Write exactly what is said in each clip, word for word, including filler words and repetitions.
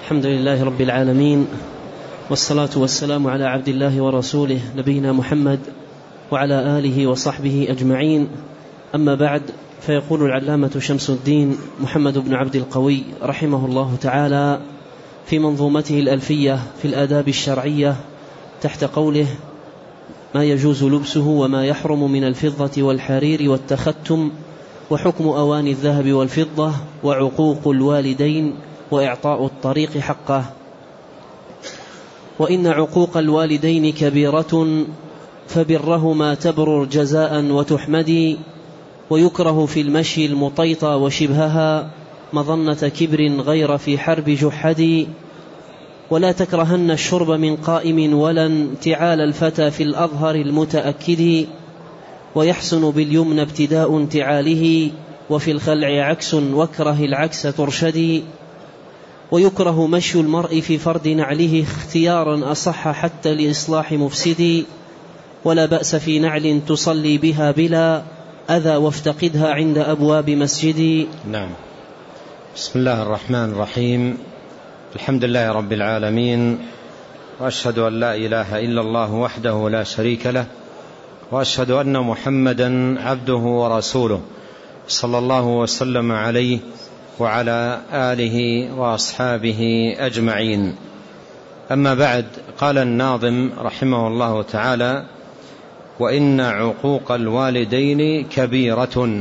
الحمد لله رب العالمين، والصلاة والسلام على عبد الله ورسوله نبينا محمد وعلى آله وصحبه أجمعين. أما بعد، فيقول العلامة شمس الدين محمد بن عبد القوي رحمه الله تعالى في منظومته الألفية في الآداب الشرعية تحت قوله: ما يجوز لبسه وما يحرم من الفضة والحرير والتختم، وحكم أواني الذهب والفضة، وعقوق الوالدين، وإعطاء الطريق حقه. وإن عقوق الوالدين كبيرة، فبرهما تبرر جزاء وتحمدي، ويكره في المشي المطيطى وشبهها مظنة كبر غير في حرب جحدي. ولا تكرهن الشرب من قائم ولا انتعال الفتى في الأظهر المتأكد، ويحسن باليمن ابتداء انتعاله، وفي الخلع عكس واكره العكس ترشدي. ويكره مشي المرء في فرد نعله اختيارا أصح حتى لإصلاح مفسدي، ولا بأس في نعل تصلي بها بلا أذى وافتقدها عند أبواب مسجدي. نعم. بسم الله الرحمن الرحيم. الحمد لله رب العالمين، وأشهد أن لا إله إلا الله وحده لا شريك له، وأشهد أن محمدا عبده ورسوله صلى الله وسلم عليه وعلى آله وأصحابه أجمعين. أما بعد، قال الناظم رحمه الله تعالى: وإن عقوق الوالدين كبيرة.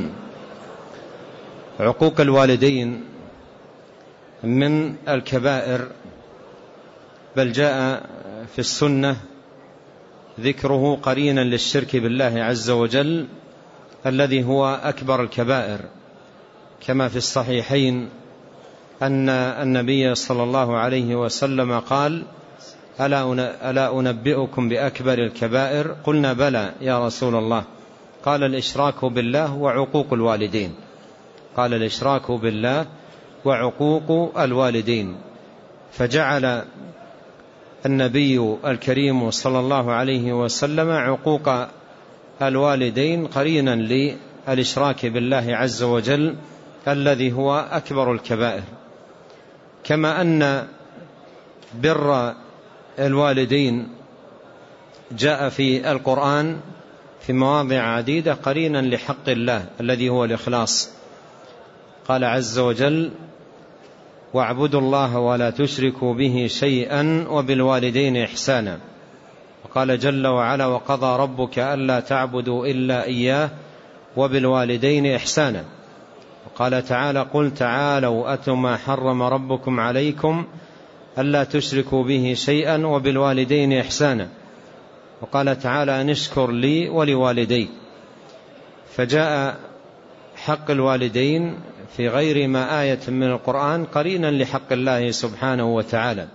عقوق الوالدين من الكبائر، بل جاء في السنة ذكره قرينا للشرك بالله عز وجل الذي هو أكبر الكبائر، كما في الصحيحين أن النبي صلى الله عليه وسلم قال: ألا أنبئكم بأكبر الكبائر؟ قلنا: بلى يا رسول الله. قال: الإشراك بالله وعقوق الوالدين. قال: الإشراك بالله وعقوق الوالدين. فجعل النبي الكريم صلى الله عليه وسلم عقوق الوالدين قرينا للإشراك بالله عز وجل الذي هو أكبر الكبائر، كما أن بر الوالدين جاء في القرآن في مواضع عديدة قرينا لحق الله الذي هو الإخلاص. قال عز وجل: واعبدوا الله ولا تشركوا به شيئا وبالوالدين إحسانا. وقال جل وعلا: وقضى ربك ألا تعبدوا إلا إياه وبالوالدين إحسانا. وقال تعالى: قل تعالوا أتل ما حرم ربكم عليكم ألا تشركوا به شيئا وبالوالدين إحسانا. وقال تعالى: أن اشكر لي ولوالدي. فجاء حق الوالدين في غير ما آية من القرآن قرينا لحق الله سبحانه وتعالى.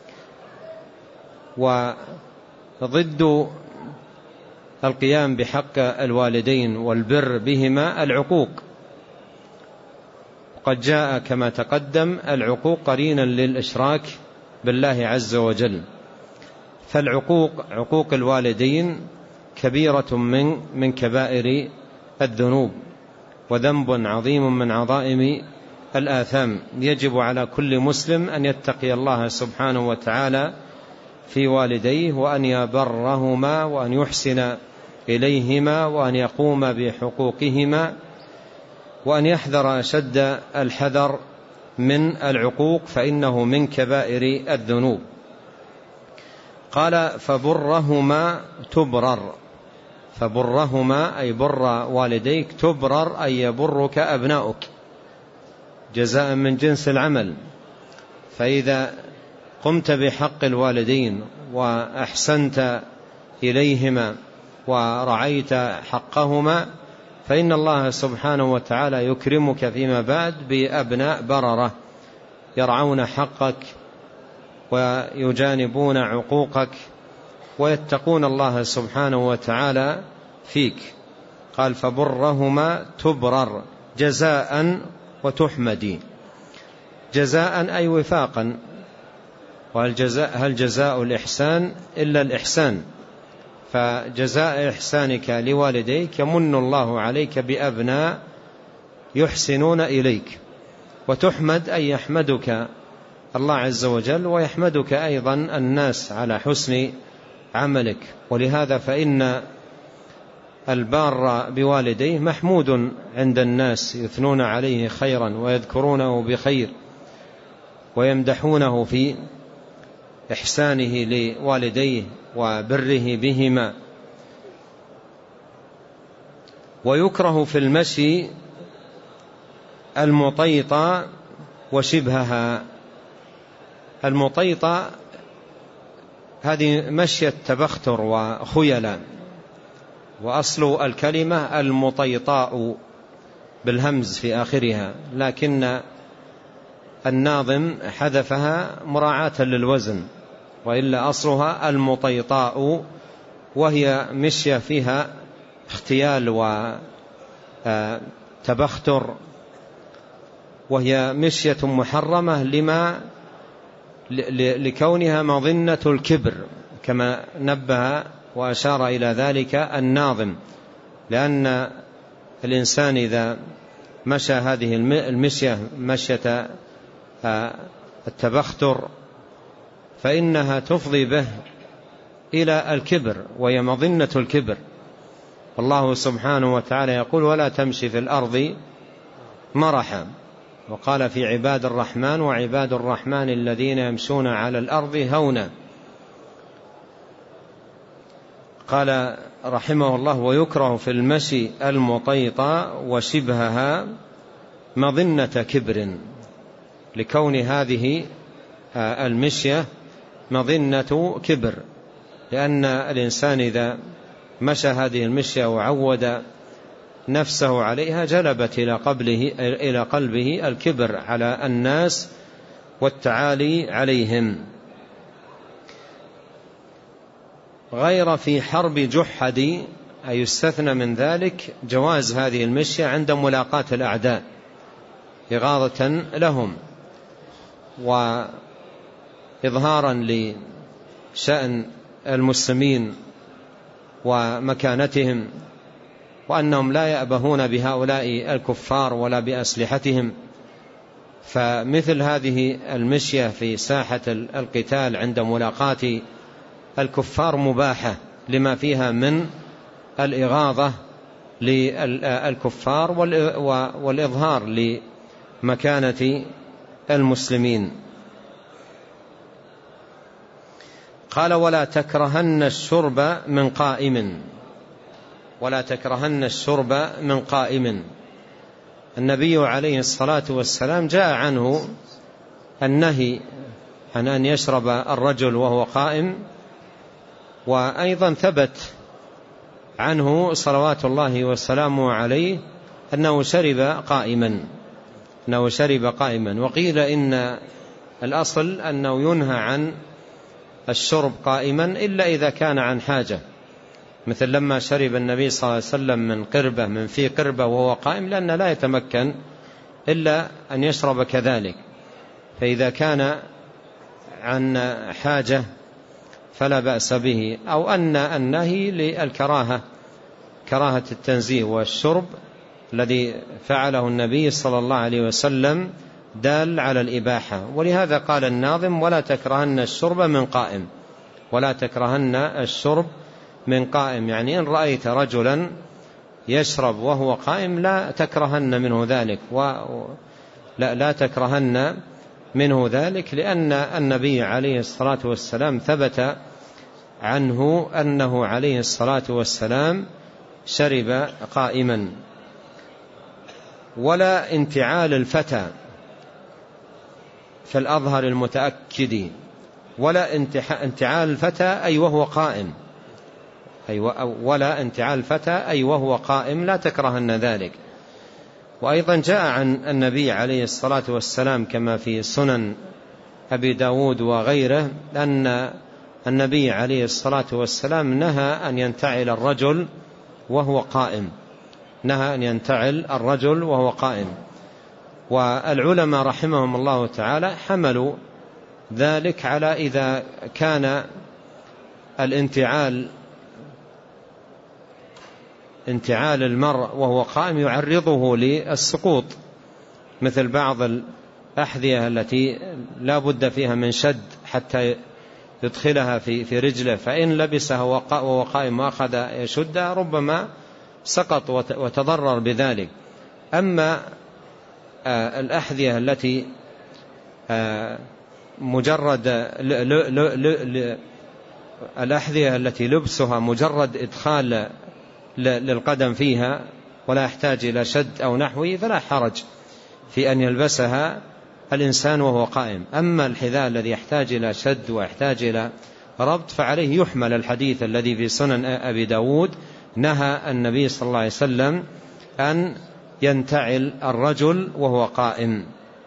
وضد القيام بحق الوالدين والبر بهما العقوق، وقد جاء كما تقدم العقوق قرينا للإشراك بالله عز وجل. فالعقوق عقوق الوالدين كبيرة من من كبائر الذنوب، وذنب عظيم من عظائم الآثام. يجب على كل مسلم أن يتقي الله سبحانه وتعالى في والديه، وأن يبرهما، وأن يحسن إليهما، وأن يقوم بحقوقهما، وأن يحذر أشد الحذر من العقوق، فإنه من كبائر الذنوب. قال: فبرهما تبرر. فبرهما أي بر والديك، تبرر أي يبرك أبناؤك جزاء من جنس العمل. فإذا قمت بحق الوالدين وأحسنت إليهما ورعيت حقهما، فإن الله سبحانه وتعالى يكرمك فيما بعد بأبناء بررة يرعون حقك ويجانبون عقوقك ويتقون الله سبحانه وتعالى فيك. قال: فبرهما تبرر جزاء وتحمدي. جزاء أي وفاقا، والجزاء هل جزاء الإحسان إلا الإحسان؟ فجزاء إحسانك لوالديك يمن الله عليك بأبناء يحسنون إليك. وتحمد أي يحمدك الله عز وجل ويحمدك أيضا الناس على حسن عملك. ولهذا فإن البار بوالديه محمود عند الناس، يثنون عليه خيرا ويذكرونه بخير ويمدحونه في إحسانه لوالديه وبره بهما. ويكره في المشي المطيطة وشبهها. المطيطة هذه مشية تبختر وخيلا، وأصل الكلمة المطيطاء بالهمز في آخرها، لكن الناظم حذفها مراعاة للوزن، وإلا أصلها المطيطاء، وهي مشية فيها اختيال وتبختر، وهي مشية محرمة لما لكونها مظنة الكبر، كما نبه وأشار إلى ذلك الناظم، لأن الإنسان إذا مشى هذه المشية مشية التبختر فإنها تفضي به إلى الكبر، وهي مظنة الكبر. والله سبحانه وتعالى يقول: ولا تمشي في الأرض مرحا. وقال في عباد الرحمن: وعباد الرحمن الذين يمشون على الأرض هونا. قال رحمه الله: ويكره في المشي المطيطة وشبهها مظنة كبر، لكون هذه المشية مظنة كبر، لأن الإنسان إذا مشى هذه المشية وعود نفسه عليها جلبت إلى قلبه, إلى قلبه الكبر على الناس والتعالي عليهم. غير في حرب جحد، أي يستثنى من ذلك جواز هذه المشية عند ملاقاة الأعداء إغاظة لهم وإظهارا لشأن المسلمين ومكانتهم، وأنهم لا يأبهون بهؤلاء الكفار ولا بأسلحتهم. فمثل هذه المشية في ساحة القتال عند ملاقاة الكفار مباحة لما فيها من الإغاظة للكفار والإظهار لمكانة المسلمين. قال: ولا تكرهن الشرب من قائم. ولا تكرهن الشرب من قائم. النبي عليه الصلاة والسلام جاء عنه النهي عن أن يشرب الرجل وهو قائم، وأيضا ثبت عنه صلوات الله وسلامه عليه أنه شرب قائما أنه شرب قائما وقيل إن الأصل أنه ينهى عن الشرب قائما إلا إذا كان عن حاجة، مثل لما شرب النبي صلى الله عليه وسلم من قربة من في قربة وهو قائم، لأنه لا يتمكن إلا أن يشرب كذلك. فإذا كان عن حاجة فلا بأس به، أو أن النهي للكراهة، كراهة التنزيه والشرب الذي فعله النبي صلى الله عليه وسلم دال على الإباحة. ولهذا قال الناظم: ولا تكرهن الشرب من قائم. ولا تكرهن الشرب من قائم، يعني إن رأيت رجلا يشرب وهو قائم لا تكرهن منه ذلك، لا, لا تكرهن منه ذلك، لأن النبي عليه الصلاة والسلام ثبت عنه أنه عليه الصلاة والسلام شرب قائما. ولا انتعال الفتى في الأظهر المتأكد. ولا انتعال الفتى أي وهو قائم، أي ولا انتعال الفتى أي وهو قائم لا تكرهن ذلك. وأيضا جاء عن النبي عليه الصلاة والسلام كما في سنن أبي داود وغيره أن النبي عليه الصلاة والسلام نهى أن ينتعل الرجل وهو قائم، نهى أن ينتعل الرجل وهو قائم. والعلماء رحمهم الله تعالى حملوا ذلك على إذا كان الانتعال انتعال المرء وهو قائم يعرضه للسقوط، مثل بعض الأحذية التي لا بد فيها من شد حتى يدخلها في في رجله، فإن لبسها وهو قائم وأخذ يشدها ربما سقط وتضرر بذلك. أما الأحذية التي مجرد الأحذية التي لبسها مجرد إدخال للقدم فيها ولا يحتاج إلى شد أو نحوه فلا حرج في أن يلبسها الإنسان وهو قائم. أما الحذاء الذي يحتاج إلى شد ويحتاج إلى ربط فعليه يحمل الحديث الذي في سنن أبي داود نهى النبي صلى الله عليه وسلم أن ينتعل الرجل وهو قائم.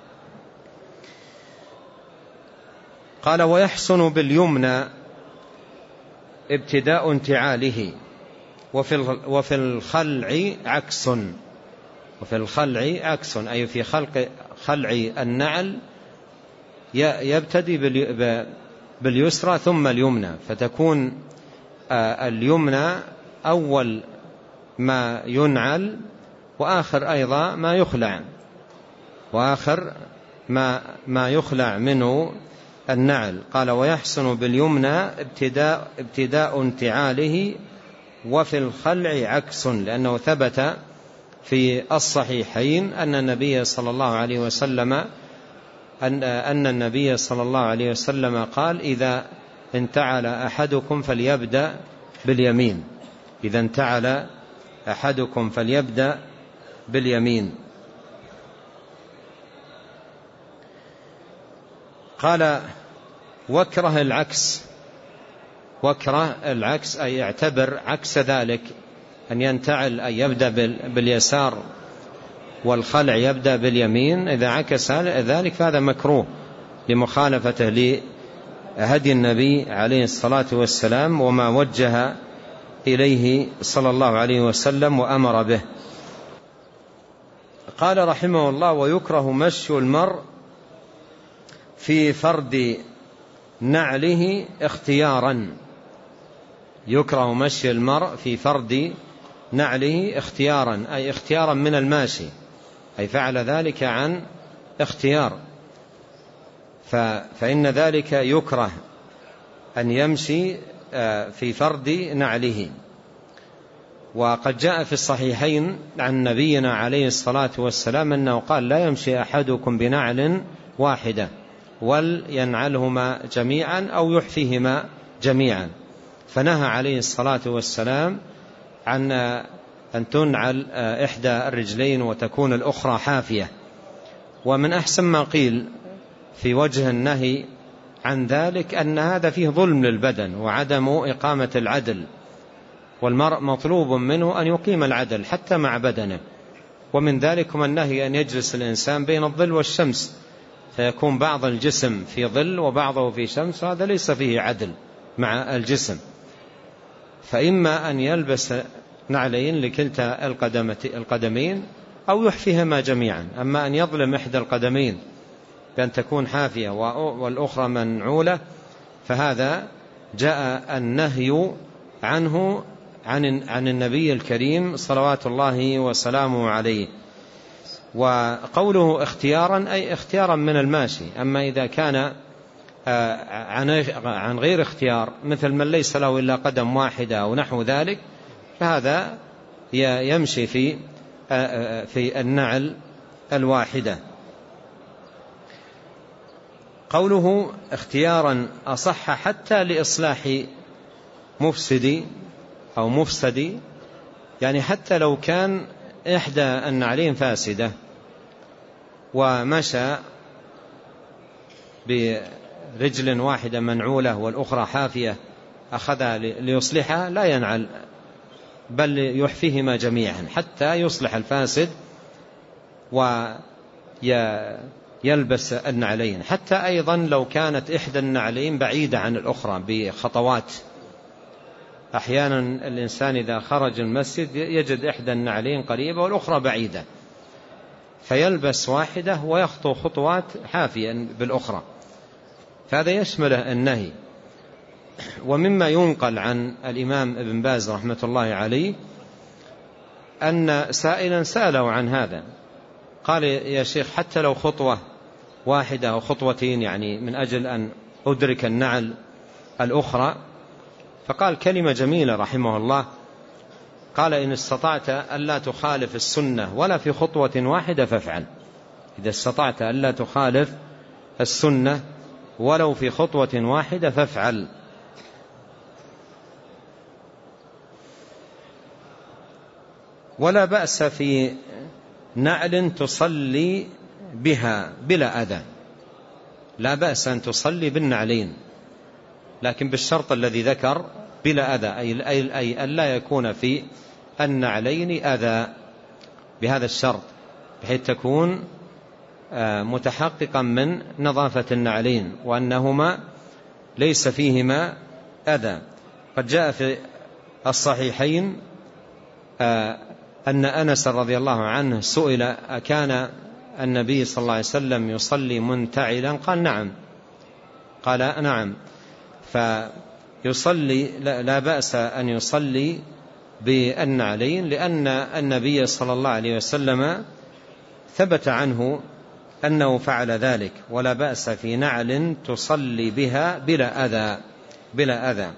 قال ويحسن باليمنى ابتداء انتعاله وفي الخلع عكس، وفي الخلع عكس أي في خلق خلع النعل يبتدي باليسرى ثم اليمنى، فتكون اليمنى أول ما ينعل وآخر أيضا ما يخلع، وآخر ما ما يخلع منه النعل. قال ويحسن باليمنى ابتداء ابتداء انتعاله وفي الخلع عكس، لأنه ثبت في الصحيحين أن النبي صلى الله عليه وسلم أن أن النبي صلى الله عليه وسلم قال إذا انتعل أحدكم فليبدأ باليمين، إذا انتعل أحدكم فليبدأ باليمين. قال وكره العكس، وكره العكس أي اعتبر عكس ذلك، أن ينتعل أن يبدأ باليسار والخلع يبدأ باليمين، إذا عكس ذلك فهذا مكروه لمخالفته لهدي النبي عليه الصلاة والسلام وما وجه إليه صلى الله عليه وسلم وأمر به. قال رحمه الله ويكره مشي المرء في فرد نعله اختيارا، يكره مشي المرء في فرد نعله اختيارا أي اختيارا من الماشي، أي فعل ذلك عن اختيار، فإن ذلك يكره أن يمشي في فرد نعله. وقد جاء في الصحيحين عن نبينا عليه الصلاة والسلام أنه قال لا يمشي أحدكم بنعل واحدة ولينعلهما جميعا أو يحفيهما جميعا، فنهى عليه الصلاة والسلام عن أن تنعل إحدى الرجلين وتكون الأخرى حافية. ومن أحسن ما قيل في وجه النهي عن ذلك أن هذا فيه ظلم للبدن وعدم إقامة العدل، والمرء مطلوب منه أن يقيم العدل حتى مع بدنه، ومن ذلكم النهي أن يجلس الإنسان بين الظل والشمس فيكون بعض الجسم في ظل وبعضه في شمس، هذا ليس فيه عدل مع الجسم. فإما أن يلبس نعلين لكلتا القدمين أو يحفيهما جميعا. أما أن يظلم إحدى القدمين بأن تكون حافية والأخرى منعولة فهذا جاء النهي عنه عن عن النبي الكريم صلوات الله وسلامه عليه. وقوله اختيارا أي اختيارا من الماشي. أما إذا كان عن غير اختيار مثل من ليس له إلا قدم واحدة أو نحو ذلك فهذا يمشي في في النعل الواحدة. قوله اختيارا أصح حتى لإصلاح مفسد أو مفسد، يعني حتى لو كان إحدى النعلين فاسدة ومشى برجل واحدة منعولة والأخرى حافية أخذها ليصلحها لا ينعل بل يحفيهما جميعا حتى يصلح الفاسد ويلبس النعلين. حتى أيضا لو كانت إحدى النعلين بعيدة عن الأخرى بخطوات، أحيانا الإنسان إذا خرج المسجد يجد إحدى النعلين قريبة والأخرى بعيدة فيلبس واحدة ويخطو خطوات حافيا بالأخرى، فهذا يشمله النهي. ومما ينقل عن الإمام ابن باز رحمة الله عليه أن سائلا سأله عن هذا قال يا شيخ حتى لو خطوة واحدة أو خطوتين يعني من أجل أن أدرك النعل الأخرى. فقال كلمة جميلة رحمه الله، قال إن استطعت ألا تخالف السنة ولا في خطوة واحدة فافعل. إذا استطعت ألا تخالف السنة ولو في خطوة واحدة فافعل. ولا بأس في نعل تصلي بها بلا أذى، لا بأس أن تصلي بالنعلين، لكن بالشرط الذي ذكر بلا أذى، أي, أي, أي أن لا يكون في النعلين أذى، بهذا الشرط بحيث تكون متحققا من نظافة النعلين وأنهما ليس فيهما أذى. قد جاء في الصحيحين أن أنس رضي الله عنه سئل أكان النبي صلى الله عليه وسلم يصلي منتعلا؟ قال نعم. قال نعم. فيصلي لا بأس أن يصلي بالنعلين، لأن النبي صلى الله عليه وسلم ثبت عنه أنه فعل ذلك. ولا بأس في نعل تصلي بها بلا أذى بلا أذى.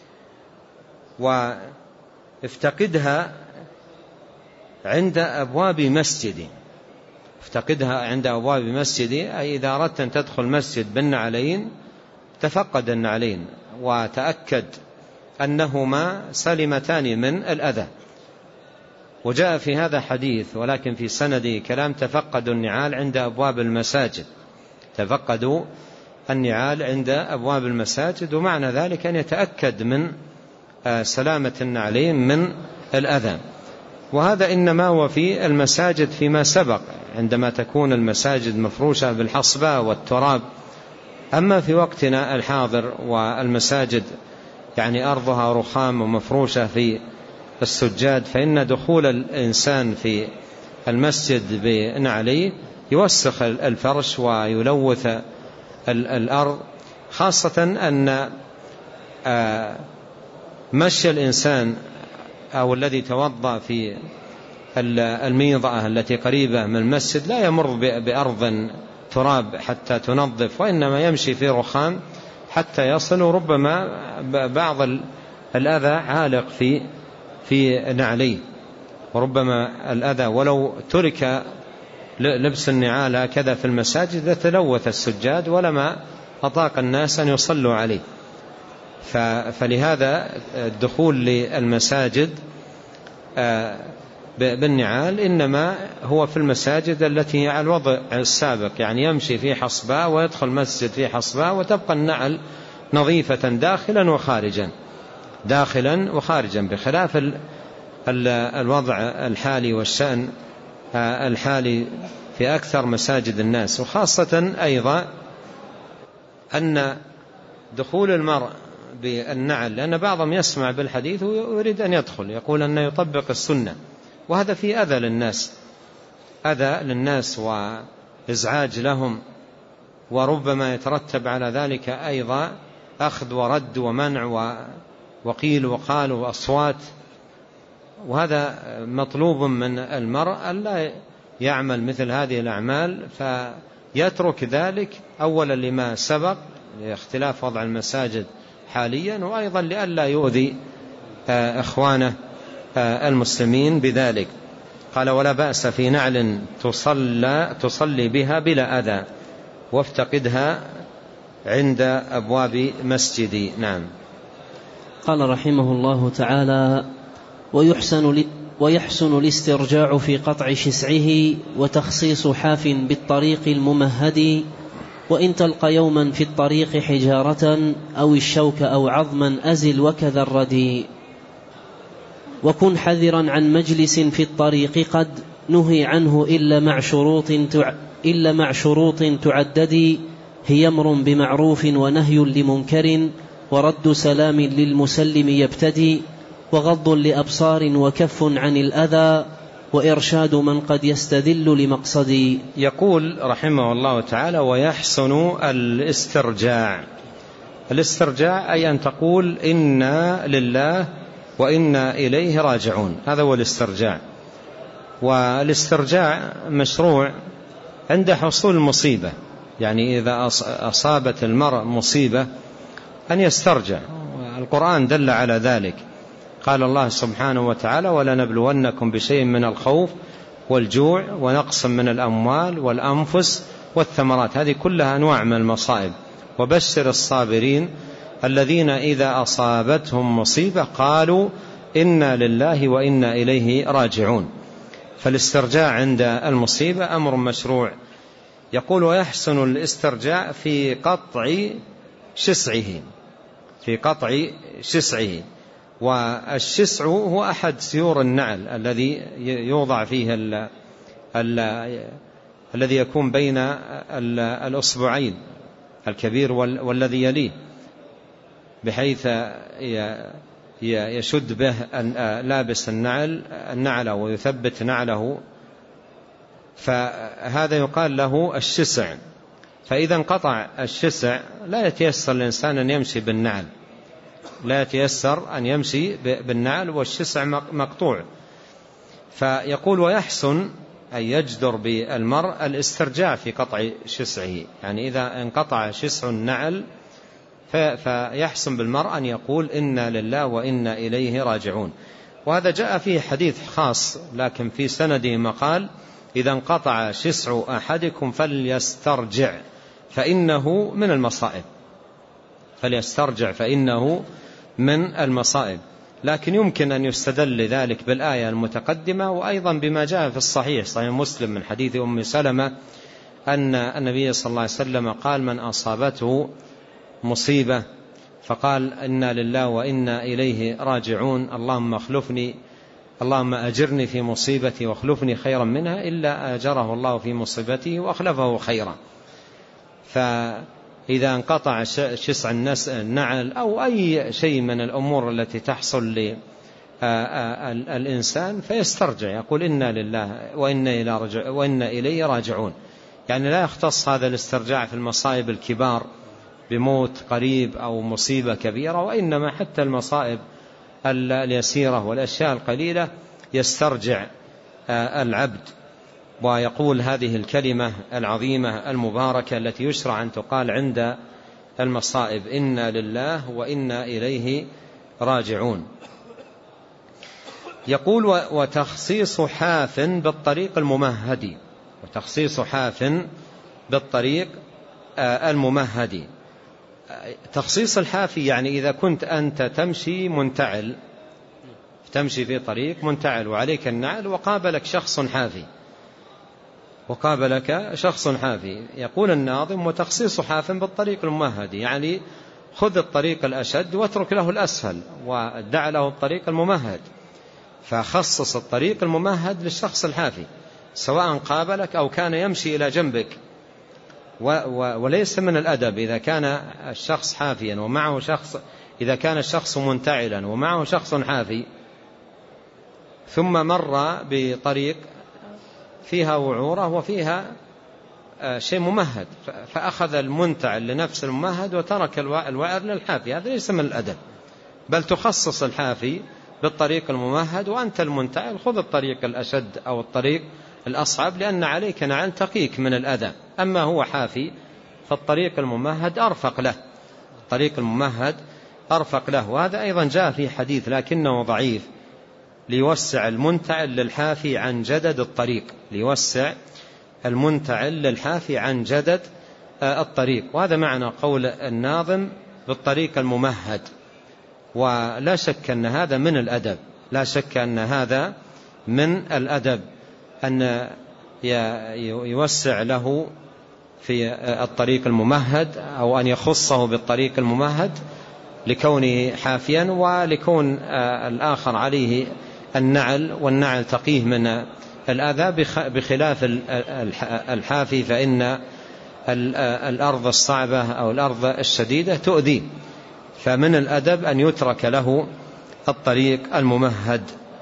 وافتقدها عند أبواب مسجد، افتقدها عند أبواب مسجد، أي إذا أردت أن تدخل مسجد بالنعلين تفقد النعلين وتأكد أنهما سلمتان من الأذى. وجاء في هذا حديث ولكن في سنده كلام تفقدوا النعال عند أبواب المساجد، تفقدوا النعال عند أبواب المساجد، ومعنى ذلك أن يتأكد من سلامة النعلين من الأذى. وهذا إنما هو في المساجد فيما سبق، عندما تكون المساجد مفروشة بالحصبة والتراب. أما في وقتنا الحاضر والمساجد يعني أرضها رخام ومفروشة في السجاد، فإن دخول الإنسان في المسجد بنعليه يوسخ الفرش ويلوث الأرض، خاصة أن مشي الإنسان أو الذي توضأ في الميضة التي قريبة من المسجد لا يمر بأرض تراب حتى تنظف، وإنما يمشي في رخام حتى يصل، وربما بعض الأذى عالق في في نعليه، وربما الأذى ولو ترك لبس النعال هكذا في المساجد لتلوث السجاد ولما أطاق الناس أن يصلوا عليه. فلهذا الدخول للمساجد بالنعال إنما هو في المساجد التي هي على الوضع السابق، يعني يمشي في حصباء ويدخل مسجد في حصباء، وتبقى النعل نظيفة داخلا وخارجا داخلا وخارجا بخلاف الوضع الحالي والشأن الحالي في أكثر مساجد الناس. وخاصة أيضا أن دخول المرء بالنعل، لأن بعضهم يسمع بالحديث ويريد أن يدخل يقول أنه يطبق السنة، وهذا فيه أذى للناس أذى للناس وإزعاج لهم، وربما يترتب على ذلك أيضا أخذ ورد ومنع وقيل وقال وأصوات. وهذا مطلوب من المرء ألا يعمل مثل هذه الأعمال، فيترك ذلك أولا لما سبق لاختلاف وضع المساجد حاليا، وأيضا لئلا يؤذي إخوانه المسلمين بذلك. قال ولا بأس في نعل تصلى, تصلي بها بلا أذى وافتقدها عند أبواب مسجدي. نعم. قال رحمه الله تعالى ويحسن, ويحسن الاسترجاع في قطع شسعه وتخصيص حاف بالطريق الممهد، وإن تلقى يوما في الطريق حجارة أو الشوك أو عظما أزل وكذا الردي. وكن حذرا عن مجلس في الطريق قد نهي عنه إلا مع شروط إلا مع شروط تعدد، هي أمر بمعروف ونهي لمنكر ورد سلام للمسلم يبتدي، وغض لأبصار وكف عن الأذى وإرشاد من قد يستذل لمقصدي. يقول رحمه الله تعالى ويحسن الاسترجاع. الاسترجاع أي أن تقول إنا لله وإنا إليه راجعون، هذا هو الاسترجاع. والاسترجاع مشروع عند حصول المصيبة، يعني إذا أصابت المرء مصيبة أن يسترجع. القرآن دل على ذلك. قال الله سبحانه وتعالى: ولنبلونكم بشيء من الخوف والجوع ونقص من الأموال والأنفس والثمرات. هذه كلها أنواع من المصائب. وبشر الصابرين الذين إذا أصابتهم مصيبة قالوا إنا لله وإنا إليه راجعون. فالاسترجاع عند المصيبة أمر مشروع. يقول: ويحسن الاسترجاع في قطع شسعه في قطع شسعه والشسع هو أحد سيور النعل الذي يوضع فيه ال ال الذي يكون بين الأصبعين، الكبير والذي يليه، بحيث يشد به لابس النعل النعل ويثبت نعله، فهذا يقال له الشسع. فإذا انقطع الشسع لا يتيسر الإنسان أن يمشي بالنعل لا يتيسر أن يمشي بالنعل والشسع مقطوع. فيقول: ويحسن أن يجدر بالمرء الاسترجاع في قطع شسعه، يعني إذا انقطع شسع النعل فيحسن بالمرء أن يقول إنا لله وإنا إليه راجعون. وهذا جاء فيه حديث خاص لكن في سنده مقال: إذا انقطع شسع أحدكم فليسترجع فإنه من المصائب فليسترجع فإنه من المصائب. لكن يمكن أن يستدل لذلك بالآية المتقدمة، وأيضا بما جاء في الصحيح صحيح مسلم من حديث أم سلمة أن النبي صلى الله عليه وسلم قال: من أصابته مصيبة فقال إنا لله وإنا إليه راجعون اللهم اخلفني اللهم أجرني في مصيبتي واخلفني خيرا منها، إلا أجره الله في مصيبته وأخلفه خيرا. فإذا انقطع شسع النعل أو أي شيء من الأمور التي تحصل للإنسان فيسترجع، يقول إنا لله وإنا إليه راجعون. يعني لا يختص هذا الاسترجاع في المصائب الكبار بموت قريب أو مصيبة كبيرة، وإنما حتى المصائب اليسيرة والأشياء القليلة يسترجع العبد ويقول هذه الكلمة العظيمة المباركة التي يشرع أن تقال عند المصائب: إنا لله وإنا إليه راجعون. يقول: وتخصيص حاف بالطريق الممهد وتخصيص حاف بالطريق الممهد. تخصيص الحافي يعني إذا كنت أنت تمشي منتعل تمشي في طريق منتعل وعليك النعل وقابلك شخص حافي وقابلك شخص حافي يقول الناظم: وتخصيص حاف بالطريق الممهد، يعني خذ الطريق الأشد واترك له الأسهل ودع له الطريق الممهد. فخصص الطريق الممهد للشخص الحافي سواء قابلك أو كان يمشي إلى جنبك. وليس من الأدب إذا كان الشخص حافيا ومعه شخص إذا كان الشخص منتعلا ومعه شخص حافي ثم مر بطريق فيها وعورة وفيها شيء ممهد فأخذ المنتعل لنفس الممهد وترك الوعر للحافي، هذا ليس من الأدب. بل تخصص الحافي بالطريق الممهد وأنت المنتعل خذ الطريق الأشد أو الطريق الأصعب، لأن عليك نعل تقيك من الأذى. أما هو حافي فالطريق الممهد أرفق له الطريق الممهد أرفق له. وهذا أيضا جاء في حديث لكنه ضعيف: ليوسع المنتعل للحافي عن جدد الطريق ليوسع المنتعل للحافي عن جدد الطريق. وهذا معنى قول الناظم بالطريق الممهد. ولا شك أن هذا من الأدب لا شك أن هذا من الأدب أن يوسع له في الطريق الممهد أو أن يخصه بالطريق الممهد لكونه حافيا ولكون الآخر عليه النعل والنعل تقيه من الأذى، بخلاف الحافي فإن الأرض الصعبة أو الأرض الشديدة تؤذي. فمن الأدب أن يترك له الطريق الممهد.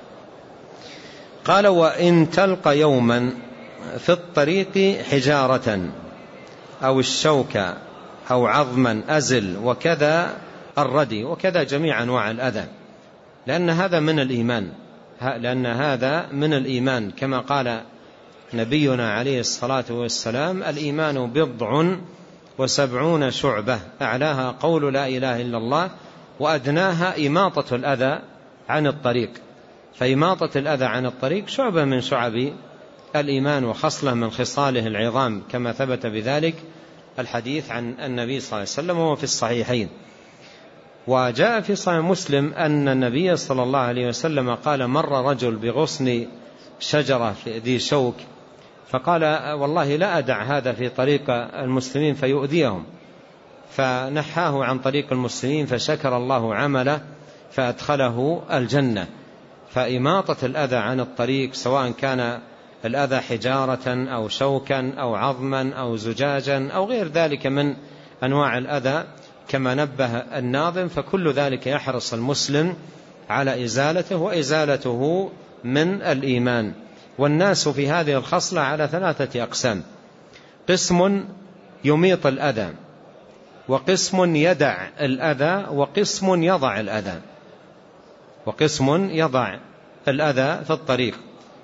قال: وإن تلقى يوما في الطريق حجارة أو الشوكة أو عظما أزل وكذا الردي، وكذا جميع أنواع الأذى، لأن هذا من الإيمان لأن هذا من الإيمان كما قال نبينا عليه الصلاة والسلام: الإيمان بضع وسبعون شعبة، أعلاها قول لا إله إلا الله، وأدناها إماطة الأذى عن الطريق. فإماطة الأذى عن الطريق شعبة من شعب الإيمان وخصلة من خصاله العظام، كما ثبت بذلك الحديث عن النبي صلى الله عليه وسلم وهو في الصحيحين. وجاء في صحيح مسلم أن النبي صلى الله عليه وسلم قال: مر رجل بغصن شجرة ذي شوك، فقال: والله لا أدع هذا في طريق المسلمين فيؤذيهم، فنحاه عن طريق المسلمين فشكر الله عمله فأدخله الجنة. فإماطة الأذى عن الطريق، سواء كان الأذى حجارة أو شوكا أو عظما أو زجاجا أو غير ذلك من أنواع الأذى كما نبه الناظم، فكل ذلك يحرص المسلم على إزالته، وإزالته من الإيمان. والناس في هذه الخصلة على ثلاثة أقسام: قسم يميط الأذى، وقسم يدع الأذى، وقسم يضع الأذى. وقسم يضع الأذى في الطريق.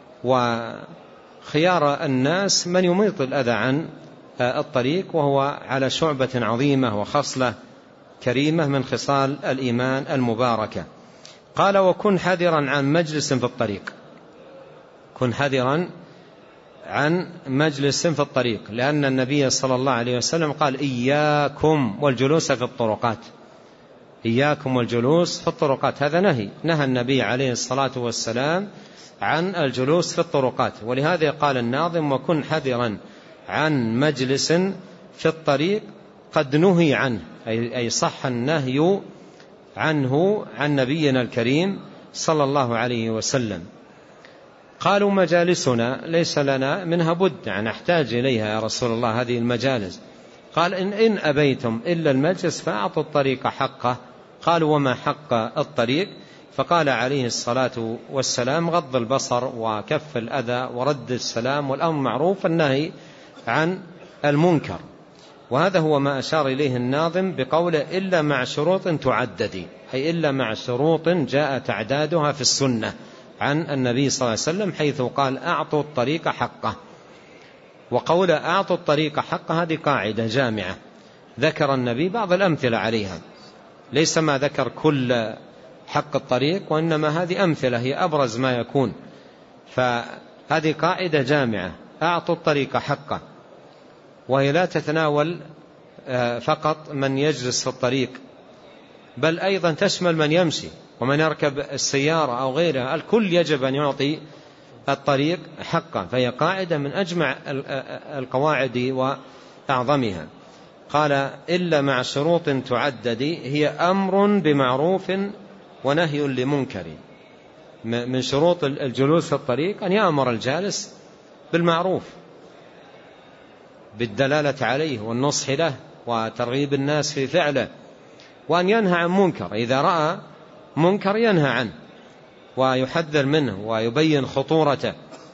وخيار الناس من يميط الأذى عن الطريق، وهو على شعبة عظيمة وخصلة كريمة من خصال الإيمان المباركة. قال: وكن حذرا عن مجلس في الطريق. كن حذرا عن مجلس في الطريق، لأن النبي صلى الله عليه وسلم قال: إياكم والجلوس في الطرقات. إياكم والجلوس في الطرقات، هذا نهي، نهى النبي عليه الصلاة والسلام عن الجلوس في الطرقات. ولهذا قال الناظم: وكن حذرا عن مجلس في الطريق قد نهي عنه، أي صح النهي عنه عن نبينا الكريم صلى الله عليه وسلم. قالوا: مجالسنا ليس لنا منها بد، يعني نحتاج إليها يا رسول الله هذه المجالس. قال: إن, إن أبيتم إلا المجلس فأعطوا الطريق حقه. قالوا: وما حق الطريق؟ فقال عليه الصلاة والسلام: غض البصر وكف الأذى ورد السلام والأمر معروف والنهي عن المنكر. وهذا هو ما أشار إليه الناظم بقوله: إلا مع شروط تعدد، أي إلا مع شروط جاء تعدادها في السنة عن النبي صلى الله عليه وسلم، حيث قال: أعطوا الطريق حقه. وقول أعطوا الطريق حقه هذه قاعدة جامعة ذكر النبي بعض الأمثلة عليها، ليس ما ذكر كل حق الطريق، وإنما هذه أمثلة هي أبرز ما يكون. فهذه قاعدة جامعة: أعطوا الطريق حقه، وهي لا تتناول فقط من يجلس في الطريق، بل أيضا تشمل من يمشي ومن يركب السيارة أو غيرها، الكل يجب أن يعطي الطريق حقا. فهي قاعدة من أجمع القواعد وأعظمها. قال: إلا مع شروط تعدد، هي أمر بمعروف ونهي لمنكر. من شروط الجلوس في الطريق أن يأمر الجالس بالمعروف بالدلالة عليه والنصح له وترغيب الناس في فعله، وأن ينهى عن منكر، إذا رأى منكر ينهى عنه ويحذر منه ويبين خطورته.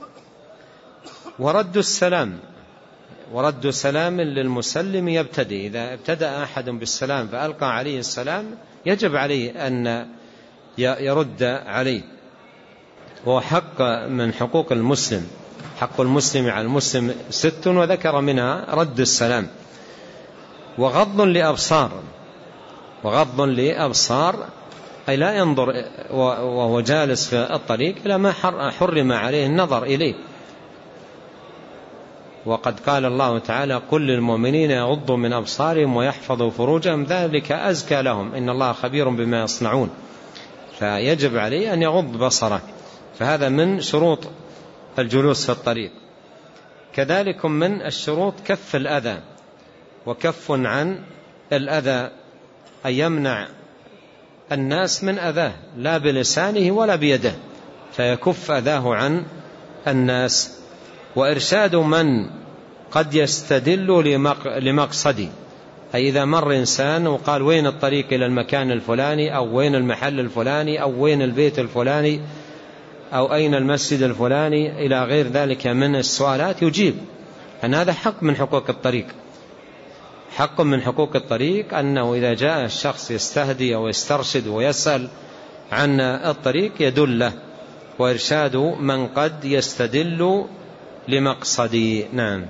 ورد السلام، ورد سلام للمسلم يبتدئ، إذا ابتدأ أحد بالسلام فألقى عليه السلام يجب عليه أن يرد عليه. وهو حق من حقوق المسلم، حق المسلم على المسلم ست، وذكر منها رد السلام. وغض لأبصار، وغض لأبصار أي لا ينظر وهو جالس في الطريق إلى ما حرم عليه النظر إليه. وقد قال الله تعالى: قل للمؤمنين يغضوا من أبصارهم ويحفظوا فروجهم ذلك أزكى لهم إن الله خبير بما يصنعون. فيجب عليه أن يغض بصره، فهذا من شروط الجلوس في الطريق. كذلك من الشروط كف الأذى، وكف عن الأذى أن يمنع الناس من أذاه، لا بلسانه ولا بيده، فيكف أذاه عن الناس. وإرشاد من قد يستدل لمقصدي، أي إذا مر إنسان وقال: وين الطريق إلى المكان الفلاني، أو وين المحل الفلاني، أو وين البيت الفلاني، أو أين المسجد الفلاني، إلى غير ذلك من السؤالات، يجيب أن هذا حق من حقوق الطريق. حق من حقوق الطريق أنه إذا جاء الشخص يستهدي أو يسترشد ويسأل عن الطريق يدله. وإرشاد من قد يستدل لمقصدي. نعم.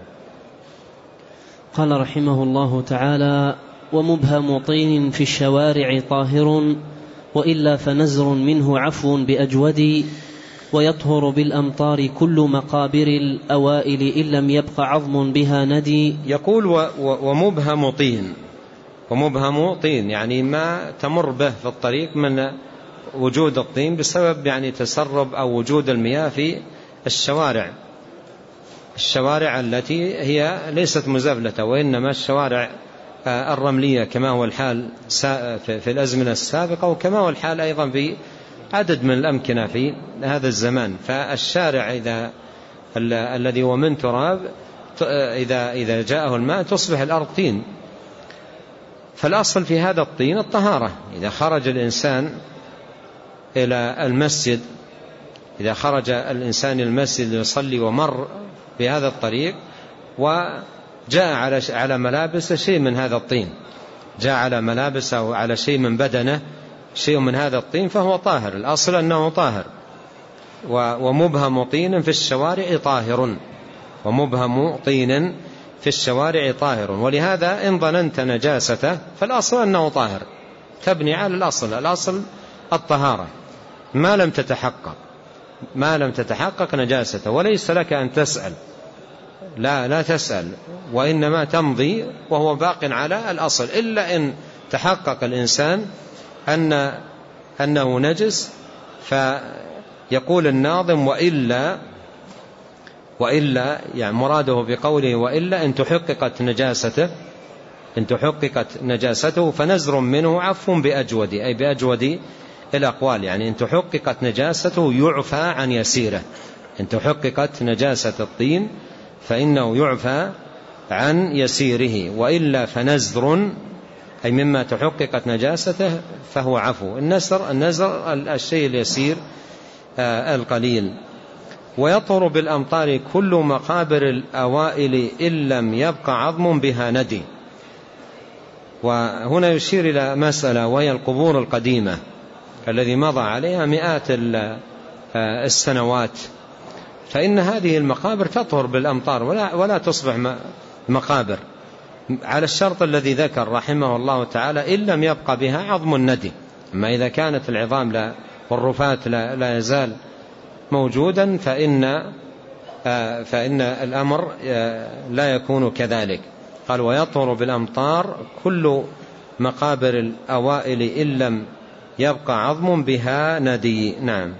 قال رحمه الله تعالى: ومبهم طين في الشوارع طاهر، وإلا فنزر منه عفو بأجود، ويطهر بالأمطار كل مقابر الأوائل إن لم يبق عظم بها ندي. يقول و ومبهم طين. ومبهم طين يعني ما تمر به في الطريق من وجود الطين بسبب يعني تسرب أو وجود المياه في الشوارع الشوارع التي هي ليست مزبلة، وإنما الشوارع الرملية كما هو الحال في الأزمنة السابقة، وكما هو الحال أيضا في عدد من الأمكنة في هذا الزمان. فالشارع إذا الذي هو من تراب إذا إذا جاءه الماء تصبح الأرض طين. فالأصل في هذا الطين الطهارة. إذا خرج الإنسان إلى المسجد إذا خرج الإنسان إلى المسجد ليصلي ومر بهذا الطريق وجاء على على ملابس شيء من هذا الطين، جاء على ملابس أو على شيء من بدنه شيء من هذا الطين، فهو طاهر. الأصل أنه طاهر. ومبهم طين في الشوارع طاهر. ومبهم طين في الشوارع طاهر. ولهذا إن ظننت نجاسته فالأصل أنه طاهر، تبني على الأصل. الأصل الطهارة ما لم تتحقق ما لم تتحقق نجاسته. وليس لك أن تسأل، لا لا تسأل، وإنما تمضي وهو باق على الأصل، إلا إن تحقق الإنسان أن أنه نجس. فيقول الناظم: وإلا وإلا يعني مراده بقوله وإلا إن تحققت نجاسته إن تحققت نجاسته فنزر منه عفو بأجود، أي بأجود الأقوال. يعني إن تحققت نجاسته يعفى عن يسيره. إن تحققت نجاسة الطين فإنه يعفى عن يسيره. وإلا فنزر أي مما تحققت نجاسته فهو عفو. النزر النزر الشيء اليسير آه القليل. ويطهر بالأمطار كل مقابر الأوائل إن لم يبق عظم بها ندي. وهنا يشير إلى مسألة وهي القبور القديمة الذي مضى عليها مئات السنوات، فإن هذه المقابر تطهر بالأمطار ولا, ولا تصبح مقابر، على الشرط الذي ذكر رحمه الله تعالى: إن لم يبق بها عظم الندي. أما إذا كانت العظام لا والرفات لا, لا يزال موجودا فإن, فإن الأمر لا يكون كذلك. قال: ويطهر بالأمطار كل مقابر الأوائل إن لم يبقى عظم بها ندي. نعم.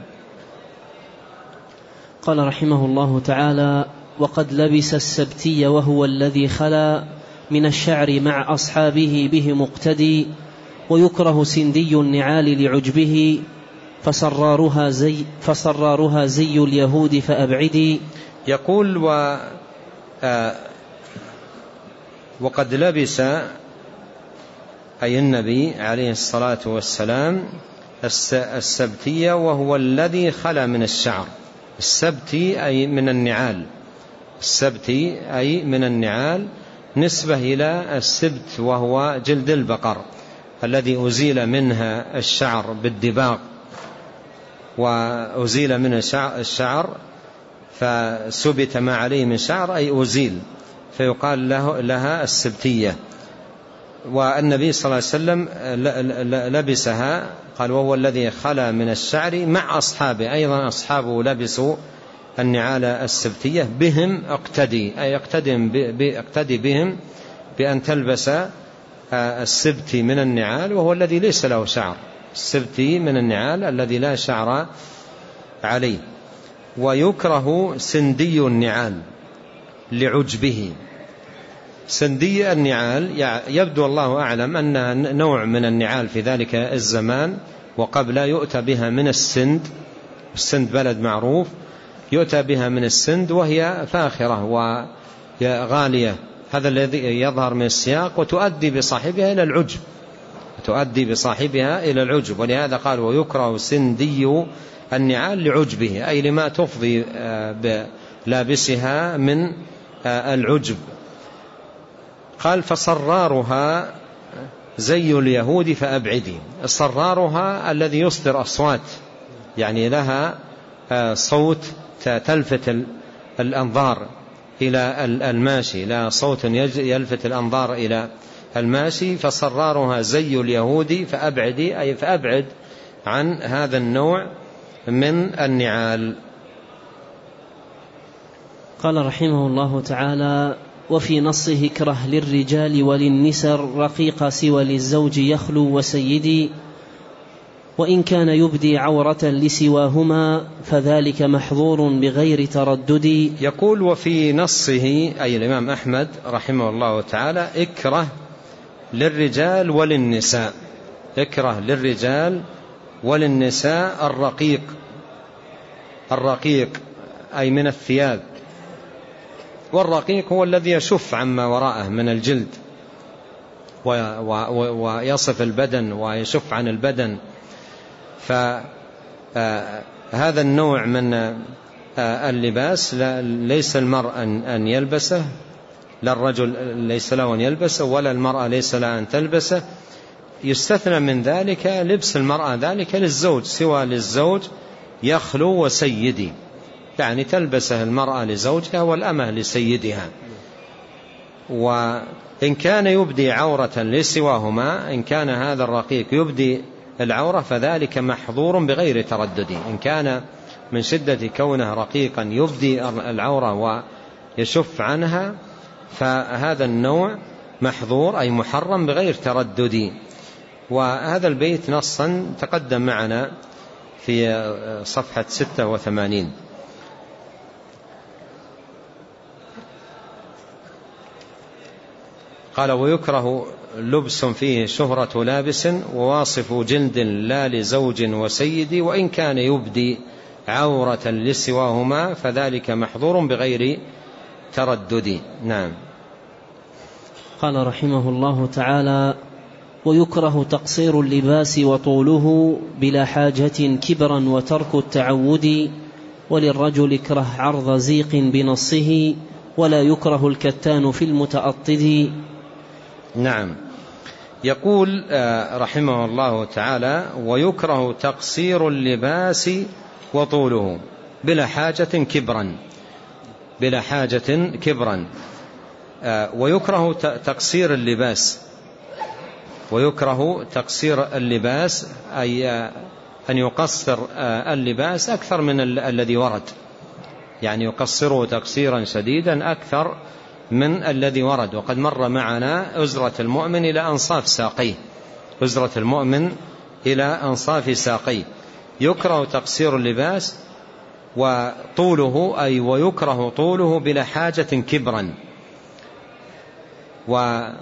قال رحمه الله تعالى: وقد لبس السبتي وهو الذي خلا من الشعر مع أصحابه به مقتدي، ويكره سندي النعال لعجبه فصرارها زي, فصرارها زي اليهود فأبعدي. يقول: و آه وقد لبس أي النبي عليه الصلاة والسلام السبتية وهو الذي خلا من الشعر. السبتي أي من النعال السبتي أي من النعال نسبة إلى السبت وهو جلد البقر الذي أزيل منها الشعر بالدباغ، وأزيل من الشعر فسبت ما عليه من شعر أي أزيل، فيقال له لها السبتية. والنبي صلى الله عليه وسلم لبسها، قال: وهو الذي خلا من الشعر مع أصحابه. أيضا أصحابه لبسوا النعال السبتية بهم اقتدي، أي اقتدي بهم بأن تلبس السبتي من النعال وهو الذي ليس له شعر. السبتي من النعال الذي لا شعر عليه. ويكره سندي النعال لعجبه. سندي النعال يبدو الله أعلم أنها نوع من النعال في ذلك الزمان، وقبل يؤتى بها من السند. السند بلد معروف، يؤتى بها من السند وهي فاخرة وغالية. هذا الذي يظهر من السياق. وتؤدي بصاحبها إلى العجب تؤدي بصاحبها إلى العجب. ولهذا قال: ويكره سندي النعال لعجبه، أي لما تفضي بلابسها من العجب. قال: فصرارها زي اليهود فأبعدي. صرارها الذي يصدر أصوات، يعني لها صوت تلفت الأنظار إلى الماشي، لا صوت يلفت الأنظار إلى الماشي، فصرارها زي اليهودي فأبعدي، أي فأبعد عن هذا النوع من النعال. قال رحمه الله تعالى: وفي نصه اكره للرجال وللنساء رقيق سوى للزوج يخلو وسيدي، وإن كان يبدي عورة لسواهما فذلك محظور بغير تردد. يقول: وفي نصه، أي الإمام أحمد رحمه الله تعالى، اكره للرجال وللنساء، اكره للرجال وللنساء الرقيق، الرقيق أي من الثياب، والرقيق هو الذي يشف عما وراءه من الجلد ويصف البدن ويشف عن البدن. فهذا النوع من اللباس ليس المرء أن يلبسه، لا الرجل ليس له أن يلبسه ولا المرأة ليس لها أن تلبسه. يستثنى من ذلك لبس المرأة ذلك للزوج، سوى للزوج يخلو وسيدي، يعني تلبسه المرأة لزوجها والأمة لسيدها. وإن كان يبدي عورة لسواهما، إن كان هذا الرقيق يبدي العورة فذلك محظور بغير تردد. إن كان من شدة كونه رقيقا يبدي العورة ويشف عنها فهذا النوع محظور أي محرم بغير تردد. وهذا البيت نصا تقدم معنا في صفحة ستة وثمانين. قال: ويكره لبس فيه شهرة لابس وواصف جلد لا لزوج وسيد، وإن كان يبدي عورة لسواهما فذلك محظور بغير تردد. نعم. قال رحمه الله تعالى: ويكره تقصير اللباس وطوله بلا حاجة كبرا وترك التعود، وللرجل اكره عرض زيق بنصه، ولا يكره الكتان في المتأطد. نعم. يقول رحمه الله تعالى: ويكره تقصير اللباس وطوله بلا حاجة كبرا، بلا حاجة كبرا. ويكره تقصير اللباس، ويكره تقصير اللباس أي أن يقصر اللباس أكثر من الذي ورد، يعني يقصره تقصيرا شديدا أكثر من الذي ورد. وقد مر معنا أزرة المؤمن إلى أنصاف ساقيه، أزرة المؤمن إلى أنصاف ساقيه. يكره تقصير اللباس وطوله، أي ويكره طوله بلا حاجة كبرا. وقوله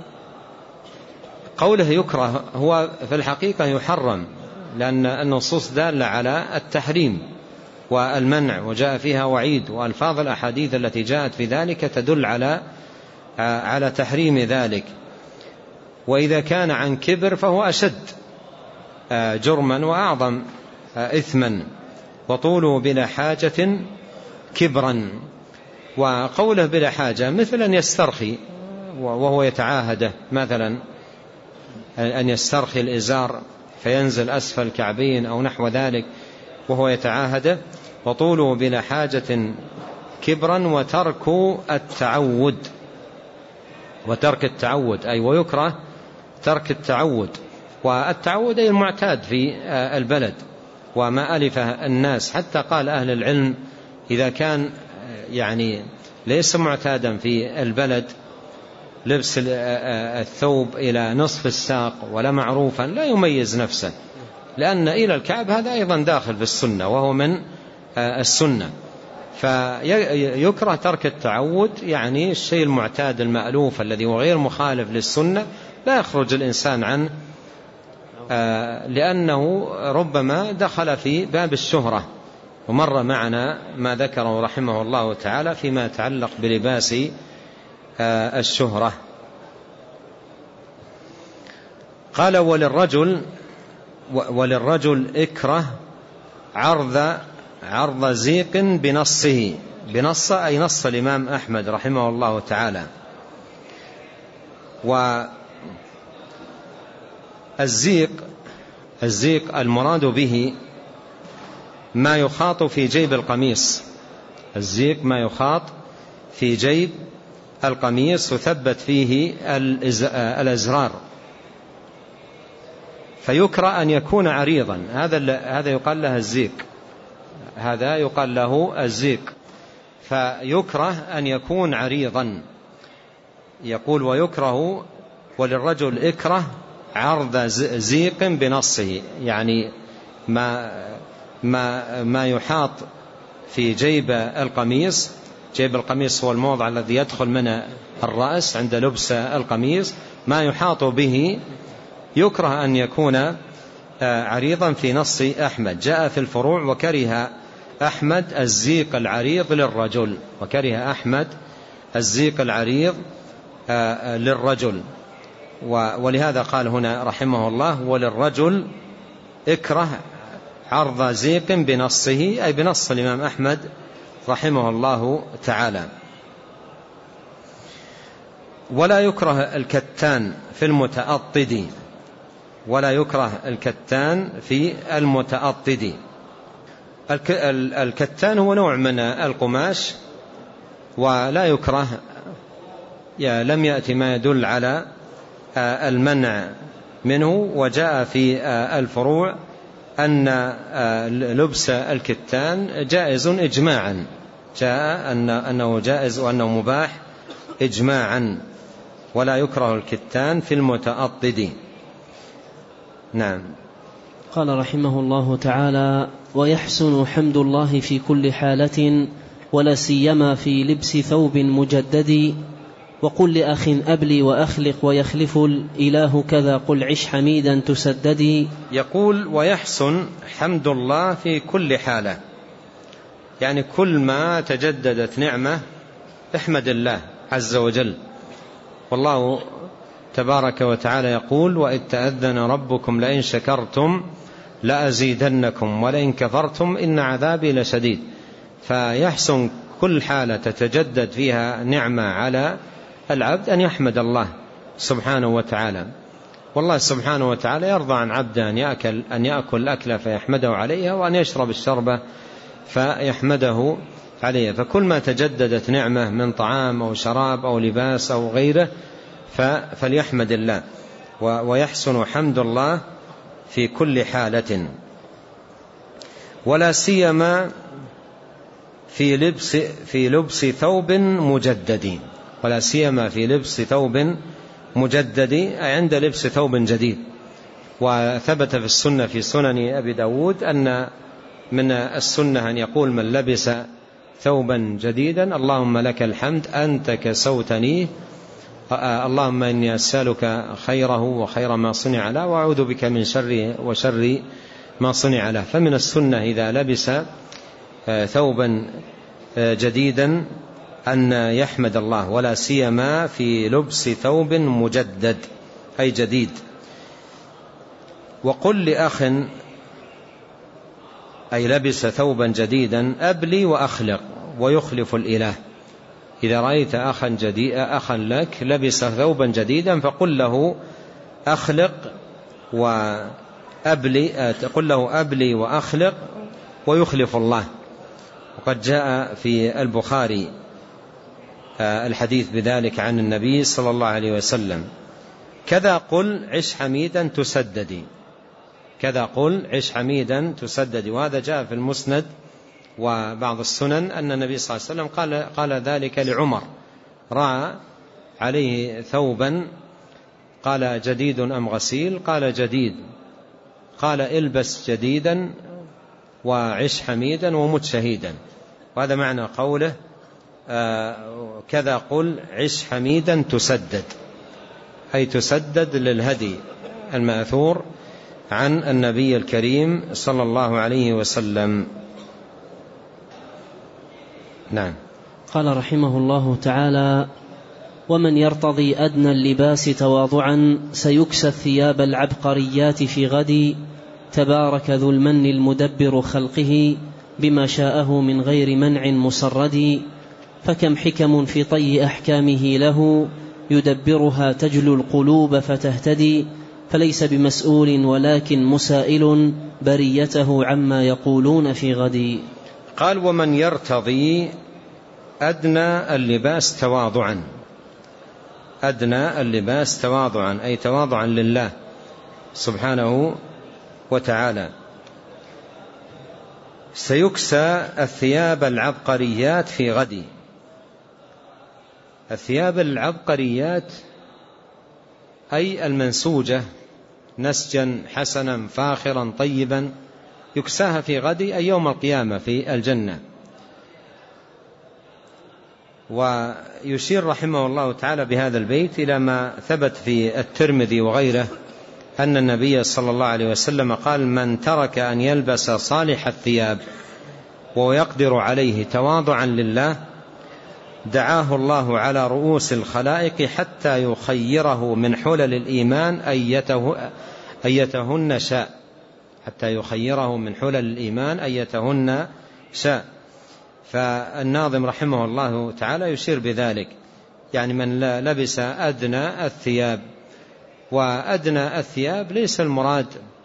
يكره هو في الحقيقة يحرم، لأن النصوص دالة على التحريم والمنع وجاء فيها وعيد، وألفاظ الأحاديث التي جاءت في ذلك تدل على على تحريم ذلك. وإذا كان عن كبر فهو أشد جرما وأعظم إثما. وطوله بلا حاجة كبرا. وقوله بلا حاجة مثل أن يسترخي وهو يتعاهده، مثلا أن يسترخي الإزار فينزل أسفل الكعبين أو نحو ذلك وهو يتعاهده. وطوله بلا حاجة كبرا وترك التعود، وترك التعود أي ويكره ترك التعود. والتعود أي المعتاد في البلد وما ألفه الناس، حتى قال أهل العلم إذا كان يعني ليس معتادا في البلد لبس الثوب إلى نصف الساق ولا معروفا لا يميز نفسه، لأن إلى الكعب هذا أيضا داخل في السنة وهو من السنة. فيكره ترك التعود، يعني الشيء المعتاد المألوف الذي هو غير مخالف للسنة لا يخرج الإنسان عنه، لأنه ربما دخل في باب الشهرة. ومر معنا ما ذكره رحمه الله تعالى فيما يتعلق بلباس الشهرة. قال: وللرجل وللرجل اكره عرض عرض زيق بنصه، بنص أي نص الإمام أحمد رحمه الله تعالى. والزيق الزيق المراد به ما يخاط في جيب القميص، الزيق ما يخاط في جيب القميص وثبت فيه الأزرار، فيكره أن يكون عريضا. هذا هذا يقال له الزيق، هذا يقال له الزيق، فيكره أن يكون عريضا. يقول ويكره وللرجل اكره عرض زيق بنصه، يعني ما ما ما يحاط في جيب القميص. جيب القميص هو الموضع الذي يدخل منه الرأس عند لبس القميص، ما يحاط به يكره أن يكون عريضا في نص أحمد. جاء في الفروع وكره أحمد الزيق العريض للرجل، وكره أحمد الزيق العريض للرجل. ولهذا قال هنا رحمه الله وللرجل اكره عرض زيق بنصه، أي بنص الإمام أحمد رحمه الله تعالى. ولا يكره الكتان في المتأطد، ولا يكره الكتان في المتأطد. الكتان هو نوع من القماش، ولا يكره، لم يأتي ما يدل على المنع منه. وجاء في الفروع أن لبس الكتان جائز إجماعا، جاء أن أنه جائز وأنه مباح إجماعا. ولا يكره الكتان في المتأطد. نعم. قال رحمه الله تعالى ويحسن حمد الله في كل حالة ولا سيما في لبس ثوب مجدد. وقل لأخ أبلي وأخلق ويخلف الإله كذا قل عش حميدا تسددي. يقول ويحسن حمد الله في كل حالة، يعني كل ما تجددت نعمة احمد الله عز وجل. والله تبارك وتعالى يقول وإذ تأذن ربكم لئن شكرتم لأزيدنكم ولئن كفرتم إن عذابي لشديد. فيحسن كل حالة تتجدد فيها نعمة على العبد أن يحمد الله سبحانه وتعالى. والله سبحانه وتعالى يرضى عن عبده أن يأكل, أن يأكل الأكلة فيحمده عليها، وأن يشرب الشربة فيحمده عليها. فكل ما تجددت نعمة من طعام أو شراب أو لباس أو غيره فليحمد الله. ويحسن حمد الله في كل حالة، ولا سيما في لبس في لبس ثوب مجدد. ولا سيما في لبس ثوب مجدد، أي عند لبس ثوب جديد. وثبت في السنة في سنن أبي داود أن من السنة أن يقول من لبس ثوبا جديدا اللهم لك الحمد أنت كسوتني، اللهم إني أسألك خيره وخير ما صنع له وأعوذ بك من شره وشر ما صنع له. فمن السنة إذا لبس ثوبا جديدا أن يحمد الله، ولا سيما في لبس ثوب مجدد أي جديد. وقل لأخ أي لبس ثوبا جديدا أبلي وأخلق ويخلف الإله. إذا رأيت أخا جديد أخا لك لبس ثوبا جديدا فقل له أخلق وأبلي، قل له أبلي وأخلق ويخلف الله. وقد جاء في البخاري الحديث بذلك عن النبي صلى الله عليه وسلم كذا قل عش حميدا تسددي، كذا قل عش حميدا تسددي. وهذا جاء في المسند وبعض السنن أن النبي صلى الله عليه وسلم قال, قال ذلك لعمر، رأى عليه ثوبا قال جديد أم غسيل؟ قال جديد. قال البس جديدا وعش حميدا ومت شهيدا. وهذا معنى قوله آه كذا قل عش حميدا تسدد، أي تسدد للهدي المأثور عن النبي الكريم صلى الله عليه وسلم. نعم. قال رحمه الله تعالى ومن يرتضي أدنى اللباس تواضعا سيكسى الثياب العبقريات في غد. تبارك ذو المن المدبر خلقه بما شاءه من غير منع مسرد. فكم حكم في طي أحكامه له يدبرها تجلو القلوب فتهتدي. فليس بمسؤول ولكن مسائل بريته عما يقولون في غد. قال ومن يرتضي أدنى اللباس تواضعا، أدنى اللباس تواضعا أي تواضعا لله سبحانه وتعالى. سيكسى الثياب العبقريات في غد. الثياب العبقريات أي المنسوجة نسجا حسنا فاخرا طيبا يكساها في غد أي يوم القيامة في الجنة. ويشير رحمه الله تعالى بهذا البيت إلى ما ثبت في الترمذي وغيره أن النبي صلى الله عليه وسلم قال من ترك أن يلبس صالح الثياب ويقدر عليه تواضعا لله دعاه الله على رؤوس الخلائق حتى يخيره من حلل الإيمان أيته أيتهن شاء، حتى يخيره من حلل الإيمان أيتهن شاء. فالناظم رحمه الله تعالى يشير بذلك، يعني من لبس أدنى الثياب. وأدنى الثياب ليس المراد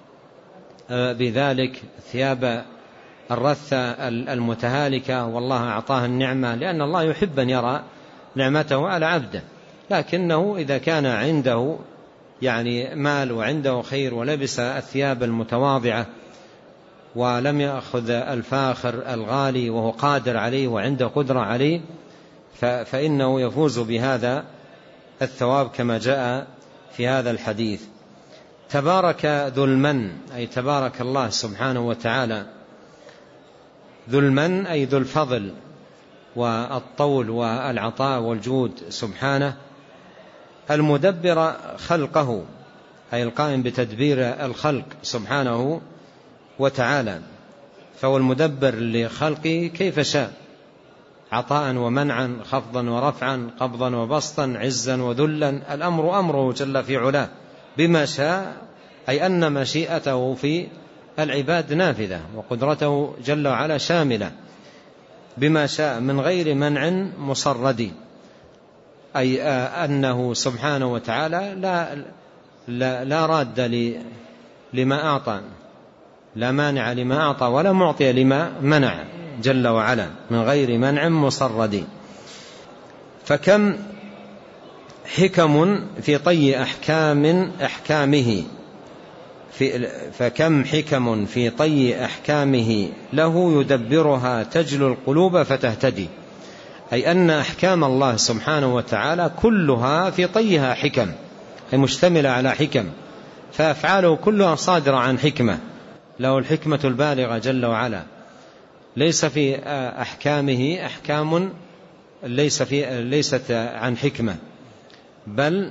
بذلك ثياب الرثة المتهالكة والله أعطاها النعمة، لأن الله يحب أن يرى نعمته على عبده، لكنه إذا كان عنده يعني مال وعنده خير ولبس الثياب المتواضعة ولم يأخذ الفاخر الغالي وهو قادر عليه وعنده قدرة عليه فإنه يفوز بهذا الثواب كما جاء في هذا الحديث. تبارك ذو المن أي تبارك الله سبحانه وتعالى. ذو المن أي ذو الفضل والطول والعطاء والجود سبحانه. المدبر خلقه أي القائم بتدبير الخلق سبحانه وتعالى، فهو المدبر لخلقه كيف شاء، عطاء ومنعا، خفضا ورفعا، قبضا وبسطا، عزا وذلا. الأمر أمره جل في علاه بما شاء، أي أن مشيئته في العباد نافذة وقدرته جل وعلا شاملة بما شاء من غير منع مصرد، أي أنه سبحانه وتعالى لا, لا, لا راد لما أعطى، لا مانع لما أعطى ولا معطي لما منع جل وعلا من غير منع مصرد. فكم حكم في طي أحكام أحكامه في فكم حكم في طي أحكامه له يدبرها تجلو القلوب فتهتدي، أي أن أحكام الله سبحانه وتعالى كلها في طيها حكم، أي مشتملة على حكم، فأفعاله كلها صادرة عن حكمة، له الحكمة البالغة جل وعلا. ليس في أحكامه أحكام ليس في ليست عن حكمة، بل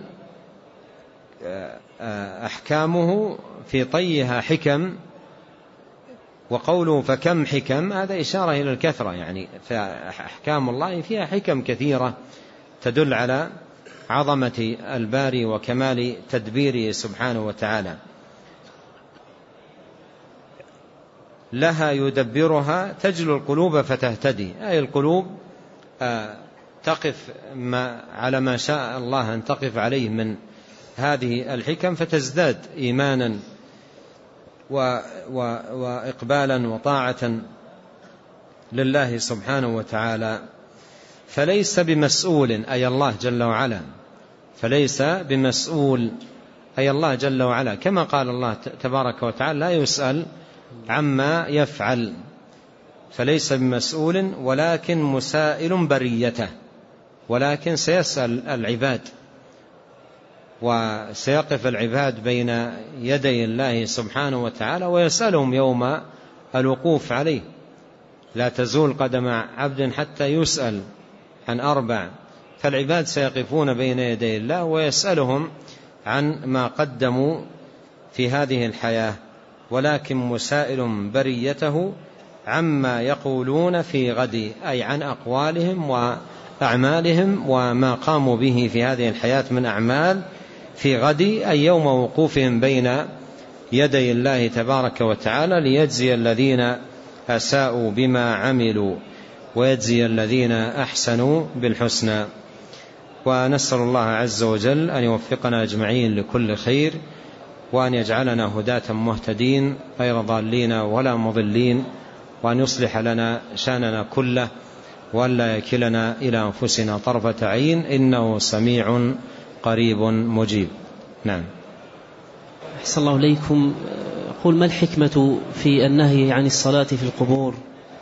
أحكامه في طيها حكم. وقوله فكم حكم هذا إشارة إلى الكثرة، يعني فأحكام الله فيها حكم كثيرة تدل على عظمة الباري وكمال تدبيره سبحانه وتعالى. لها يدبرها تجلو القلوب فتهتدي، أي القلوب تقف ما على ما شاء الله أن تقف عليه من هذه الحكم فتزداد إيمانا وإقبالا وطاعة لله سبحانه وتعالى. فليس بمسؤول أي الله جل وعلا، فليس بمسؤول أي الله جل وعلا، كما قال الله تبارك وتعالى لا يسأل عما يفعل. فليس بمسؤول ولكن مسائل بريته، ولكن سيسأل العباد وسيقف العباد بين يدي الله سبحانه وتعالى ويسألهم يوم الوقوف عليه. لا تزول قدم عبد حتى يسأل عن أربع، فالعباد سيقفون بين يدي الله ويسألهم عن ما قدموا في هذه الحياة، ولكن مسائل بريته عما يقولون في غد، أي عن أقوالهم وأعمالهم وما قاموا به في هذه الحياة من أعمال في غد، أي يوم وقوفهم بين يدي الله تبارك وتعالى ليجزي الذين أساءوا بما عملوا ويجزي الذين أحسنوا بالحسنى. ونسأل الله عز وجل أن يوفقنا أجمعين لكل خير، وأن يجعلنا هداة مهتدين غير ضالين ولا مضلين، وأن يصلح لنا شأننا كله، وأن لا يكلنا إلى أنفسنا طرفة عين، إنه سميع قريب مجيب. نعم. أحسن الله إليكم. قل ما الحكمة في النهي عن الصلاة في القبور؟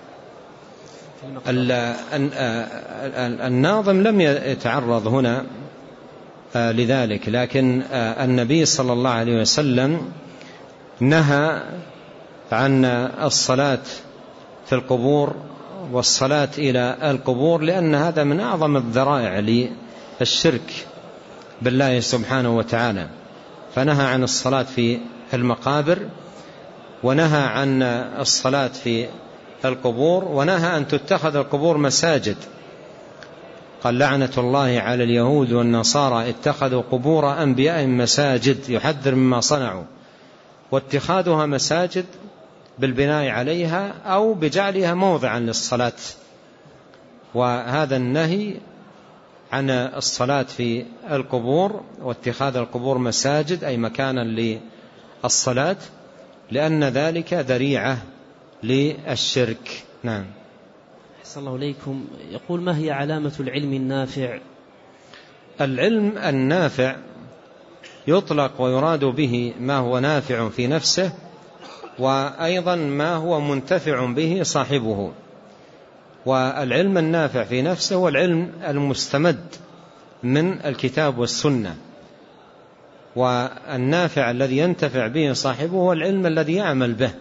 الناظم لم يتعرض هنا لذلك، لكن النبي صلى الله عليه وسلم نهى عن الصلاة في القبور والصلاة إلى القبور، لأن هذا من أعظم الذرائع للشرك بالله سبحانه وتعالى. فنهى عن الصلاة في المقابر، ونهى عن الصلاة في القبور، ونهى أن تتخذ القبور مساجد. قال لعنة الله على اليهود والنصارى اتخذوا قبور أنبيائهم مساجد، يحذر مما صنعوا، واتخاذها مساجد بالبناء عليها أو بجعلها موضعا للصلاة. وهذا النهي عن الصلاة في القبور واتخاذ القبور مساجد أي مكانا للصلاة، لأن ذلك ذريعة للشرك. نعم. أحسن الله إليكم. يقول ما هي علامة العلم النافع؟ العلم النافع يطلق ويراد به ما هو نافع في نفسه، وأيضا ما هو منتفع به صاحبه. والعلم النافع في نفسه هو العلم المستمد من الكتاب والسنة، والنافع الذي ينتفع به صاحبه هو العلم الذي يعمل به.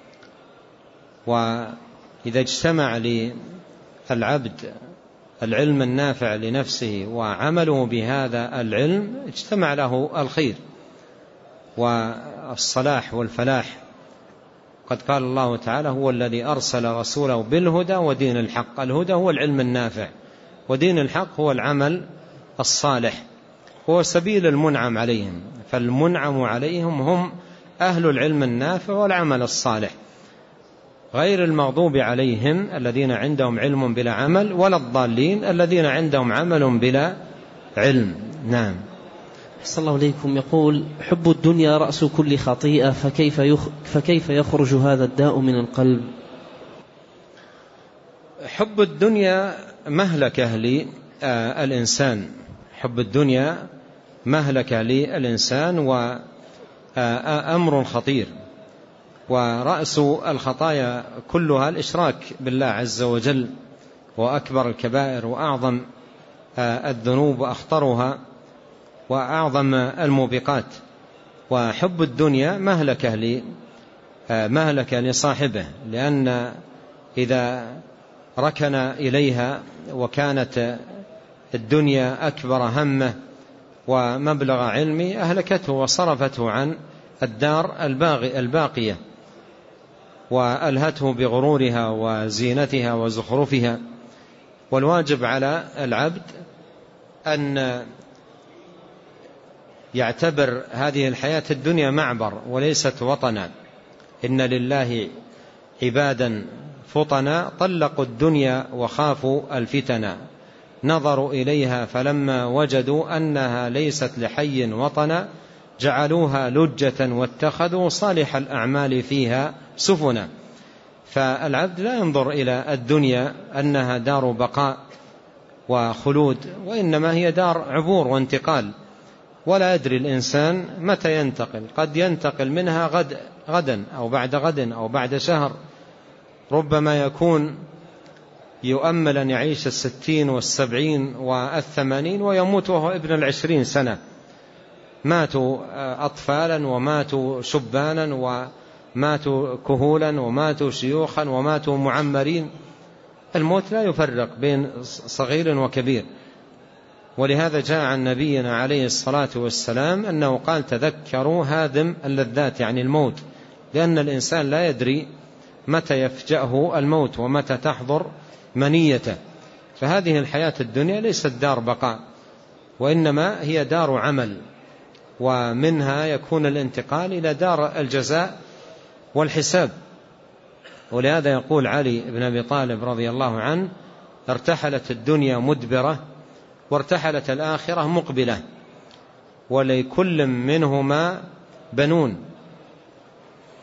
وإذا اجتمع للعبد العلم النافع لنفسه وعمله بهذا العلم اجتمع له الخير والصلاح والفلاح. قد قال الله تعالى هو الذي أرسل رسوله بالهدى ودين الحق. الهدى هو العلم النافع، ودين الحق هو العمل الصالح، هو سبيل المنعم عليهم. فالمنعم عليهم هم أهل العلم النافع والعمل الصالح، غير المغضوب عليهم الذين عندهم علم بلا عمل، ولا الضالين الذين عندهم عمل بلا علم. نعم. أحسن الله إليكم. يقول حب الدنيا رأس كل خطيئة، فكيف يخ... فكيف يخرج هذا الداء من القلب؟ حب الدنيا مهلكة للإنسان، حب الدنيا مهلكة للإنسان وأمر خطير. ورأس الخطايا كلها الإشراك بالله عز وجل، وأكبر الكبائر وأعظم الذنوب وأخطرها وأعظم الموبقات. وحب الدنيا مهلكة مهلكة لصاحبه، لأن إذا ركن إليها وكانت الدنيا أكبر همه ومبلغ علمه أهلكته وصرفته عن الدار الباقية، وألهته بغرورها وزينتها وزخرفها. والواجب على العبد أن يعتبر هذه الحياة الدنيا معبر وليست وطنا. إن لله عبادا فطنا طلقوا الدنيا وخافوا الفتنا، نظروا إليها فلما وجدوا أنها ليست لحي وطنا جعلوها لجة واتخذوا صالح الأعمال فيها سفنا. فالعبد لا ينظر إلى الدنيا أنها دار بقاء وخلود، وإنما هي دار عبور وانتقال، ولا يدري الإنسان متى ينتقل. قد ينتقل منها غد غدا أو بعد غد أو بعد شهر، ربما يكون يؤمل أن يعيش الستين والسبعين والثمانين ويموت وهو ابن العشرين سنة. ماتوا أطفالا وماتوا شبانا وماتوا كهولا وماتوا شيوخا وماتوا معمرين. الموت لا يفرق بين صغير وكبير. ولهذا جاء عن نبينا عليه الصلاة والسلام أنه قال تذكروا هادم اللذات، يعني الموت، لأن الإنسان لا يدري متى يفجأه الموت ومتى تحضر منيته. فهذه الحياة الدنيا ليست دار بقاء، وإنما هي دار عمل، ومنها يكون الانتقال إلى دار الجزاء والحساب. ولهذا يقول علي بن أبي طالب رضي الله عنه ارتحلت الدنيا مدبرة وارتحلت الآخرة مقبلة، ولكل منهما بنون،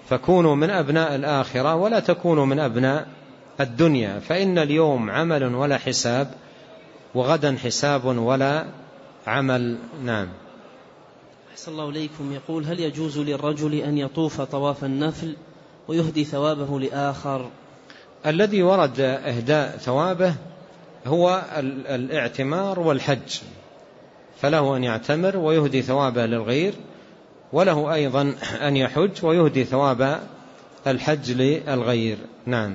فكونوا من أبناء الآخرة ولا تكونوا من أبناء الدنيا، فإن اليوم عمل ولا حساب، وغدا حساب ولا عمل. نعم. أحسن الله إليكم. يقول: هل يجوز للرجل أن يطوف طواف النفل ويهدي ثوابه لآخر؟ الذي ورد إهداء ثوابه هو الاعتمار والحج، فله أن يعتمر ويهدي ثوابه للغير، وله أيضا أن يحج ويهدي ثواب الحج للغير. نعم.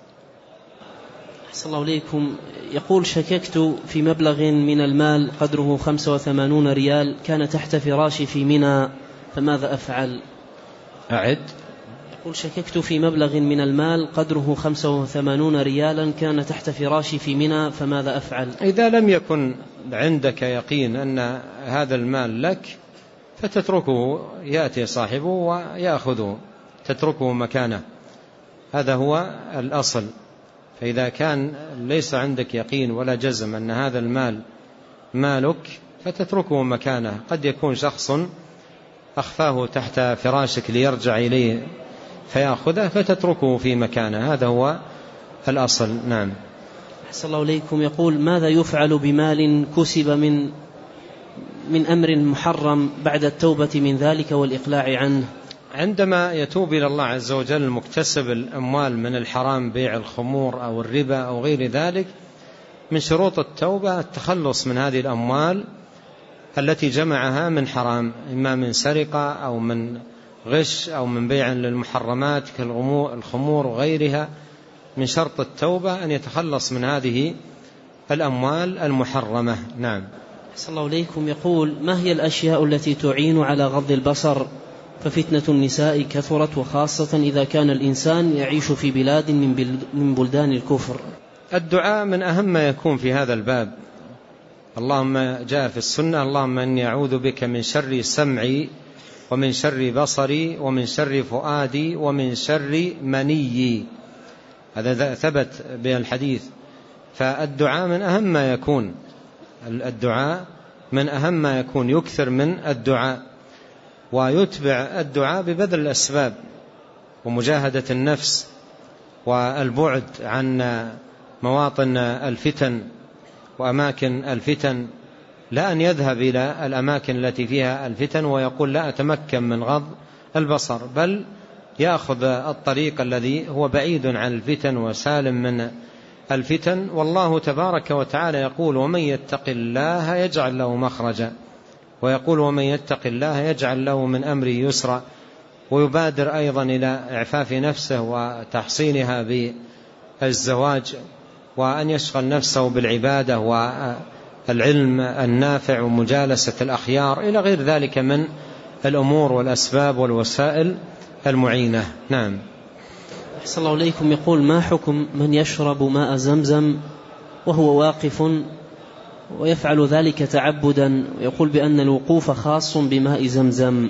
أحسن الله إليكم. يقول: شككت في مبلغ من المال قدره خمسة وثمانون ريال كان تحت فراشي في منى، فماذا أفعل؟ أعد. يقول: شككت في مبلغ من المال قدره خمسة وثمانون ريالا كان تحت فراشي في منى، فماذا أفعل؟ إذا لم يكن عندك يقين أن هذا المال لك فتتركه، يأتي صاحبه ويأخذه، تتركه مكانه، هذا هو الأصل. فإذا كان ليس عندك يقين ولا جزم أن هذا المال مالك فتتركه مكانه. قد يكون شخص أخفاه تحت فراشك ليرجع إليه فيأخذه، فتتركه في مكانه، هذا هو الأصل. نعم. أحسن الله إليكم. يقول: ماذا يفعل بمال كسب من من أمر محرم بعد التوبة من ذلك والإقلاع عنه؟ عندما يتوب إلى الله عز وجل مكتسب الأموال من الحرام، بيع الخمور أو الربا أو غير ذلك، من شروط التوبة التخلص من هذه الأموال التي جمعها من حرام، إما من سرقة أو من غش أو من بيع للمحرمات كالخمور وغيرها. من شرط التوبة أن يتخلص من هذه الأموال المحرمة. نعم. أحسن الله إليكم. يقول: ما هي الأشياء التي تعين على غض البصر؟ ففتنة النساء كثرت، وخاصة إذا كان الإنسان يعيش في بلاد من بلدان الكفر. الدعاء من أهم ما يكون في هذا الباب. اللهم جاء في السنة: اللهم إني أعوذ بك من شر سمعي ومن شر بصري ومن شر فؤادي ومن شر منيي، هذا ثبت بالحديث. فالدعاء من أهم ما يكون، الدعاء من أهم ما يكون، يكثر من الدعاء، ويتبع الدعاء ببذل الأسباب ومجاهدة النفس والبعد عن مواطن الفتن وأماكن الفتن، لا أن يذهب إلى الأماكن التي فيها الفتن ويقول لا أتمكن من غض البصر، بل يأخذ الطريق الذي هو بعيد عن الفتن وسالم من الفتن. والله تبارك وتعالى يقول: ومن يتق الله يجعل له مخرجا، ويقول: ومن يتق الله يجعل له من أمره يسرا. ويبادر أيضا إلى إعفاف نفسه وتحصينها بالزواج، وأن يشغل نفسه بالعبادة والعلم النافع ومجالسة الأخيار إلى غير ذلك من الأمور والأسباب والوسائل المعينة. نعم. أحسن الله إليكم. يقول: ما حكم من يشرب ماء زمزم وهو واقف ويفعل ذلك تعبدا، ويقول بأن الوقوف خاص بماء زمزم؟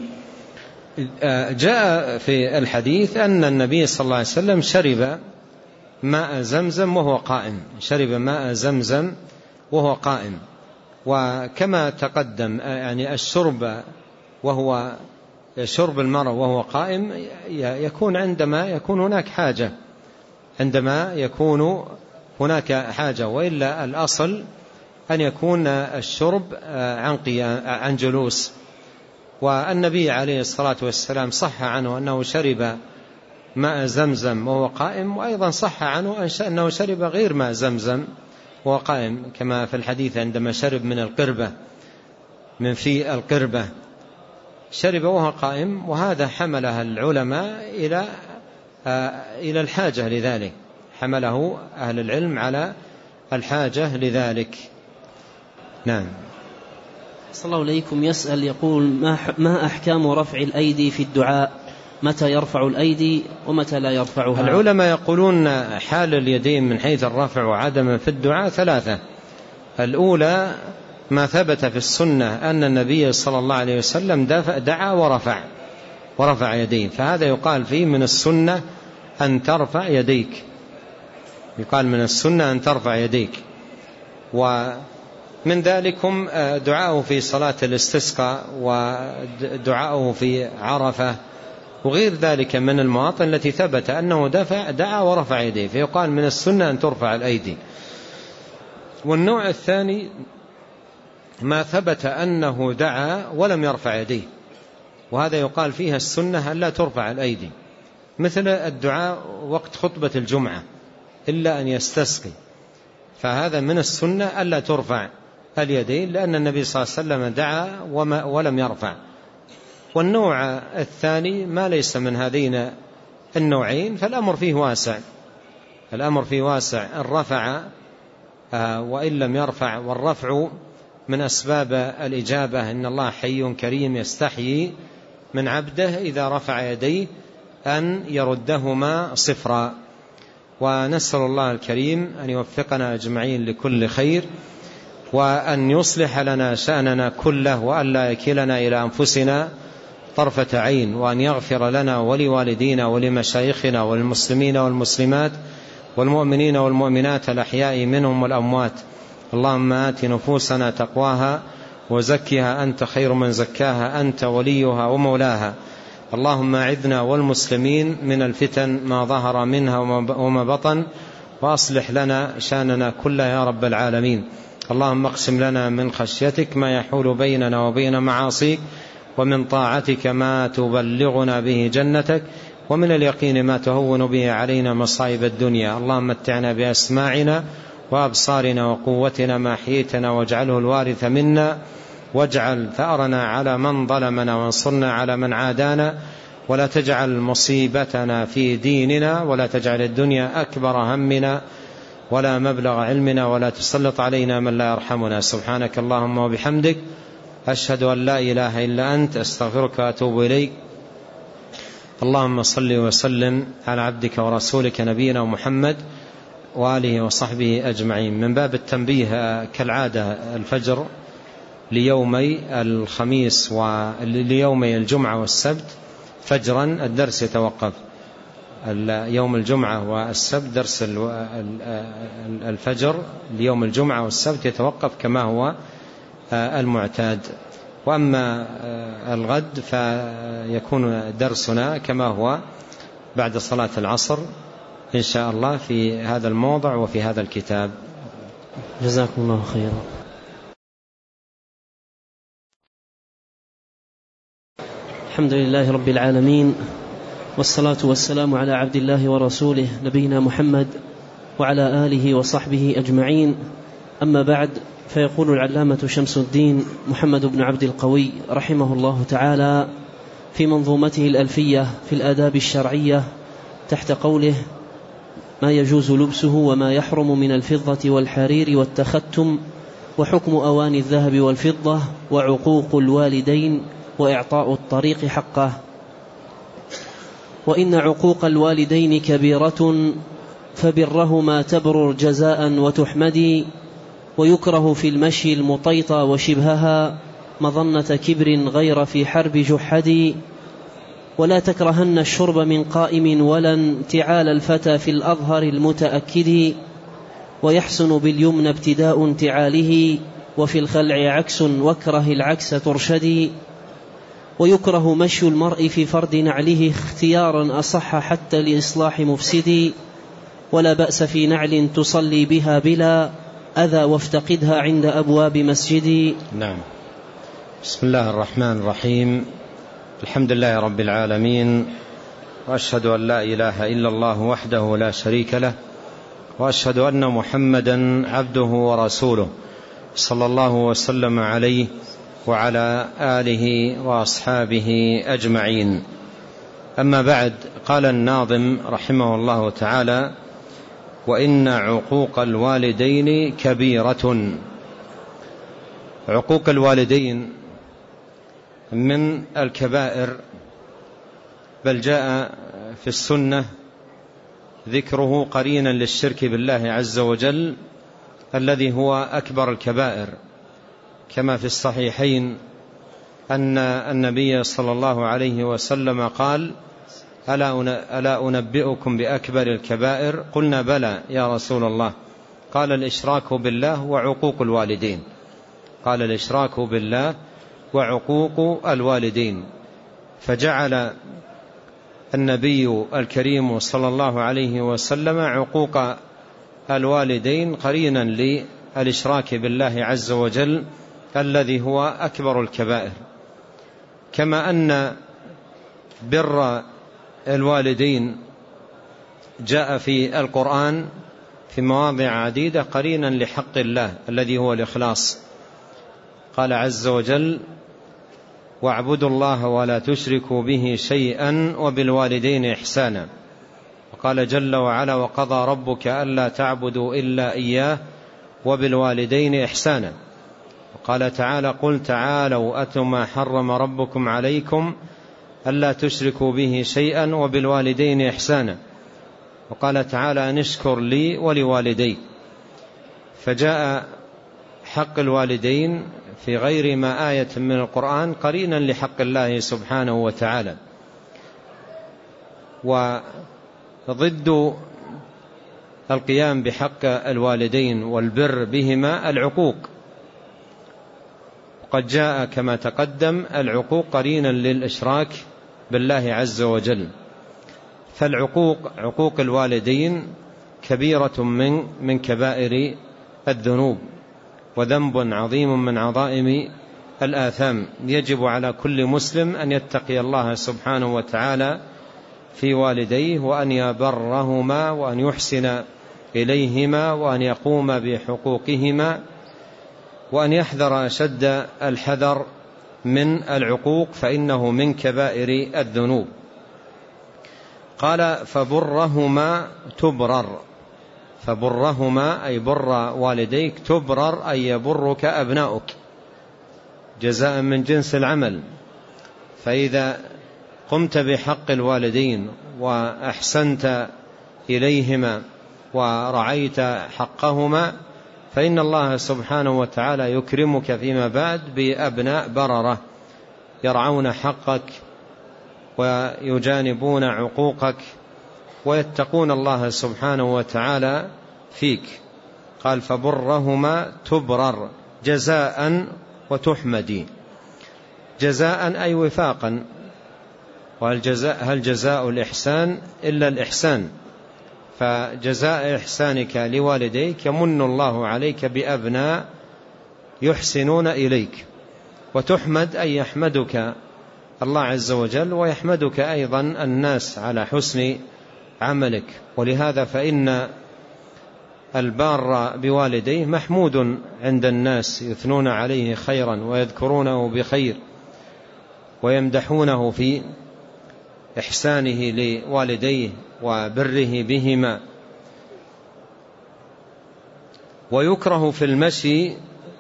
جاء في الحديث أن النبي صلى الله عليه وسلم شرب ماء زمزم وهو قائم، شرب ماء زمزم وهو قائم. وكما تقدم يعني الشرب وهو شرب المرء وهو قائم يكون عندما يكون هناك حاجة، عندما يكون هناك حاجة، وإلا الأصل أن يكون الشرب عن قيام عن جلوس. والنبي عليه الصلاة والسلام صح عنه أنه شرب ماء زمزم وهو قائم، وأيضا صح عنه أنه شرب غير ماء زمزم وهو قائم، كما في الحديث عندما شرب من القربة، من في القربة شرب وهو قائم. وهذا حملها العلماء إلى إلى الحاجة لذلك، حمله أهل العلم على الحاجة لذلك. نعم. صلى الله عليكم. يسأل يقول: ما أحكام رفع الأيدي في الدعاء؟ متى يرفع الأيدي ومتى لا يرفعها؟ العلماء يقولون حال اليدين من حيث الرفع وعدم في الدعاء ثلاثة. الأولى ما ثبت في السنة أن النبي صلى الله عليه وسلم دعا ورفع ورفع يديه، فهذا يقال فيه من السنة أن ترفع يديك، يقال من السنة أن ترفع يديك. ومن ذلكم دعاءه في صلاة الاستسقاء ودعاءه في عرفة وغير ذلك من المواطن التي ثبت أنه دفع دعا ورفع يديه، فيقال من السنة أن ترفع الأيدي. والنوع الثاني ما ثبت أنه دعا ولم يرفع يديه، وهذا يقال فيها السنة أن لا ترفع الأيدي، مثل الدعاء وقت خطبة الجمعة إلا أن يستسقي، فهذا من السنة ألا ترفع اليدين، لأن النبي صلى الله عليه وسلم دعا وما ولم يرفع. والنوع الثاني ما ليس من هذين النوعين فالأمر فيه واسع، الأمر فيه واسع، الرفع وإن لم يرفع، والرفع من أسباب الإجابة، إن الله حي كريم يستحيي من عبده إذا رفع يديه أن يردهما صفرا. ونسأل الله الكريم أن يوفقنا أجمعين لكل خير، وأن يصلح لنا شأننا كله، وأن لا يكلنا إلى أنفسنا طرفة عين، وأن يغفر لنا ولوالدينا ولمشايخنا والمسلمين والمسلمات والمؤمنين والمؤمنات الأحياء منهم والأموات. اللهم آت نفوسنا تقواها وزكها أنت خير من زكاها، أنت وليها ومولاها. اللهم أعذنا والمسلمين من الفتن ما ظهر منها وما بطن، وأصلح لنا شأننا كله يا رب العالمين. اللهم اقسم لنا من خشيتك ما يحول بيننا وبين معاصيك، ومن طاعتك ما تبلغنا به جنتك، ومن اليقين ما تهون به علينا مصائب الدنيا. اللهم متعنا بأسماعنا وأبصارنا وقوتنا ما أحييتنا، واجعله الوارث منا، واجعل ثأرنا على من ظلمنا، وانصرنا على من عادانا، ولا تجعل مصيبتنا في ديننا، ولا تجعل الدنيا أكبر همنا ولا مبلغ علمنا، ولا تسلط علينا من لا يرحمنا. سبحانك اللهم وبحمدك، أشهد أن لا إله إلا أنت، أستغفرك وأتوب إليك. اللهم صل وسلم على عبدك ورسولك نبينا محمد وآله وصحبه أجمعين. من باب التنبيه كالعادة، الفجر ليومي الخميس وليومي الجمعة والسبت فجرا الدرس يتوقف، يوم الجمعة والسبت درس الفجر ليوم الجمعة والسبت يتوقف كما هو المعتاد. وأما الغد فيكون درسنا كما هو بعد صلاة العصر إن شاء الله في هذا الموضع وفي هذا الكتاب. جزاكم الله خيرا. الحمد لله رب العالمين، والصلاة والسلام على عبد الله ورسوله نبينا محمد وعلى آله وصحبه أجمعين. أما بعد، فيقول العلامة شمس الدين محمد بن عبد القوي رحمه الله تعالى في منظومته الألفية في الآداب الشرعية تحت قوله: ما يجوز لبسه وما يحرم من الفضة والحرير والتختم، وحكم أواني الذهب والفضة، وعقوق الوالدين، وإعطاء الطريق حقه. وإن عقوق الوالدين كبيرة، فبرهما تبرر جزاء وتحمدي، ويكره في المشي المطيطى وشبهها مظنة كبر غير في حرب جحدي. ولا تكرهن الشرب من قائم، ولا انتعال الفتى في الأظهر المتأكد، ويحسن باليمن ابتداء انتعاله، وفي الخلع عكس، واكره العكس ترشدي. ويكره مشي المرء في فرد نعله اختيارا أصح حتى لإصلاح مفسدي، ولا بأس في نعل تصلي بها بلا أذى، وافتقدها عند أبواب مسجدي. نعم. بسم الله الرحمن الرحيم، الحمد لله رب العالمين، وأشهد أن لا إله إلا الله وحده لا شريك له، وأشهد أن محمدا عبده ورسوله صلى الله وسلم عليه وعلى آله وأصحابه أجمعين. أما بعد، قال الناظم رحمه الله تعالى: وإن عقوق الوالدين كبيرة. عقوق الوالدين من الكبائر، بل جاء في السنة ذكره قرينا للشرك بالله عز وجل الذي هو أكبر الكبائر، كما في الصحيحين أن النبي صلى الله عليه وسلم قال: ألا أنبئكم بأكبر الكبائر؟ قلنا: بلى يا رسول الله. قال: الإشراك بالله وعقوق الوالدين. قال: الإشراك بالله وعقوق الوالدين. فجعل النبي الكريم صلى الله عليه وسلم عقوق الوالدين قرينا للإشراك بالله عز وجل الذي هو أكبر الكبائر، كما أن بر الوالدين جاء في القرآن في مواضع عديدة قرينا لحق الله الذي هو الإخلاص. قال عز وجل: واعبدوا الله ولا تشركوا به شيئا وبالوالدين إحسانا. وقال جل وعلا: وقضى ربك ألا تعبدوا إلا إياه وبالوالدين إحسانا. وقال تعالى: قل تعالوا أتل ما حرم ربكم عليكم ألا تشركوا به شيئا وبالوالدين إحسانا. وقال تعالى: أن اشكر لي ولوالدي. فجاء حق الوالدين في غير ما آية من القرآن قرينا لحق الله سبحانه وتعالى. وضد القيام بحق الوالدين والبر بهما العقوق. قد جاء كما تقدم العقوق قرينا للإشراك بالله عز وجل. فالعقوق عقوق الوالدين كبيرة من من كبائر الذنوب، وذنب عظيم من عظائم الآثام. يجب على كل مسلم أن يتقي الله سبحانه وتعالى في والديه، وأن يبرهما وأن يحسن إليهما وأن يقوم بحقوقهما، وأن يحذر شد الحذر من العقوق فإنه من كبائر الذنوب. قال: فبرهما تبرر. فبرهما أي بر والديك، تبرر أي يبرك أبناؤك جزاء من جنس العمل. فإذا قمت بحق الوالدين وأحسنت إليهما ورعيت حقهما فإن الله سبحانه وتعالى يكرمك فيما بعد بأبناء بررة يرعون حقك ويجانبون عقوقك ويتقون الله سبحانه وتعالى فيك. قال: فبرهما تبرر جزاء وتحمدي. جزاء أي وفاقا، والجزاء هل جزاء الإحسان إلا الإحسان؟ فجزاء إحسانك لوالديك يمن الله عليك بأبناء يحسنون إليك. وتحمد أي يحمدك الله عز وجل ويحمدك أيضا الناس على حسن عملك. ولهذا فإن البار بوالديه محمود عند الناس، يثنون عليه خيرا ويذكرونه بخير ويمدحونه في إحسانه لوالديه وبره بهما. ويكره في المشي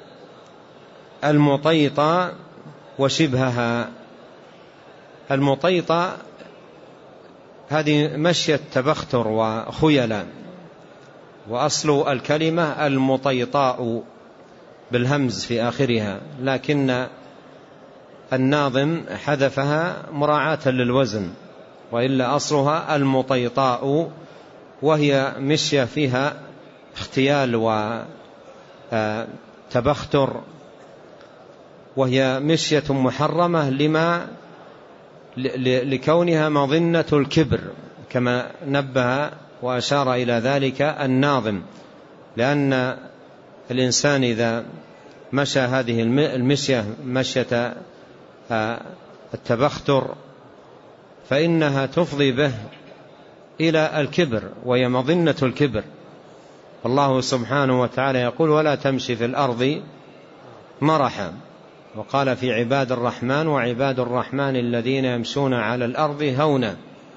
المطيطة وشبهها. المطيطة هذه مشية تبختر وخيلا، وأصل الكلمة المطيطاء بالهمز في آخرها، لكن الناظم حذفها مراعاة للوزن، وإلا أصلها المطيطاء، وهي مشية فيها اختيال وتبختر، وهي مشية محرمة لما لكونها مظنة الكبر، كما نبه وأشار إلى ذلك الناظم. لأن الإنسان إذا مشى هذه المشية مشية التبختر فإنها تفضي به إلى الكبر، وهي مظنة الكبر. الله سبحانه وتعالى يقول: ولا تمشي في الأرض مرحا. وقال في عباد الرحمن: وعباد الرحمن الذين يمشون على الأرض هونا.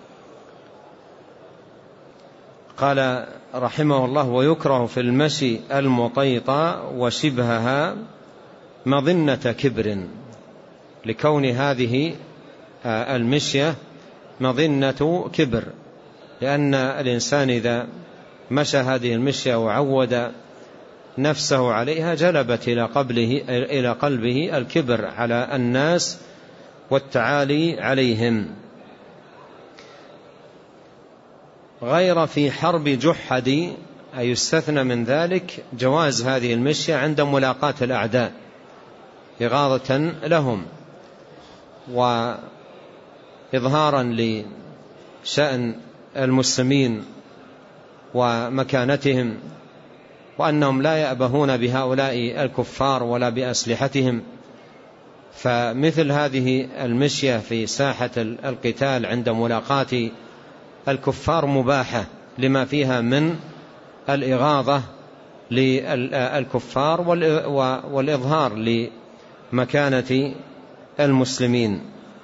قال رحمه الله: ويكره في المشي المطيطة وشبهها مظنة كبر، لكون هذه المشية مظنة كبر، لأن الإنسان إذا مشى هذه المشية وعود نفسه عليها جلبت إلى قلبه, إلى قلبه الكبر على الناس والتعالي عليهم. غير في حرب جحد، أي يستثنى من ذلك جواز هذه المشية عند ملاقاة الأعداء إغاظة لهم وإظهارا شأن المسلمين ومكانتهم، وأنهم لا يأبهون بهؤلاء الكفار ولا بأسلحتهم. فمثل هذه المشية في ساحة القتال عند ملاقاة الكفار مباحة لما فيها من الإغاظة للكفار والإظهار لمكانة المسلمين.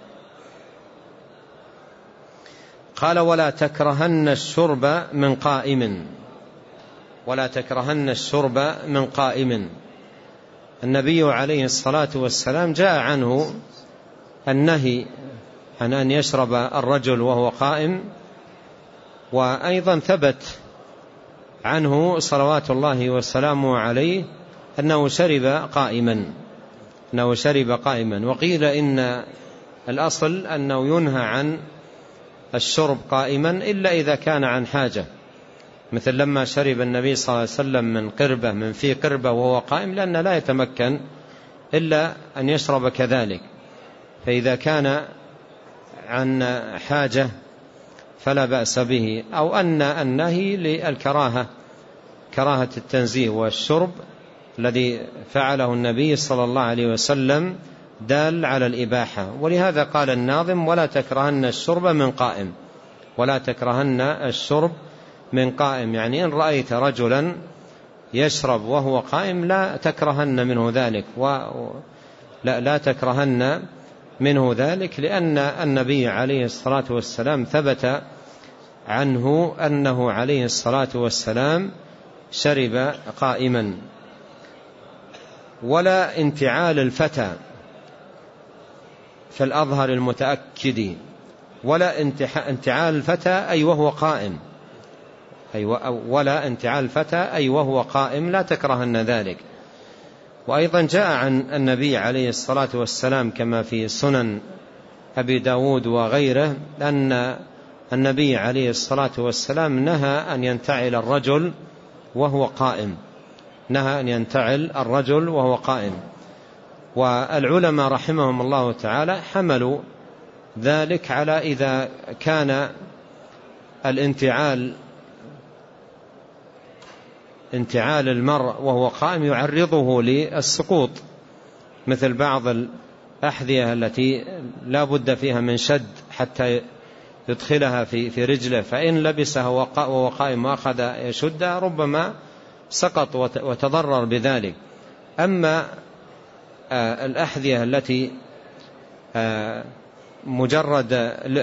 قال ولا تكرهن الشرب من قائم، ولا تكرهن الشرب من قائم. النبي عليه الصلاة والسلام جاء عنه النهي عن أن يشرب الرجل وهو قائم، وأيضا ثبت عنه صلوات الله وسلامه عليه أنه شرب قائما أنه شرب قائما وقيل إن الأصل أنه ينهى عن الشرب قائما إلا إذا كان عن حاجة، مثل لما شرب النبي صلى الله عليه وسلم من قربة من في قربة وهو قائم، لأن لا يتمكن إلا أن يشرب كذلك. فإذا كان عن حاجة فلا بأس به. أو أن النهي للكراهة، كراهة التنزيه والشرب الذي فعله النبي صلى الله عليه وسلم دال على الإباحة. ولهذا قال الناظم ولا تكرهن الشرب من قائم، ولا تكرهن الشرب من قائم، يعني إن رأيت رجلا يشرب وهو قائم لا تكرهن منه ذلك، لا, لا تكرهن منه ذلك، لأن النبي عليه الصلاة والسلام ثبت عنه أنه عليه الصلاة والسلام شرب قائما. ولا انتعال الفتى في الأظهر المتأكد، ولا انتعال الفتى أي وهو قائم، أي ولا انتعال الفتى أي وهو قائم لا تكرهن ذلك. وأيضا جاء عن النبي عليه الصلاة والسلام كما في سنن أبي داود وغيره أن النبي عليه الصلاة والسلام نهى أن ينتعل الرجل وهو قائم، نهى أن ينتعل الرجل وهو قائم. والعلماء رحمهم الله تعالى حملوا ذلك على إذا كان الانتعال انتعال المرء وهو قائم يعرضه للسقوط، مثل بعض الأحذية التي لا بد فيها من شد حتى يدخلها في في رجله، فإن لبسها وهو قائم وأخذ يشدها ربما سقط وتضرر بذلك. أما الأحذية التي مجرد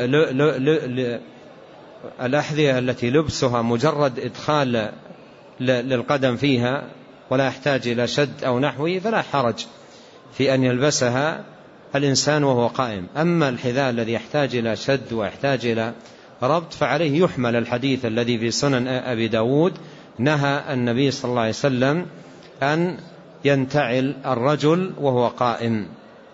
الأحذية التي لبسها مجرد إدخال للقدم فيها ولا يحتاج إلى شد أو نحوه فلا حرج في أن يلبسها الإنسان وهو قائم. أما الحذاء الذي يحتاج إلى شد ويحتاج إلى ربط فعليه يحمل الحديث الذي في سنن أبي داود نهى النبي صلى الله عليه وسلم أن ينتعل الرجل وهو قائم.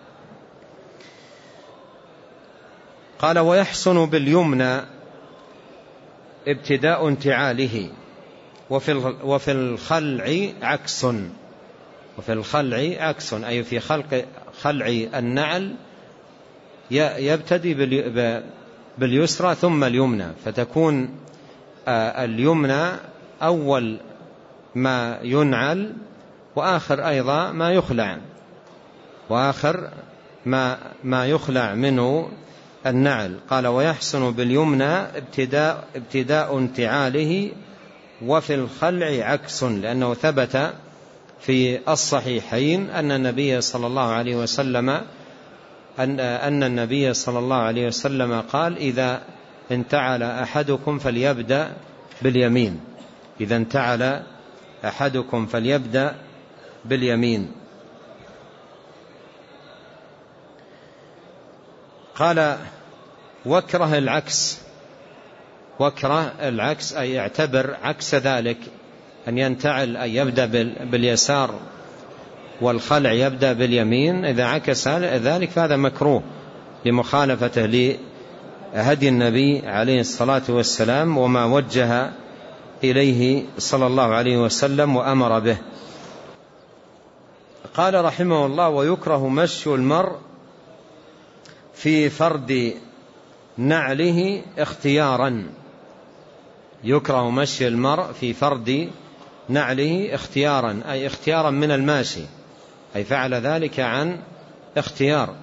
قال ويحسن باليمنى ابتداء انتعاله، وفي الخلع عكس، وفي الخلع عكس أي في خلق خلع النعل يبتدي باليسرى ثم اليمنى، فتكون اليمنى أول ما ينعل وآخر أيضا ما يخلع، وآخر ما ما يخلع منه النعل. قال ويحسن باليمنى ابتداء ابتداء انتعاله، وفي الخلع عكس، لأنه ثبت في الصحيحين أن النبي صلى الله عليه وسلم أن أن النبي صلى الله عليه وسلم قال إذا انتعل أحدكم فليبدأ باليمين، إذا انتعل أحدكم فليبدأ باليمين. قال واكره العكس، واكره العكس أي اعتبر عكس ذلك، أن ينتعل أي يبدأ باليسار والخلع يبدأ باليمين، إذا عكس ذلك فهذا مكروه لمخالفته لهدي النبي عليه الصلاة والسلام وما وجه إليه صلى الله عليه وسلم وأمر به. قال رحمه الله ويكره مشي المرء في فرد نعله اختيارا. يكره مشي المرء في فرد نعله اختيارا، أي اختيارا من الماشي، أي فعل ذلك عن اختيار،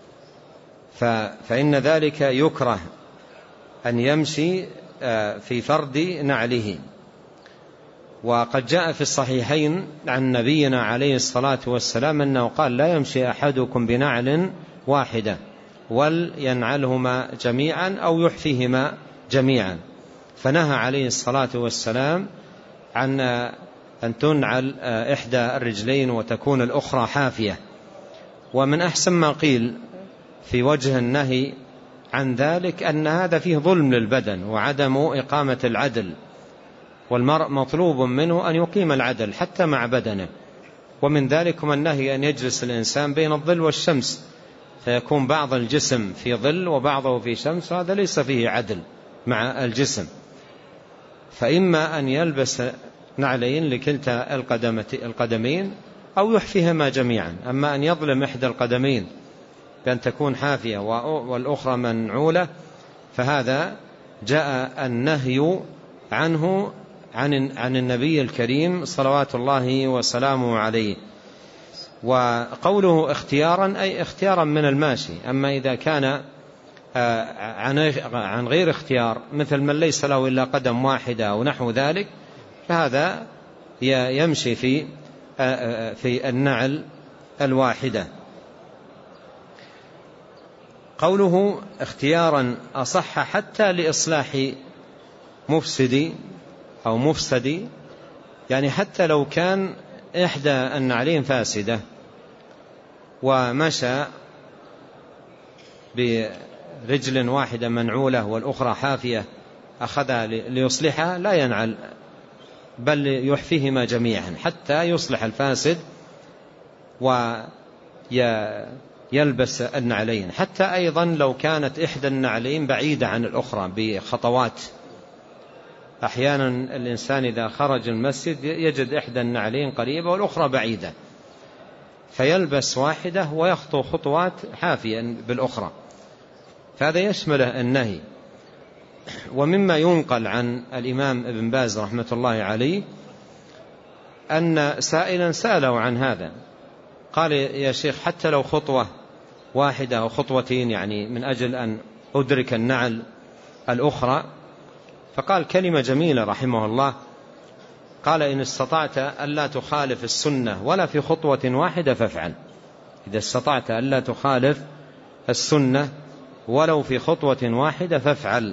فإن ذلك يكره أن يمشي في فرد نعله. وقد جاء في الصحيحين عن نبينا عليه الصلاة والسلام أنه قال: لا يمشي أحدكم بنعل واحدة ولينعلهما جميعا أو يحفيهما جميعا، فنهى عليه الصلاة والسلام عن أن تنعل إحدى الرجلين وتكون الأخرى حافية. ومن أحسن ما قيل في وجه النهي عن ذلك أن هذا فيه ظلم للبدن وعدم إقامة العدل، والمرء مطلوب منه أن يقيم العدل حتى مع بدنه. ومن ذلكم النهي أن يجلس الإنسان بين الظل والشمس، فيكون بعض الجسم في ظل وبعضه في شمس، هذا ليس فيه عدل مع الجسم. فإما أن يلبس نعلين لكلتا القدمين أو يحفيهما جميعا. أما أن يظلم إحدى القدمين بأن تكون حافية والأخرى منعولة، فهذا جاء النهي عنه عن عن النبي الكريم صلوات الله وسلامه عليه. وقوله اختيارا أي اختيارا من الماشي. أما إذا كان عن غير اختيار مثل من ليس له إلا قدم واحدة أو نحو ذلك، فهذا يمشي في في النعل الواحدة. قوله اختيارا أصح حتى لإصلاح مفسد أو مفسد، يعني حتى لو كان إحدى النعلين فاسدة ومشى برجل واحدة منعولة والأخرى حافية أخذها ليصلحها لا ينعل، بل يحفيهما جميعا حتى يصلح الفاسد ويلبس النعلين. حتى أيضا لو كانت إحدى النعلين بعيدة عن الأخرى بخطوات، أحيانا الإنسان إذا خرج المسجد يجد إحدى النعلين قريبة والأخرى بعيدة، فيلبس واحدة ويخطو خطوات حافيا بالأخرى، فهذا يشمل النهي. ومما ينقل عن الإمام ابن باز رحمة الله عليه أن سائلا سأله عن هذا، قال: يا شيخ حتى لو خطوة واحدة أو خطوتين، يعني من أجل أن أدرك النعل الأخرى، فقال كلمة جميلة رحمه الله، قال: إن استطعت ألا تخالف السنة ولا في خطوة واحدة فافعل. إذا استطعت ألا تخالف السنة ولو في خطوة واحدة فافعل.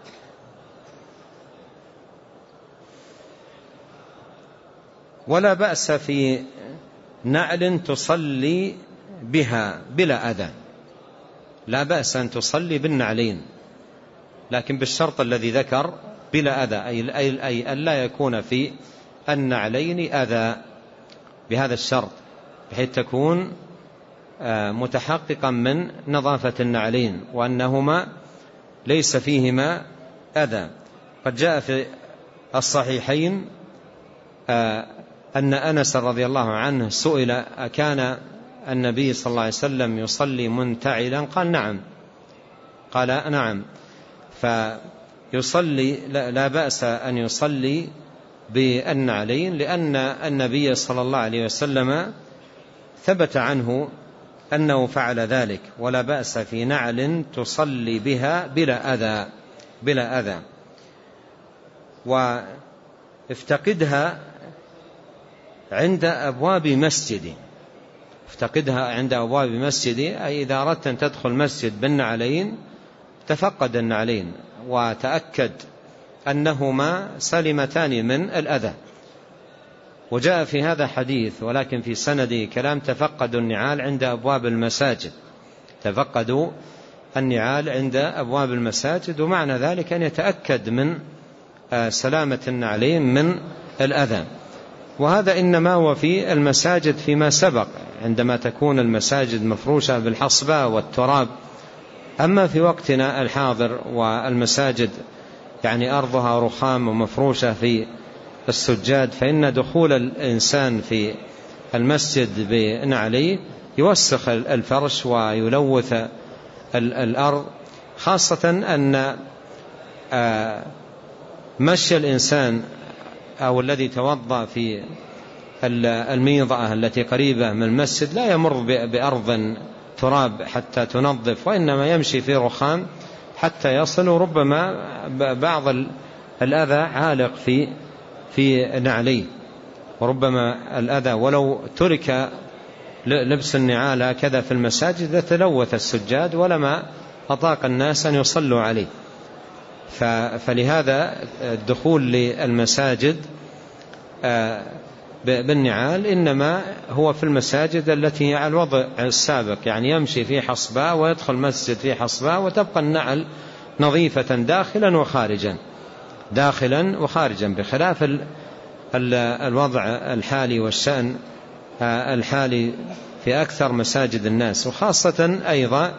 ولا بأس في نعل تصلي بها بلا أذى، لا بأس أن تصلي بالنعلين، لكن بالشرط الذي ذكر بلا أذى، أي, أي أن لا يكون في النعلين أذى، بهذا الشرط بحيث تكون متحققا من نظافة النعلين وأنهما ليس فيهما أذى. قد جاء في الصحيحين أن أنس رضي الله عنه سئل: أكان النبي صلى الله عليه وسلم يصلي منتعلا؟ قال: نعم. قال: نعم. فيصلي لا بأس أن يصلي بالنعلين، لأن النبي صلى الله عليه وسلم ثبت عنه أنه فعل ذلك. ولا بأس في نعل تصلي بها بلا أذى بلا أذى. وافتقدها عند أبواب مسجد، افتقدها عند أبواب مسجد، أي إذا أردت أن تدخل مسجد بالنعلين تفقد النعلين وتأكد أنهما سلمتان من الأذى. وجاء في هذا حديث ولكن في سنده كلام: تفقدوا النعال عند أبواب المساجد، تفقدوا النعال عند أبواب المساجد، ومعنى ذلك أن يتأكد من سلامة النعلين من الأذى. وهذا إنما هو في المساجد فيما سبق، عندما تكون المساجد مفروشة بالحصبة والتراب. أما في وقتنا الحاضر والمساجد يعني أرضها رخام ومفروشة في السجاد، فإن دخول الإنسان في المسجد بنعليه يوسخ الفرش ويلوث الأرض، خاصة أن مشي الإنسان أو الذي توضأ في الميضة التي قريبة من المسجد لا يمر بأرض تراب حتى تنظف، وإنما يمشي في رخام حتى يصل، ربما بعض الأذى عالق في في نعليه، وربما الأذى ولو ترك لبس النعال هكذا في المساجد لتلوث السجاد ولما أطاق الناس أن يصلوا عليه. فلهذا الدخول للمساجد بالنعال إنما هو في المساجد التي هي على الوضع السابق، يعني يمشي في حصباء ويدخل مسجد في حصباء وتبقى النعل نظيفة داخلا وخارجا داخلا وخارجا بخلاف الوضع الحالي والشأن الحالي في أكثر مساجد الناس. وخاصة أيضا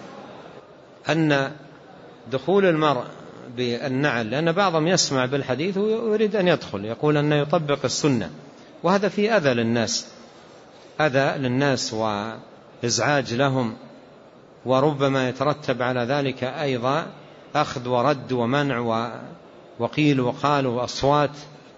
أن دخول المرء بالنعل، لأن بعضهم يسمع بالحديث ويريد أن يدخل يقول أنه يطبق السنة، وهذا فيه أذى للناس أذى للناس وإزعاج لهم، وربما يترتب على ذلك أيضا أخذ ورد ومنع وقيل وقال وأصوات،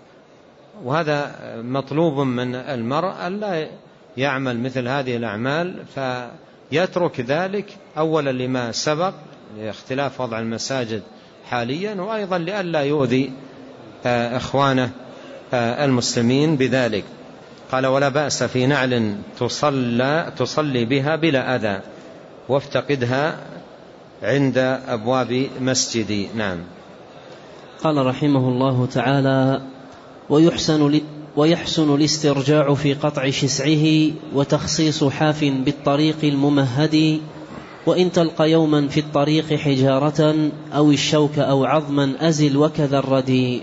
وهذا مطلوب من المرء ألا يعمل مثل هذه الأعمال، فيترك ذلك أولا لما سبق لاختلاف وضع المساجد حاليا، وأيضا لئلا يؤذي إخوانه المسلمين بذلك. قال ولا بأس في نعل تصلى, تصلي بها بلا أذى وافتقدها عند أبواب مسجدي. نعم. قال رحمه الله تعالى ويحسن, ويحسن الاسترجاع في قطع شسعه وتخصيص حاف بالطريق الممهد، وإن تلقى يوما في الطريق حجارة أو الشوك أو عظما أزل وكذا الردي.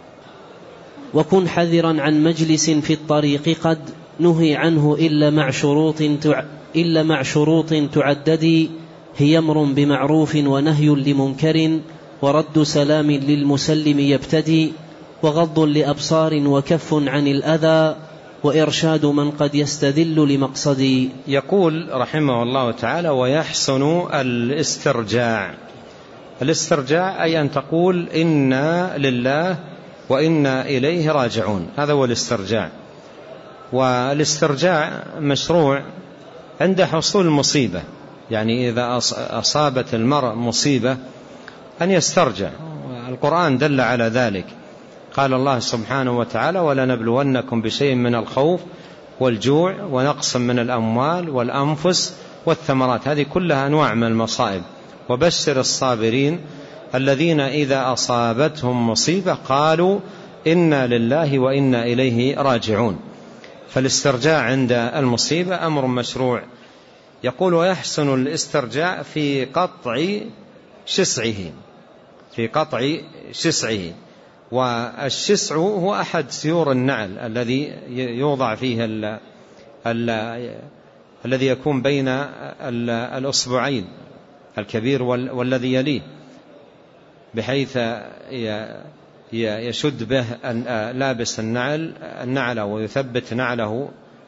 وكن حذرا عن مجلس في الطريق قد نهي عنه إلا مع شروط إلا مع شروط تعدد، هي أمر بمعروف ونهي لمنكر ورد سلام للمسلم يبتدي، وغض لأبصار وكف عن الأذى وإرشاد من قد يستذل لمقصدي. يقول رحمه الله تعالى ويحسن الاسترجاع. الاسترجاع أي أن تقول إنا لله وإنا إليه راجعون، هذا هو الاسترجاع. والاسترجاع مشروع عند حصول المصيبة، يعني إذا أصابت المرء مصيبة أن يسترجع، القرآن دل على ذلك. قال الله سبحانه وتعالى ولنبلونكم بشيء من الخوف والجوع ونقص من الأموال والأنفس والثمرات، هذه كلها أنواع من المصائب. وبشر الصابرين الذين إذا أصابتهم مصيبة قالوا إنا لله وإنا إليه راجعون. فالاسترجاع عند المصيبة أمر مشروع. يقول ويحسن الاسترجاع في قطع شسعه، في قطع شسعه. والشسع هو أحد سيور النعل الذي يوضع فيه ال ال الذي يكون بين الأصبعين الكبير والذي يليه، بحيث يشد به لابس النعل النعل ويثبت نعله،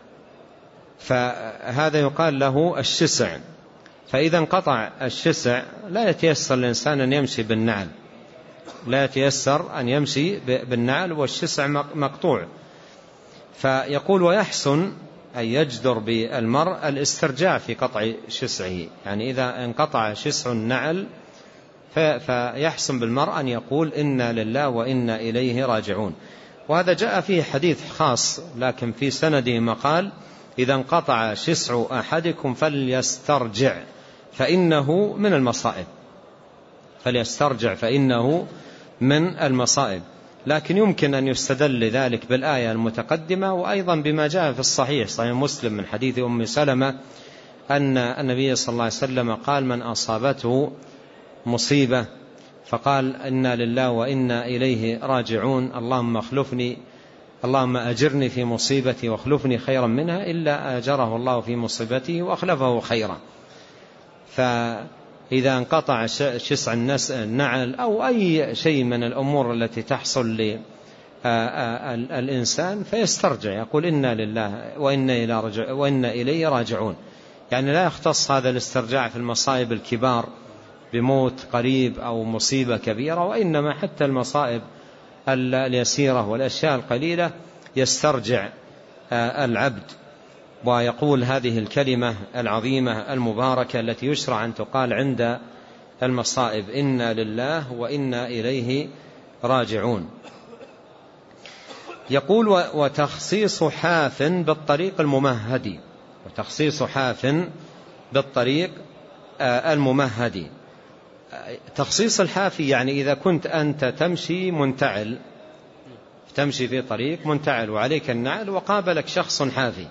فهذا يقال له الشسع. فإذا انقطع الشسع لا يتيسر الإنسان أن يمشي بالنعل، لا يتيسر أن يمشي بالنعل والشسع مقطوع. فيقول ويحسن أي يجدر بالمرء الاسترجاع في قطع شسعه، يعني إذا انقطع شسع النعل فيحسن بالمرء أن يقول إنا لله وإنا إليه راجعون. وهذا جاء فيه حديث خاص لكن في سنده مقال إذا انقطع شسع أحدكم فليسترجع فإنه من المصائب، فليسترجع فإنه من المصائب. لكن يمكن أن يستدل لذلك بالآية المتقدمة، وأيضا بما جاء في الصحيح صحيح مسلم من حديث أم سلمة أن النبي صلى الله عليه وسلم قال من أصابته مصيبة فقال إنا لله وإنا إليه راجعون اللهم اخلفني اللهم أجرني في مصيبتي واخلفني خيرا منها إلا أجره الله في مصيبته وأخلفه خيرا. فإذا انقطع شسع النعل أو أي شيء من الأمور التي تحصل للإنسان فيسترجع يقول إنا لله وإنا إليه راجعون. يعني لا يختص هذا الاسترجاع في المصائب الكبار بموت قريب أو مصيبة كبيرة، وإنما حتى المصائب اليسيرة والأشياء القليلة يسترجع العبد ويقول هذه الكلمة العظيمة المباركة التي يشرع أن تقال عند المصائب: إنا لله وإنا إليه راجعون. يقول: وتخصيص حاف بالطريق الممهد. وتخصيص حاف بالطريق الممهد. تخصيص الحافي يعني إذا كنت أنت تمشي منتعل، تمشي في طريق منتعل وعليك النعل وقابلك شخص حافي،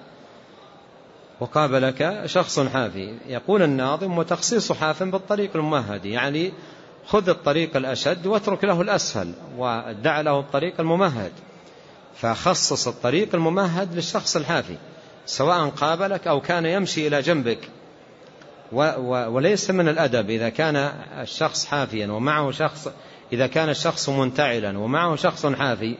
وقابلك شخص حافي، يقول الناظم: وتخصيص حاف بالطريق الممهد، يعني خذ الطريق الأشد واترك له الأسهل، ودع له الطريق الممهد. فخصص الطريق الممهد للشخص الحافي سواء قابلك أو كان يمشي إلى جنبك. وليس من الأدب إذا كان الشخص حافيا ومعه شخص، إذا كان الشخص منتعلا ومعه شخص حافي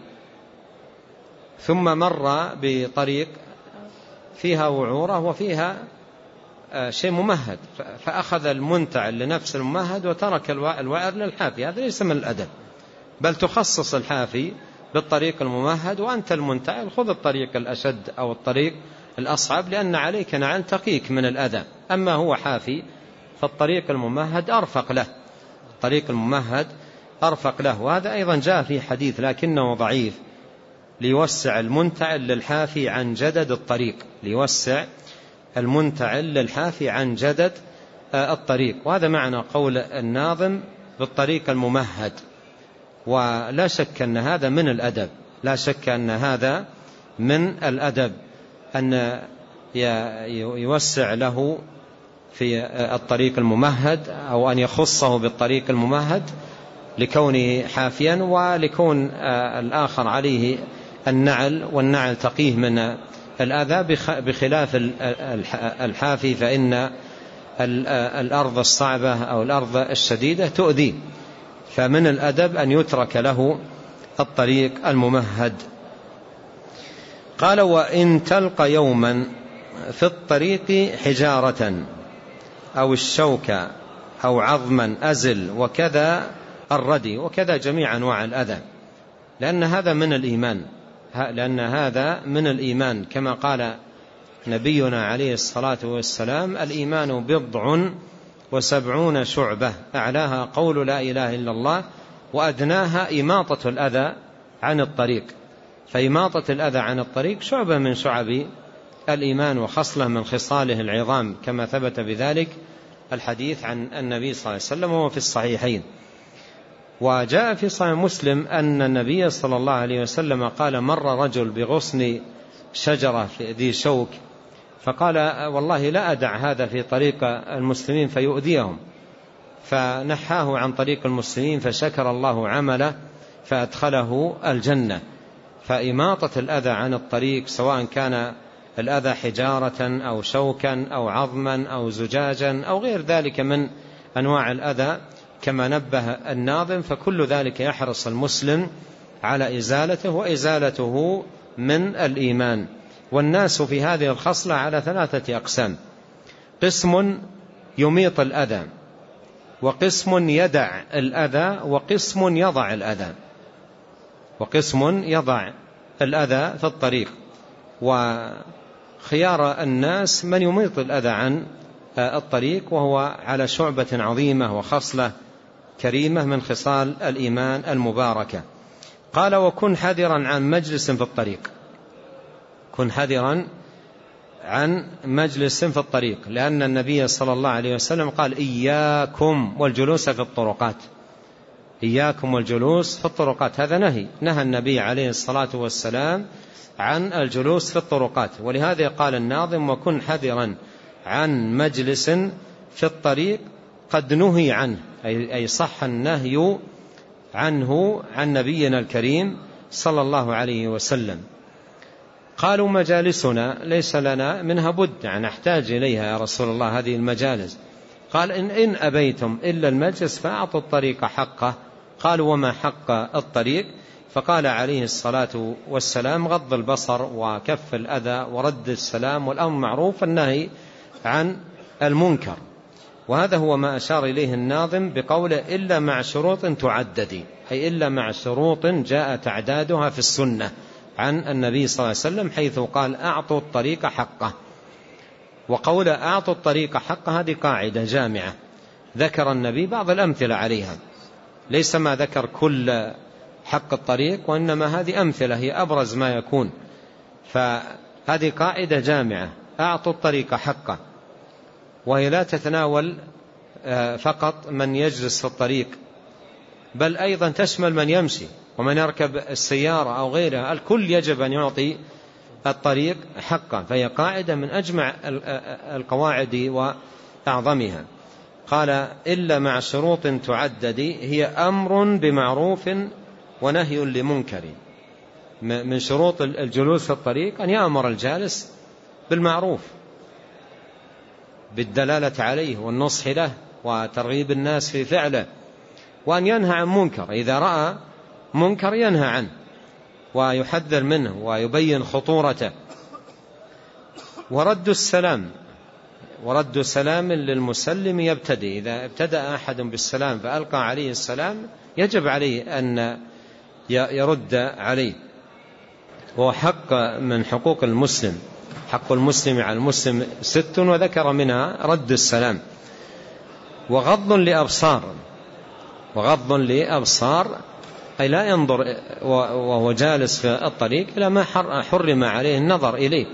ثم مر بطريق فيها وعورة وفيها شيء ممهد، فأخذ المنتعل لنفس الممهد وترك الوعر للحافي، هذا ليس من الأدب. بل تخصص الحافي بالطريق الممهد، وأنت المنتعل خذ الطريق الأشد أو الطريق الأصعب، لأن عليك نعل تقيك من الأذى. أما هو حافي فالطريق الممهد أرفق له، الطريق الممهد أرفق له. وهذا أيضا جاء في حديث لكنه ضعيف: ليوسع المنتعل للحافي عن جدد الطريق، ليوسع المنتعل للحافي عن جدد الطريق. وهذا معنى قول الناظم بالطريق الممهد. ولا شك أن هذا من الأدب، لا شك أن هذا من الأدب أن يوسع له في الطريق الممهد أو أن يخصه بالطريق الممهد لكونه حافيا، ولكون الآخر عليه النعل والنعل تقيه من الأذى، بخلاف الحافي فإن الأرض الصعبة أو الأرض الشديدة تؤذي. فمن الأدب أن يترك له الطريق الممهد. قال: وإن تلقى يوما في الطريق حجارة أو الشوكة أو عظما أزل، وكذا الردي، وكذا جميع أنواع الأذى، لأن هذا من الإيمان، لأن هذا من الإيمان كما قال نبينا عليه الصلاة والسلام: الإيمان بضع وسبعون شعبة، أعلاها قول لا إله إلا الله، وأدناها إماطة الأذى عن الطريق. فإماطة الأذى عن الطريق شعبة من شعب الإيمان وخصلة من خصاله العظام، كما ثبت بذلك الحديث عن النبي صلى الله عليه وسلم وهو في الصحيحين. وجاء في صحيح مسلم أن النبي صلى الله عليه وسلم قال: مر رجل بغصن شجرة ذي شوك، فقال: والله لا أدع هذا في طريق المسلمين فيؤذيهم، فنحاه عن طريق المسلمين فشكر الله عمله فأدخله الجنة. فإماطة الأذى عن الطريق سواء كان الأذى حجارة أو شوكا أو عظما أو زجاجا أو غير ذلك من أنواع الأذى كما نبه الناظم، فكل ذلك يحرص المسلم على إزالته، وإزالته من الإيمان. والناس في هذه الخصلة على ثلاثة أقسام: قسم يميط الأذى، وقسم يدع الأذى، وقسم يضع الأذى، وقسم يضع الأذى في الطريق. وخيار الناس من يميط الأذى عن الطريق، وهو على شعبة عظيمة وخصلة كريمة من خصال الإيمان المباركة. قال: وكن حذرا عن مجلس في الطريق. كن حذرا عن مجلس في الطريق، لأن النبي صلى الله عليه وسلم قال: إياكم والجلوس في الطرقات، إياكم والجلوس في الطرقات. هذا نهي، نهى النبي عليه الصلاة والسلام عن الجلوس في الطرقات. ولهذا قال الناظم: وكن حذرا عن مجلس في الطريق قد نهي عنه، أي صح النهي عنه عن نبينا الكريم صلى الله عليه وسلم. قالوا: مجالسنا ليس لنا منها بد، يعني نحتاج إليها يا رسول الله هذه المجالس. قال: إن, إن أبيتم إلا المجلس فأعطوا الطريق حقه. قالوا: وما حق الطريق؟ فقال عليه الصلاة والسلام: غض البصر وكف الأذى ورد السلام والأمر معروف والنهي عن المنكر. وهذا هو ما أشار إليه الناظم بقوله إلا مع شروط تعدد، أي إلا مع شروط جاء تعدادها في السنة عن النبي صلى الله عليه وسلم، حيث قال أعطوا الطريق حقه. وقول أعطوا الطريق حقه هذه قاعدة جامعة ذكر النبي بعض الأمثلة عليها، ليس ما ذكر كل حق الطريق، وإنما هذه أمثلة هي أبرز ما يكون. فهذه قاعدة جامعة، أعطوا الطريق حقه، وهي لا تتناول فقط من يجلس في الطريق، بل أيضا تشمل من يمشي ومن يركب السيارة أو غيرها، الكل يجب أن يعطي الطريق حقه. فهي قاعدة من أجمع القواعد وأعظمها. قال إلا مع شروط تعدد، هي أمر بمعروف ونهي لمنكر. من شروط الجلوس في الطريق أن يأمر الجالس بالمعروف بالدلالة عليه والنصح له وترغيب الناس في فعله، وأن ينهى عن منكر، إذا رأى منكر ينهى عنه ويحذر منه ويبين خطورته. ورد السلام، ورد سلام للمسلم يبتدي، إذا ابتدأ أحد بالسلام فألقى عليه السلام يجب عليه أن يرد عليه. وهو حق من حقوق المسلم، حق المسلم على المسلم ست، وذكر منها رد السلام. وغض لأبصار، وغض لأبصار أي لا ينظر وهو جالس في الطريق إلى ما حرم عليه النظر إليه.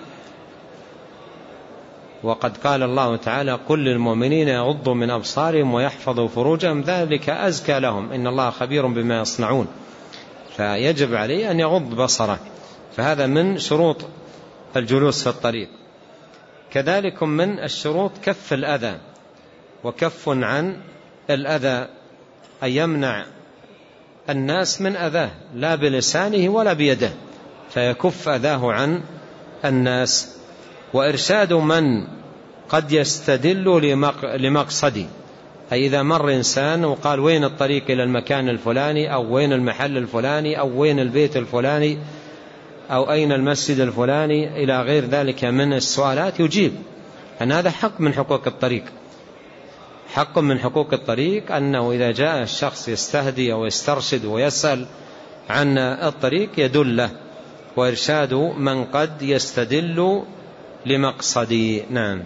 وقد قال الله تعالى قل للمؤمنين يغضوا من أبصارهم ويحفظوا فروجهم ذلك أزكى لهم إن الله خبير بما يصنعون. فيجب عليه أن يغض بصره، فهذا من شروط الجلوس في الطريق. كذلك من الشروط كف الأذى، وكف عن الأذى أن يمنع الناس من أذاه، لا بلسانه ولا بيده، فيكف أذاه عن الناس. وإرشاد من قد يستدل لمقصدي، أي إذا مر إنسان وقال وين الطريق إلى المكان الفلاني، أو وين المحل الفلاني، أو وين البيت الفلاني، أو أين المسجد الفلاني، إلى غير ذلك من السؤالات، يجيب أن هذا حق من حقوق الطريق. حق من حقوق الطريق أنه إذا جاء الشخص يستهدي أو يسترشد ويسأل عن الطريق يدله. وإرشاد من قد يستدل لمقصدي. نعم.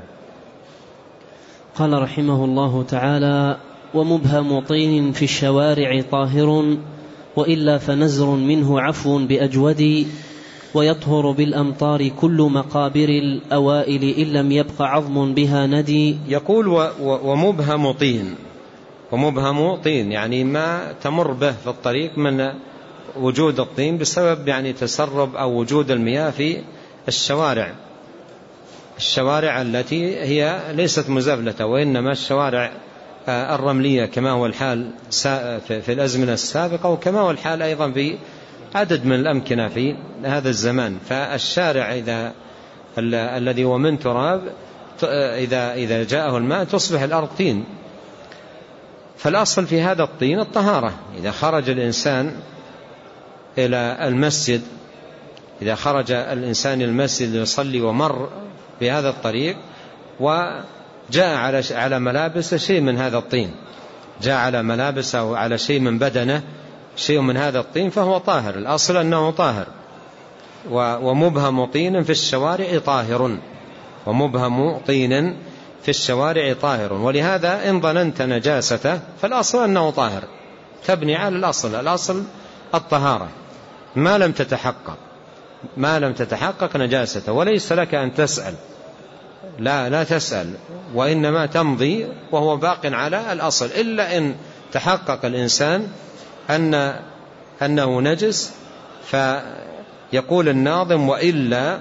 قال رحمه الله تعالى ومبهم طين في الشوارع طاهر، وإلا فنزر منه عفو بأجود، ويطهر بالأمطار كل مقابر الأوائل إن لم يبق عظم بها ندي. يقول ومبهم طين، ومبهم طين يعني ما تمر به في الطريق من وجود الطين بسبب يعني تسرب أو وجود المياه في الشوارع، الشوارع التي هي ليست مزبلة، وإنما الشوارع الرملية كما هو الحال في الأزمنة السابقة، وكما هو الحال أيضا في عدد من الأمكنة في هذا الزمان. فالشارع إذا الذي هو من تراب إذا إذا جاءه الماء تصبح الأرض طين. فالأصل في هذا الطين الطهارة. إذا خرج الإنسان إلى المسجد، إذا خرج الإنسان المسجد يصلي ومر بهذا الطريق وجاء على على ملابس شيء من هذا الطين، جاء على ملابس أو على شيء من بدنه شيء من هذا الطين، فهو طاهر، الأصل أنه طاهر. ومبهم طين في الشوارع طاهر، ومبهم طين في الشوارع طاهر. ولهذا إن ظننت نجاسته فالأصل أنه طاهر، تبني على الأصل، الأصل الطهارة ما لم تتحقق ما لم تتحقق نجاسته. وليس لك أن تسأل، لا لا تسأل، وإنما تمضي وهو باق على الأصل، إلا إن تحقق الإنسان أن أنه نجس. فيقول الناظم وإلا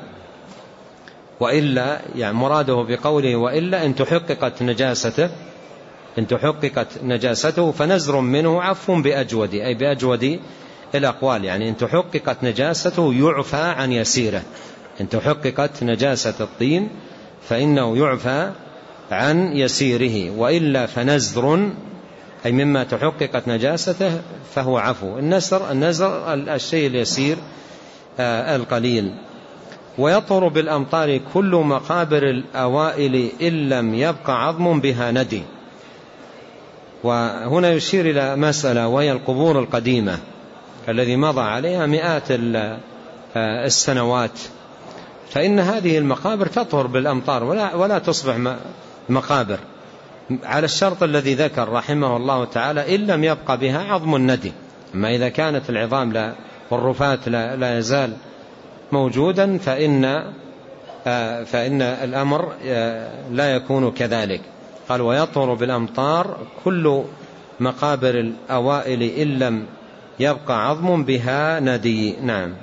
وإلا يعني مراده بقوله وإلا إن تحققت نجاسته إن تحققت نجاسته فنزر منه عفو بأجود، أي بأجود الأقوال، يعني إن تحققت نجاسته يعفى عن يسيره. إن تحققت نجاسة الطين فإنه يعفى عن يسيره، وإلا فنزر أي مما تحققت نجاسته فهو عفو. النزر النزر الشيء اليسير آه القليل. ويطهر بالأمطار كل مقابر الأوائل إن لم يبق عظم بها ندي. وهنا يشير إلى مسألة وهي القبور القديمة الذي مضى عليها مئات السنوات، فإن هذه المقابر تطهر بالأمطار ولا, ولا تصبح مقابر على الشرط الذي ذكر رحمه الله تعالى، إن لم يبقى بها عظم الندي. أما إذا كانت العظام لا والرفات لا, لا يزال موجودا فإن, فإن الأمر لا يكون كذلك. قال ويطهر بالأمطار كل مقابر الأوائل إن لم يبقى عظم بها ندي. نعم.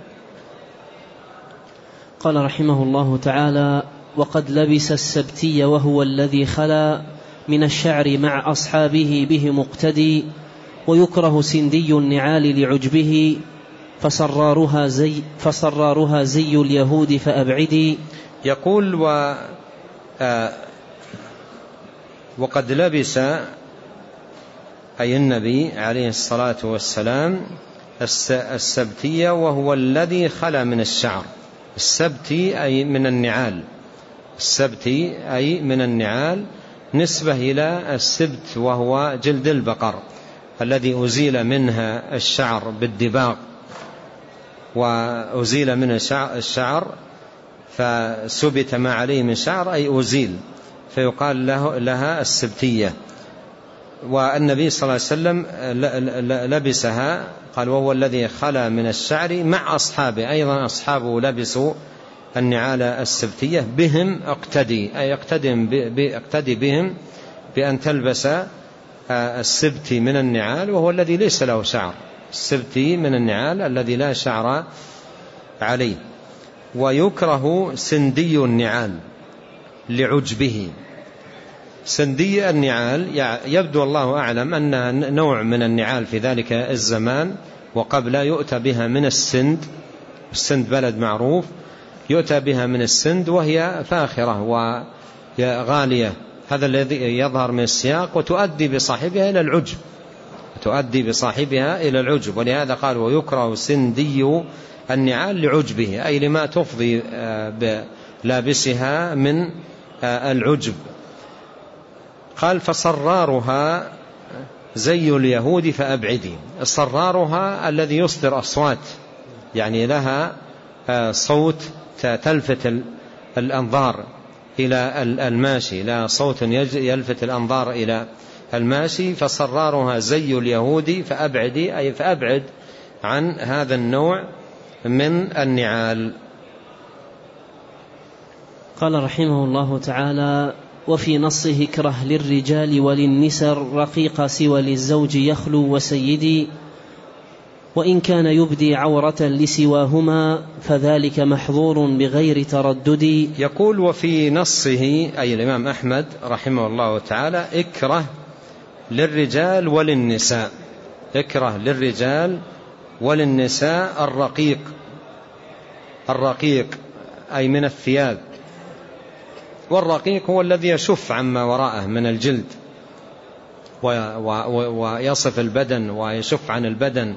قال رحمه الله تعالى وقد لبس السبتي وهو الذي خلا من الشعر مع أصحابه به مقتدي، ويكره سندي النعال لعجبه فصرارها زي, فصرارها زي اليهود فأبعدي. يقول و آه وقد لبس أي النبي عليه الصلاة والسلام السبتية وهو الذي خلا من الشعر. السبتي أي من النعال، السبتي أي من النعال نسبة إلى السبت وهو جلد البقر الذي أزيل منها الشعر بالدباغ، وأزيل منه الشعر فسبت ما عليه من شعر أي أزيل، فيقال له لها السبتية. والنبي صلى الله عليه وسلم لبسها، قال وهو الذي خلا من الشعر مع أصحابه، أيضا أصحابه لبسوا النعال السبتية بهم اقتدي، أي اقتدي بهم بأن تلبس السبتي من النعال وهو الذي ليس له شعر، السبتي من النعال الذي لا شعر عليه. ويكره سندي النعال لعجبه. سندي النعال يبدو الله أعلم أن نوع من النعال في ذلك الزمان وقبل يؤتى بها من السند، السند بلد معروف، يؤتى بها من السند وهي فاخرة وغالية، هذا الذي يظهر من السياق، وتؤدي بصاحبها إلى العجب، تؤدي بصاحبها إلى العجب. ولهذا قال ويكره سندي النعال لعجبه، أي لما تفضي بلابسها من العجب. قال فصرارها زي اليهود فأبعدي. صرارها الذي يصدر أصوات، يعني لها صوت تلفت الأنظار إلى الماشي، لا صوت يلفت الأنظار إلى الماشي. فصرارها زي اليهود فأبعدي، أي فأبعد عن هذا النوع من النعال. قال رحمه الله تعالى وفي نصه اكره للرجال وللنساء رقيق سوى للزوج يخلو وسيدي، وإن كان يبدي عورة لسواهما فذلك محظور بغير تردد. يقول وفي نصه أي الإمام أحمد رحمه الله تعالى اكره للرجال وللنساء، اكره للرجال وللنساء الرقيق، الرقيق أي من الثياب، والرقيق هو الذي يشف عما وراءه من الجلد ويصف البدن ويشف عن البدن.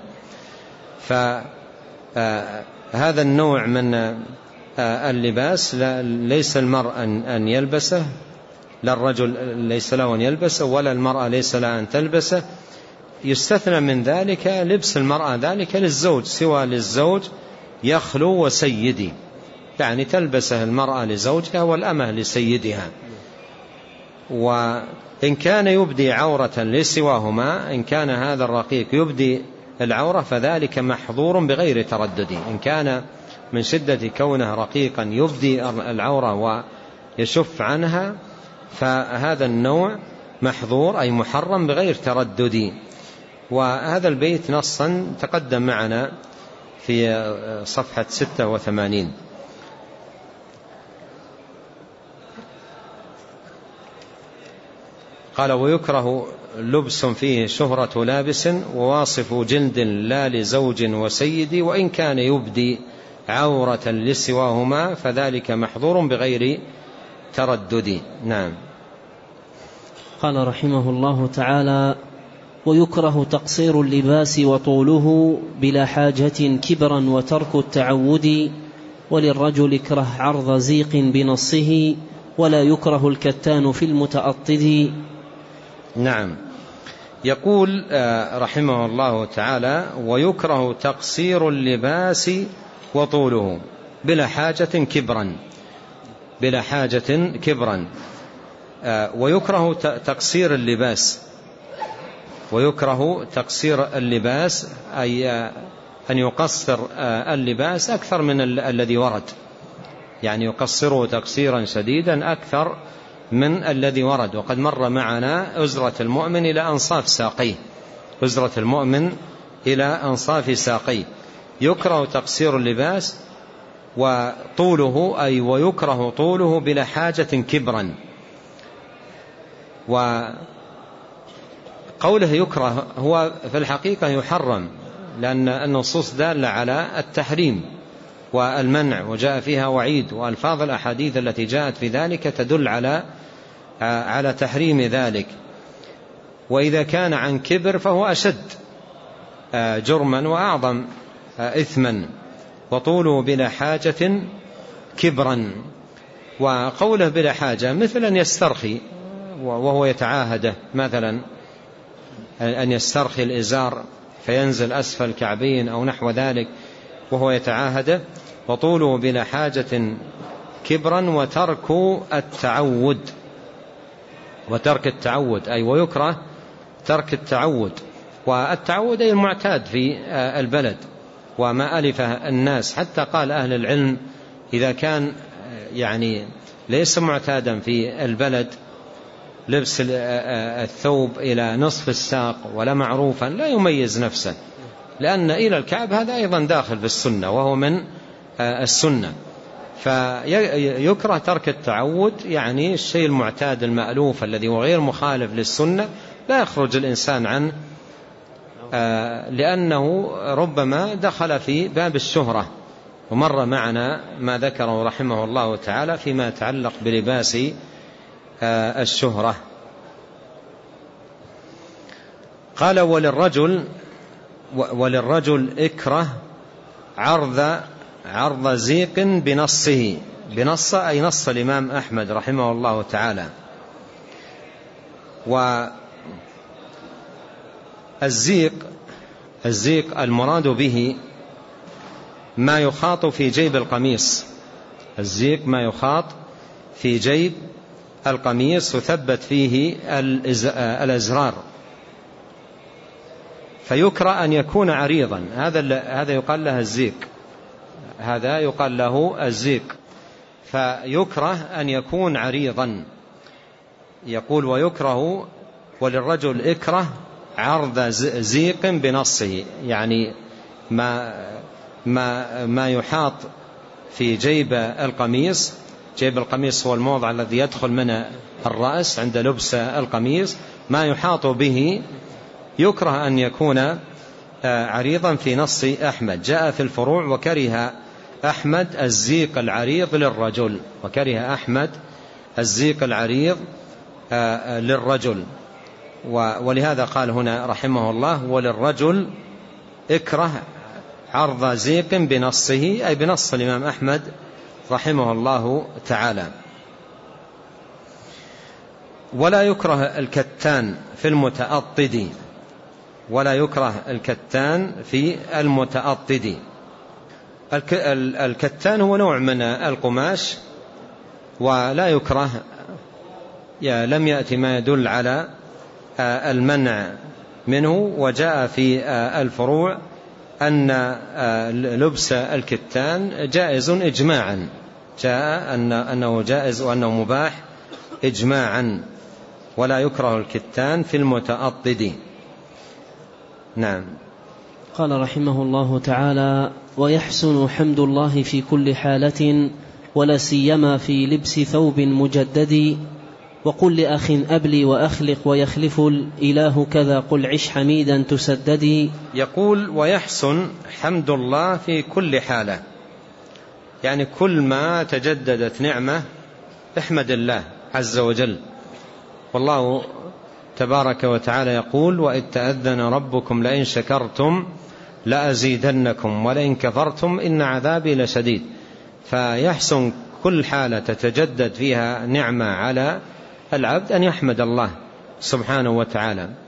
فهذا النوع من اللباس ليس المرء أن يلبسه، لا الرجل ليس له أن يلبسه ولا المرأة ليس لها أن تلبسه. يستثنى من ذلك لبس المرأة ذلك للزوج، سوى للزوج يخلو وسيدي، يعني تلبسه المرأة لزوجها والأمة لسيدها. وإن كان يبدي عورة لسواهما، إن كان هذا الرقيق يبدي العورة فذلك محظور بغير تردد. إن كان من شدة كونه رقيقا يبدي العورة ويشف عنها فهذا النوع محظور أي محرم بغير تردد. وهذا البيت نصا تقدم معنا في صفحة ستة وثمانين. قال ويكره لبس فيه شهرة لابس وواصف جلد لا لزوج وسيد، وإن كان يبدي عورة لسواهما فذلك محظور بغير تردد. نعم. قال رحمه الله تعالى ويكره تقصير اللباس وطوله بلا حاجة كبرا وترك التعود، وللرجل اكره عرض زيق بنصه ولا يكره الكتان في المتأطد. نعم. يقول رحمه الله تعالى: ويكره تقصير اللباس وطوله بلا حاجة كبرا بلا حاجة كبرا ويكره تقصير اللباس ويكره تقصير اللباس أي أن يقصر اللباس أكثر من الذي ورد، يعني يقصره تقصيرا شديدا أكثر من الذي ورد. وقد مر معنا أزرة المؤمن إلى أنصاف ساقيه أزرة المؤمن إلى أنصاف ساقيه. يكره تقصير اللباس وطوله أي ويكره طوله بلا حاجة كبرا. وقوله يكره هو في الحقيقة يحرم، لأن النصوص دالة على التحريم والمنع وجاء فيها وعيد، وألفاظ الأحاديث التي جاءت في ذلك تدل على على تحريم ذلك. وإذا كان عن كبر فهو أشد جرما وأعظم إثما. وطوله بلا حاجة كبرا. وقوله بلا حاجة مثل أن يسترخي وهو يتعاهده، مثلا أن يسترخي الإزار فينزل أسفل الكعبين أو نحو ذلك وهو يتعاهده. وطوله بلا حاجة كبرا وترك التعود وترك التعود أي ويكره ترك التعود. والتعود أي المعتاد في البلد وما ألفه الناس. حتى قال أهل العلم إذا كان يعني ليس معتادا في البلد لبس الثوب إلى نصف الساق ولا معروفا لا يميز نفسه، لأن إلى الكعب هذا أيضا داخل في السنة وهو من السنة. فيكره ترك التعود، يعني الشيء المعتاد المألوف الذي هو غير مخالف للسنة لا يخرج الإنسان عنه، لأنه ربما دخل في باب الشهرة. ومر معنا ما ذكره رحمه الله تعالى فيما يتعلق بلباس الشهرة. قال: وللرجل وللرجل اكره عرض عرض زيق بنصه. بنص أي نص الإمام أحمد رحمه الله تعالى. والزيق الزيق المراد به ما يخاط في جيب القميص. الزيق ما يخاط في جيب القميص وثبت فيه الأزرار، فيكره أن يكون عريضا. هذا هذا يقال له الزيق هذا يقال له الزيق فيكره أن يكون عريضا. يقول: ويكره وللرجل اكره عرض زيق بنصه، يعني ما ما ما يحاط في جيب القميص. جيب القميص هو الموضع الذي يدخل منه الرأس عند لبس القميص. ما يحاط به يكره أن يكون عريضا في نص أحمد. جاء في الفروع: وكره أحمد الزيق العريض للرجل وكره أحمد الزيق العريض للرجل. ولهذا قال هنا رحمه الله: وللرجل اكره عرض زيق بنصه، أي بنص الإمام أحمد رحمه الله تعالى. ولا يكره الكتان في المتأطد ولا يكره الكتان في المتأطد. الكتان هو نوع من القماش ولا يكره، لم يأتي ما يدل على المنع منه. وجاء في الفروع أن لبس الكتان جائز إجماعا، جاء أنه جائز وأنه مباح إجماعا. ولا يكره الكتان في المتأطد. نعم. قال رحمه الله تعالى: ويحسن حمد الله في كل حالة ولا سيما في لبس ثوب مجدد. وقل لأخ أبلي وأخلق ويخلف الإله كذا قل عش حميدا تسددي. يقول: ويحسن حمد الله في كل حالة، يعني كل ما تجددت نعمة احمد الله عز وجل. والله تبارك وتعالى يقول: وإذ تأذن ربكم لئن شكرتم لأزيدنكم ولئن كفرتم إن عذابي لشديد. فيحسن كل حالة تتجدد فيها نعمة على العبد أن يحمد الله سبحانه وتعالى.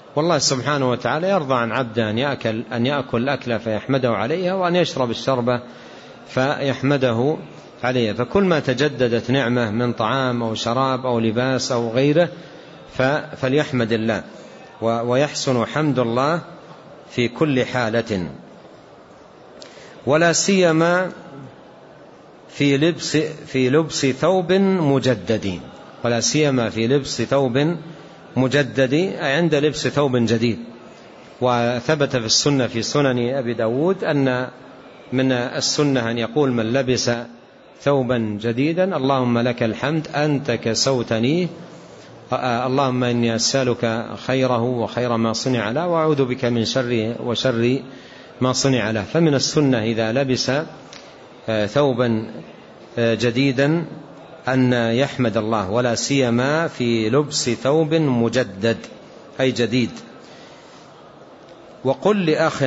والله سبحانه وتعالى يرضى عن عبده أن يأكل, أن يأكل الأكلة فيحمده عليها، وأن يشرب الشربة فيحمده عليها. فكل ما تجددت نعمة من طعام أو شراب أو لباس أو غيره فليحمد الله، ويحسن حمد الله في كل حالة، ولا سيما في لبس في لبس ثوب مجدد، ولا سيما في لبس ثوب مجدد أي عند لبس ثوب جديد. وثبت في السنة في سنن أبي داود أن من السنة أن يقول من لبس ثوبا جديدا: اللهم لك الحمد أنت كسوتني، اللهم إني أسألك خيره وخير ما صنع له، وأعوذ بك من شره وشر ما صنع له. فمن السنة إذا لبس ثوبا جديدا أن يحمد الله، ولا سيما في لبس ثوب مجدد أي جديد. وقل لأخ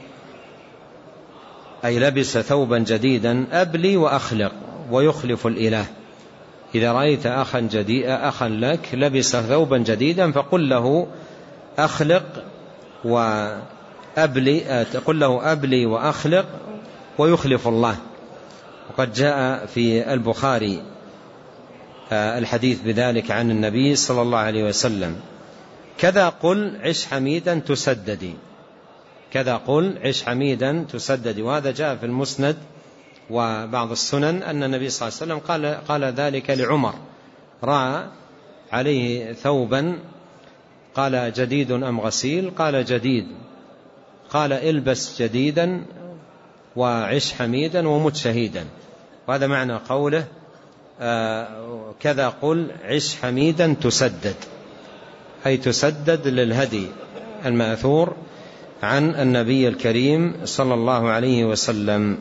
أي لبس ثوبا جديدا: أبلي وأخلق ويخلف الإله. إذا رأيت أخا جديدا أخا لك لبس ثوبا جديدا فقل له أخلق وأبلي، قل له أبلي وأخلق ويخلف الله. وقد جاء في البخاري الحديث بذلك عن النبي صلى الله عليه وسلم: كذا قل عش حميدا تسددي، كذا قل عش حميدا تسددي. وهذا جاء في المسند وبعض السنن أن النبي صلى الله عليه وسلم قال, قال ذلك لعمر، رأى عليه ثوبا قال: جديد أم غسيل؟ قال: جديد. قال: البس جديدا وعش حميدا ومت شهيدا. وهذا معنى قوله آه كذا قل عش حميدا تسدد، أي تسدد للهدي المأثور عن النبي الكريم صلى الله عليه وسلم.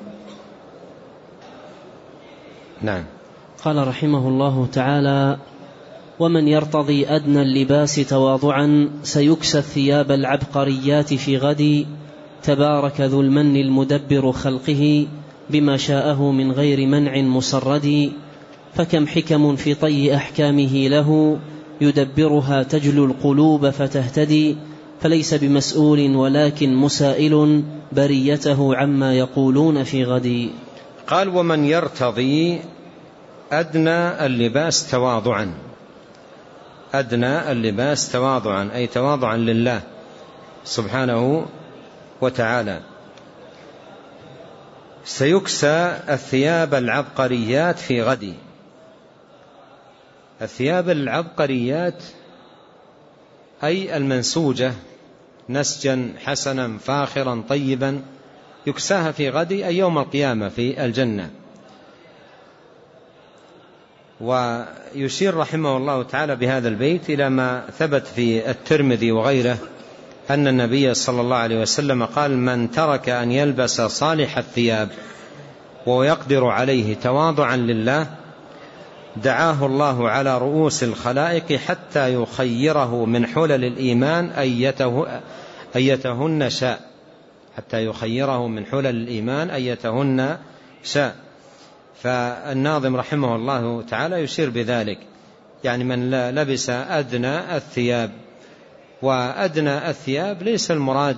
نعم. قال رحمه الله تعالى: ومن يرتضي أدنى اللباس تواضعا سيكسى الثياب العبقريات في غد، تبارك ذو المن المدبر خلقه بما شاءه من غير منع مسرد، فكم حكم في طي أحكامه له يدبرها تجلو القلوب فتهتدي، فليس بمسؤول ولكن مسائل بريته عما يقولون في غد. قال: ومن يرتضي أدنى اللباس تواضعا، أدنى اللباس تواضعا أي تواضعا لله سبحانه وتعالى، سيكسى الثياب العبقريات في غد. الثياب العبقريات أي المنسوجة نسجا حسنا فاخرا طيبا، يكساها في غد أي يوم القيامة في الجنة. ويشير رحمه الله تعالى بهذا البيت إلى ما ثبت في الترمذي وغيره أن النبي صلى الله عليه وسلم قال: من ترك أن يلبس صالح الثياب وهو يقدر عليه تواضعا لله دعاه الله على رؤوس الخلائق حتى يخيره من حلل الإيمان أيته أيتهن شاء، حتى يخيره من حلل الإيمان أيتهن شاء. فالناظم رحمه الله تعالى يشير بذلك، يعني من لبس أدنى الثياب. وأدنى الثياب ليس المراد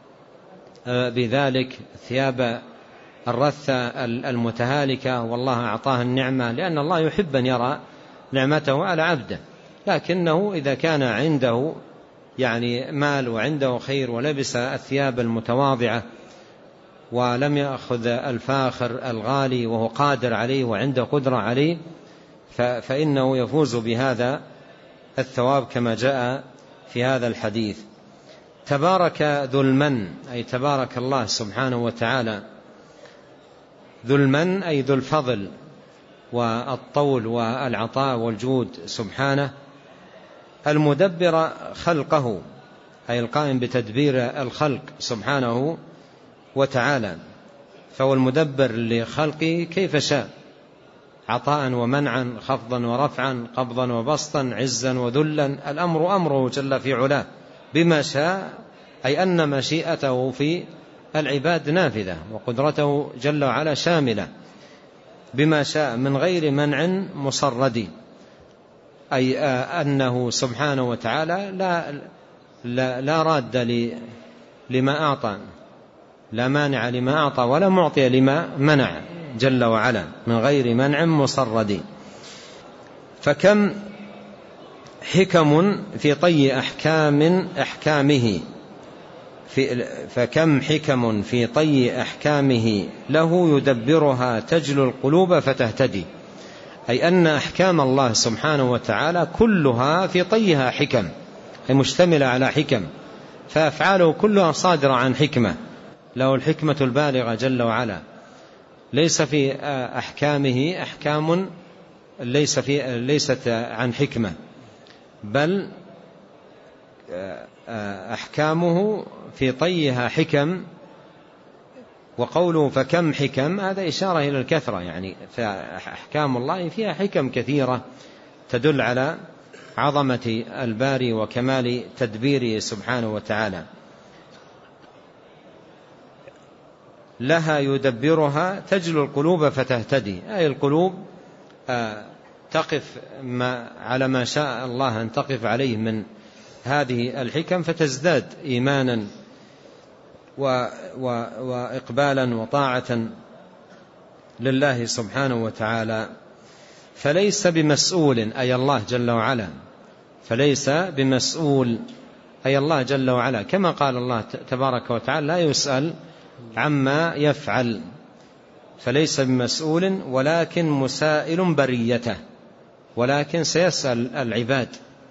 بذلك ثياب الرثة المتهالكة والله أعطاه النعمة، لأن الله يحب أن يرى نعمته على عبده، لكنه إذا كان عنده يعني مال وعنده خير ولبس الثياب المتواضعة ولم يأخذ الفاخر الغالي وهو قادر عليه وعنده قدرة عليه، فإنه يفوز بهذا الثواب كما جاء في هذا الحديث. تبارك ذو المن أي تبارك الله سبحانه وتعالى، ذو المن أي ذو الفضل والطول والعطاء والجود سبحانه، المدبر خلقه أي القائم بتدبير الخلق سبحانه وتعالى، فهو المدبر لخلقه كيف شاء، عطاء ومنعا، خفضا ورفعا، قبضا وبسطا، عزا وذلا، الأمر أمره جل في علاه بما شاء، أي أن مشيئته في العباد نافذة وقدرته جل وعلا شاملة بما شاء من غير منع مصرد، أي أنه سبحانه وتعالى لا لا, لا راد لما أعطى، لا مانع لما أعطى ولا معطي لما منع جل وعلا من غير منع مصرد. فكم حكم في طي أحكام أحكامه في فكم حكم في طي أحكامه له يدبرها تجلو القلوب فتهتدي، أي أن أحكام الله سبحانه وتعالى كلها في طيها حكم، أي مشتملة على حكم، فأفعاله كلها صادرة عن حكمة، له الحكمة البالغة جل وعلا. ليس في أحكامه أحكام ليس في ليست عن حكمة، بل أحكامه في طيها حكم. وقوله فكم حكم هذا إشارة إلى الكثرة، يعني فأحكام الله فيها حكم كثيرة تدل على عظمة الباري وكمال تدبيره سبحانه وتعالى. لها يدبرها تجلو القلوب فتهتدي، أي القلوب تقف ما على ما شاء الله أن تقف عليه من هذه الحكم، فتزداد إيمانا وإقبالا وطاعة لله سبحانه وتعالى. فليس بمسؤول أي الله جل وعلا، فليس بمسؤول أي الله جل وعلا، كما قال الله تبارك وتعالى لا يسأل عما يفعل، فليس بمسؤول ولكن مسائل بريته، ولكن سيسأل العباد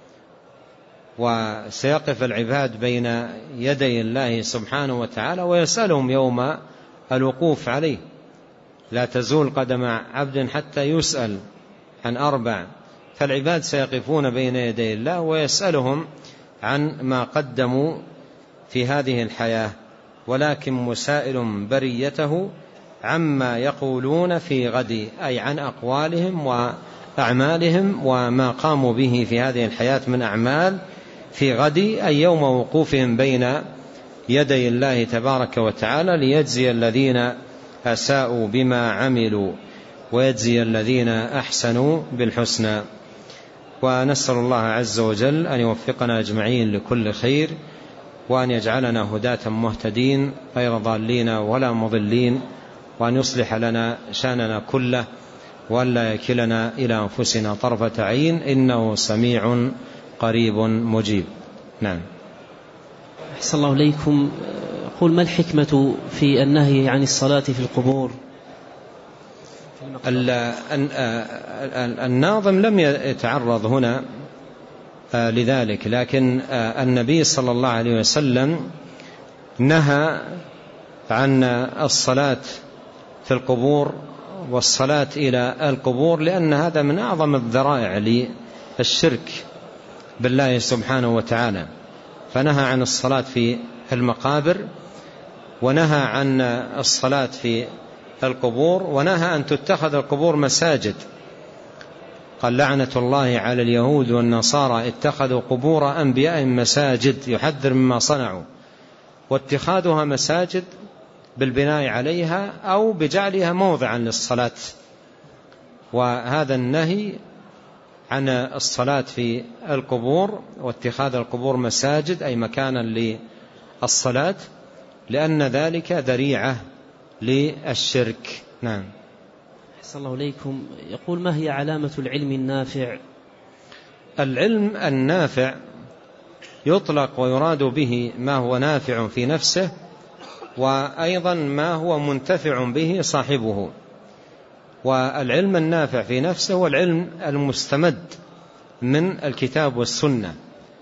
وسيقف العباد بين يدي الله سبحانه وتعالى ويسألهم يوم الوقوف عليه. لا تزول قدم عبد حتى يسأل عن أربع، فالعباد سيقفون بين يدي الله ويسألهم عن ما قدموا في هذه الحياة، ولكن مسائل بريته عما يقولون في غد، أي عن أقوالهم وأعمالهم وما قاموا به في هذه الحياة من أعمال في غد، أي يوم وقوفهم بين يدي الله تبارك وتعالى، ليجزي الذين أساءوا بما عملوا ويجزي الذين أحسنوا بالحسنى. ونسأل الله عز وجل أن يوفقنا أجمعين لكل خير، وأن يجعلنا هداة مهتدين غير ضالين ولا مضلين، وأن يصلح لنا شأننا كله، وأن لا يكلنا إلى أنفسنا طرفة عين، إنه سميع قريب مجيب. نعم. أحسن الله إليكم. قل ما الحكمة في النهي عن الصلاة في القبور؟ الناظم لم يتعرض هنا لذلك، لكن النبي صلى الله عليه وسلم نهى عن الصلاة في القبور والصلاة إلى القبور، لأن هذا من أعظم الذرائع للشرك بالله سبحانه وتعالى، فنهى عن الصلاة في المقابر، ونهى عن الصلاة في القبور، ونهى أن تتخذ القبور مساجد. قال لعنة الله على اليهود والنصارى اتخذوا قبور أنبيائهم مساجد، يحذر مما صنعوا، واتخاذها مساجد بالبناء عليها أو بجعلها موضعا للصلاة. وهذا النهي عن الصلاة في القبور واتخاذ القبور مساجد أي مكانا للصلاة، لأن ذلك ذريعة للشرك. نعم. أحسن الله إليكم. يقول ما هي علامة العلم النافع؟ العلم النافع يطلق ويراد به ما هو نافع في نفسه، وأيضا ما هو منتفع به صاحبه. والعلم النافع في نفسه هو العلم المستمد من الكتاب والسنة،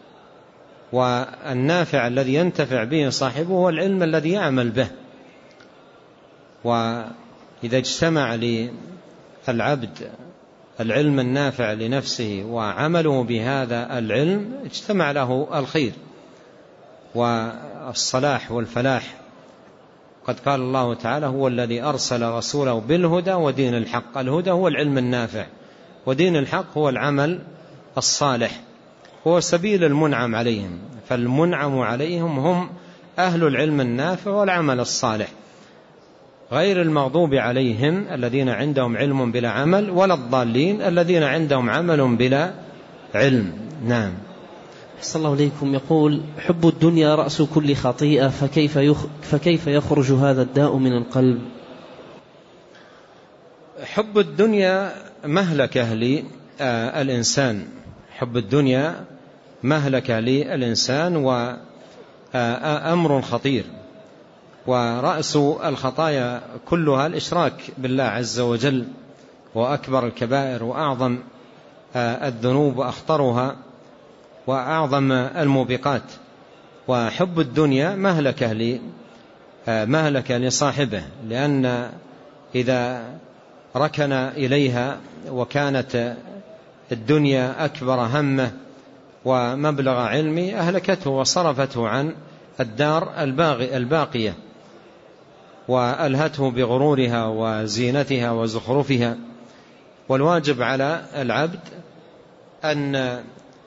والنافع الذي ينتفع به صاحبه هو العلم الذي يعمل به. وإذا اجتمع للعبد العلم النافع لنفسه وعمله بهذا العلم اجتمع له الخير والصلاح والفلاح. قد قال الله تعالى هو الذي أرسل رسوله بالهدى ودين الحق. الهدى هو العلم النافع، ودين الحق هو العمل الصالح، هو سبيل المنعم عليهم. فالمنعم عليهم هم أهل العلم النافع والعمل الصالح، غير المغضوب عليهم الذين عندهم علم بلا عمل، ولا الضالين الذين عندهم عمل بلا علم. نعم. أحسن الله إليكم. يقول: حب الدنيا رأس كل خطيئة، فكيف, يخ... فكيف يخرج هذا الداء من القلب؟ حب الدنيا مهلكة للإنسان، حب الدنيا مهلكة للإنسان وأمر خطير، ورأس الخطايا كلها الإشراك بالله عز وجل، وأكبر الكبائر وأعظم الذنوب وأخطرها وأعظم الموبقات. وحب الدنيا مهلكة مهلكة لصاحبه، لأن إذا ركن إليها وكانت الدنيا أكبر همه ومبلغ علمه أهلكته وصرفته عن الدار الباقية، وألهته بغرورها وزينتها وزخرفها. والواجب على العبد أن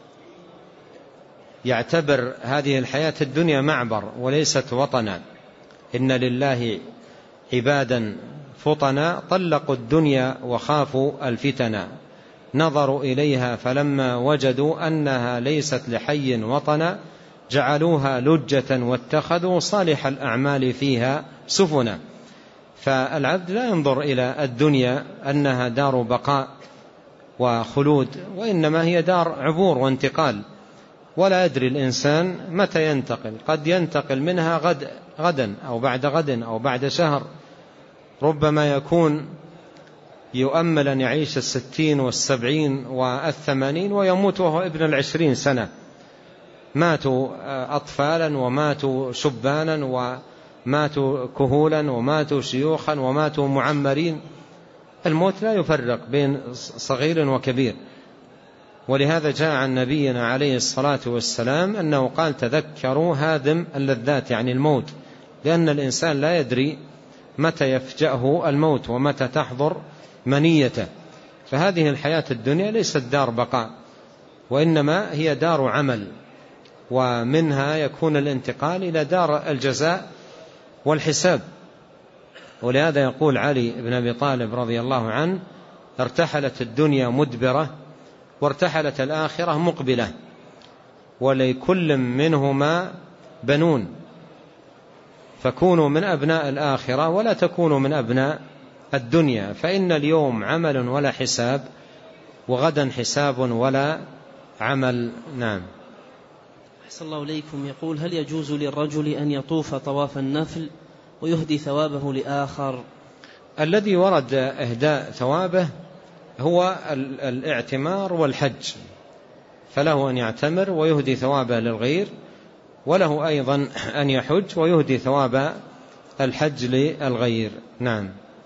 يعتبر هذه الحياة الدنيا معبر وليست وطنا. إن لله عبادا فطنا طلقوا الدنيا وخافوا الفتنا، نظروا إليها فلما وجدوا أنها ليست لحي وطنا جعلوها لجة واتخذوا صالح الأعمال فيها سفنا. فالعبد لا ينظر إلى الدنيا أنها دار بقاء وخلود، وإنما هي دار عبور وانتقال، ولا يدري الإنسان متى ينتقل. قد ينتقل منها غد غدا أو بعد غد أو بعد شهر، ربما يكون يؤمل أن يعيش الستين والسبعين والثمانين ويموت وهو ابن العشرين سنة. ماتوا أطفالا وماتوا شبانا وماتوا كهولا وماتوا شيوخا وماتوا معمرين. الموت لا يفرق بين صغير وكبير. ولهذا جاء عن نبينا عليه الصلاة والسلام أنه قال: تذكروا هادم اللذات، يعني الموت، لأن الإنسان لا يدري متى يفجأه الموت ومتى تحضر منيته. فهذه الحياة الدنيا ليست دار بقاء، وإنما هي دار عمل، ومنها يكون الانتقال إلى دار الجزاء والحساب. ولهذا يقول علي بن أبي طالب رضي الله عنه: ارتحلت الدنيا مدبرة وارتحلت الآخرة مقبلة، ولكل منهما بنون، فكونوا من أبناء الآخرة ولا تكونوا من أبناء الدنيا، فإن اليوم عمل ولا حساب، وغدا حساب ولا عمل. نعم. أحسن الله إليكم. يقول: هل يجوز للرجل أن يطوف طواف النفل ويهدي ثوابه لآخر؟ الذي ورد إهداء ثوابه هو الاعتمار والحج، فله أن يعتمر ويهدي ثوابه للغير، وله أيضا أن يحج ويهدي ثواب الحج للغير. نعم.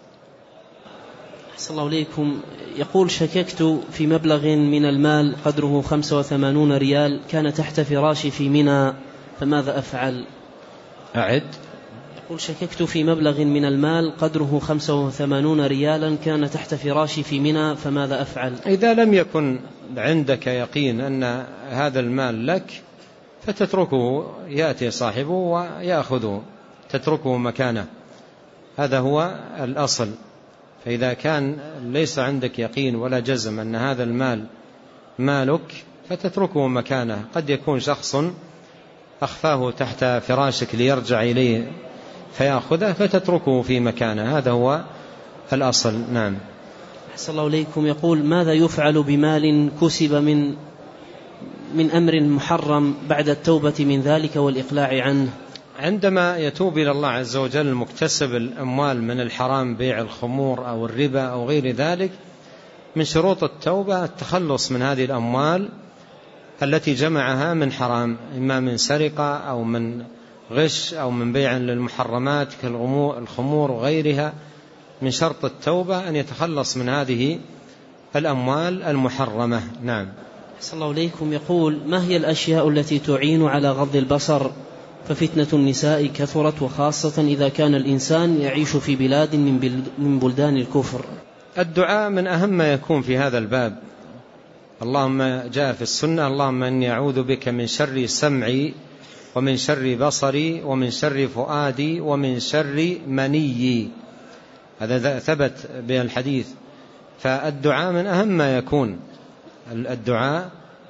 أحسن الله إليكم. يقول: شككت في مبلغ من المال قدره خمسة وثمانون ريال كان تحت فراشي في منى، فماذا أفعل؟ أعد. يقول: شككت في مبلغ من المال قدره خمسة وثمانون ريالا كان تحت فراشي في منى، فماذا أفعل؟ إذا لم يكن عندك يقين أن هذا المال لك فتتركه يأتي صاحبه ويأخذه، تتركه مكانه، هذا هو الأصل. فإذا كان ليس عندك يقين ولا جزم أن هذا المال مالك فتتركه مكانه. قد يكون شخص أخفاه تحت فراشك ليرجع إليه فيأخذه، فتتركه في مكانه، هذا هو الأصل. نعم. أحسن الله إليكم. يقول: ماذا يفعل بمال كسب من من أمر محرم بعد التوبة من ذلك والإقلاع عنه؟ عندما يتوب إلى الله عز وجل المكتسب الأموال من الحرام، بيع الخمور أو الربا أو غير ذلك، من شروط التوبة التخلص من هذه الأموال التي جمعها من حرام، إما من سرقة أو من غش أو من بيع للمحرمات كالخمور وغيرها. من شرط التوبة أن يتخلص من هذه الأموال المحرمة. نعم. أحسن الله إليكم. يقول: ما هي الأشياء التي تعين على غض البصر؟ ففتنة النساء كثرت، وخاصة إذا كان الإنسان يعيش في بلاد من بلدان الكفر. الدعاء من أهم ما يكون في هذا الباب. اللهم جاء في السنة: اللهم إني أعوذ بك من شر سمعي ومن شر بصري ومن شر فؤادي ومن شر منيي، هذا ثبت بالحديث. فالدعاء من أهم ما يكون، الدعاء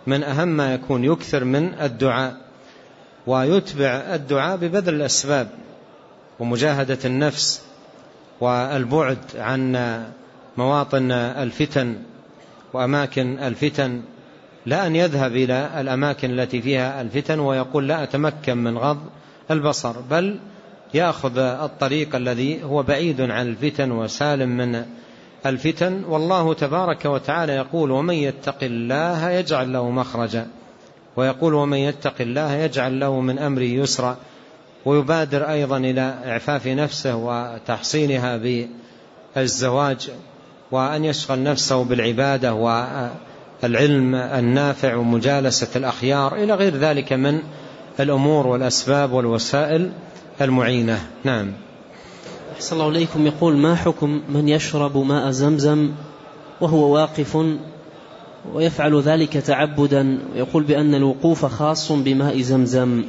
من أهم ما يكون يكثر من الدعاء، ويتبع الدعاء ببذل الأسباب ومجاهدة النفس والبعد عن مواطن الفتن وأماكن الفتن، لا أن يذهب إلى الأماكن التي فيها الفتن ويقول لا أتمكن من غض البصر، بل يأخذ الطريق الذي هو بعيد عن الفتن وسالم من الفتن. والله تبارك وتعالى يقول ومن يتق الله يجعل له مخرجا، ويقول ومن يتق الله يجعل له من أمره يسرا، ويبادر أيضا إلى إعفاف نفسه وتحصينها بالزواج، وأن يشغل نفسه بالعبادة والعلم النافع ومجالسة الأخيار إلى غير ذلك من الأمور والأسباب والوسائل المعينة. نعم. أحسن الله إليكم. يقول ما حكم من يشرب ماء زمزم وهو واقف ويفعل ذلك تعبدا، ويقول بأن الوقوف خاص بماء زمزم؟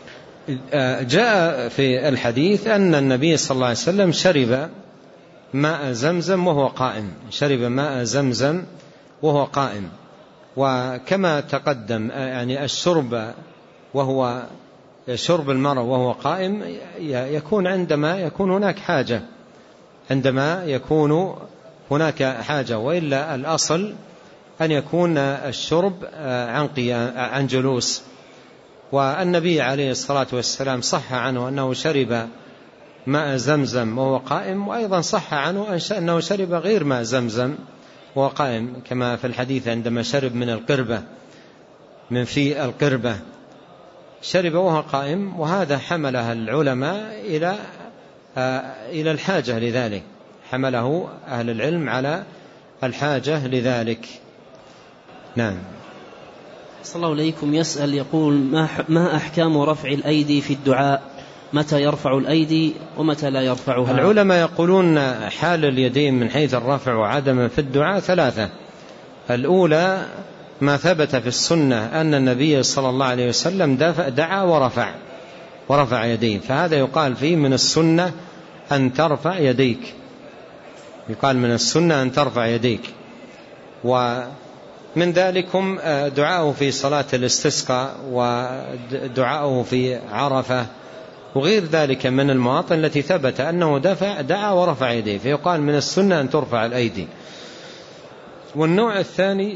جاء في الحديث أن النبي صلى الله عليه وسلم شرب ماء زمزم وهو قائم، شرب ماء زمزم وهو قائم. وكما تقدم يعني الشرب وهو شرب المرء وهو قائم يكون عندما يكون هناك حاجة، عندما يكون هناك حاجة، وإلا الأصل أن يكون الشرب عن عن جلوس. والنبي عليه الصلاة والسلام صح عنه أنه شرب ماء زمزم وهو قائم، وأيضا صح عنه أنه شرب غير ماء زمزم وهو قائم، كما في الحديث عندما شرب من القربة، من في القربة شرب وهو قائم. وهذا حمله العلماء إلى إلى الحاجة لذلك، حمله أهل العلم على الحاجة لذلك. نعم. صلى الله عليكم. يسأل يقول ما ما أحكام رفع الأيدي في الدعاء؟ متى يرفع الأيدي ومتى لا يرفعها؟ العلماء يقولون حال اليدين من حيث الرفع وعدم في الدعاء ثلاثة. الأولى ما ثبت في السنة أن النبي صلى الله عليه وسلم دعا ورفع ورفع يديه، فهذا يقال فيه من السنة أن ترفع يديك، يقال من السنة أن ترفع يديك. ومن ذلكم دعاءه في صلاة الاستسقاء ودعاءه في عرفة وغير ذلك من المواطن التي ثبت أنه دفع دعا ورفع يديه، فيقال من السنة أن ترفع الأيدي. والنوع الثاني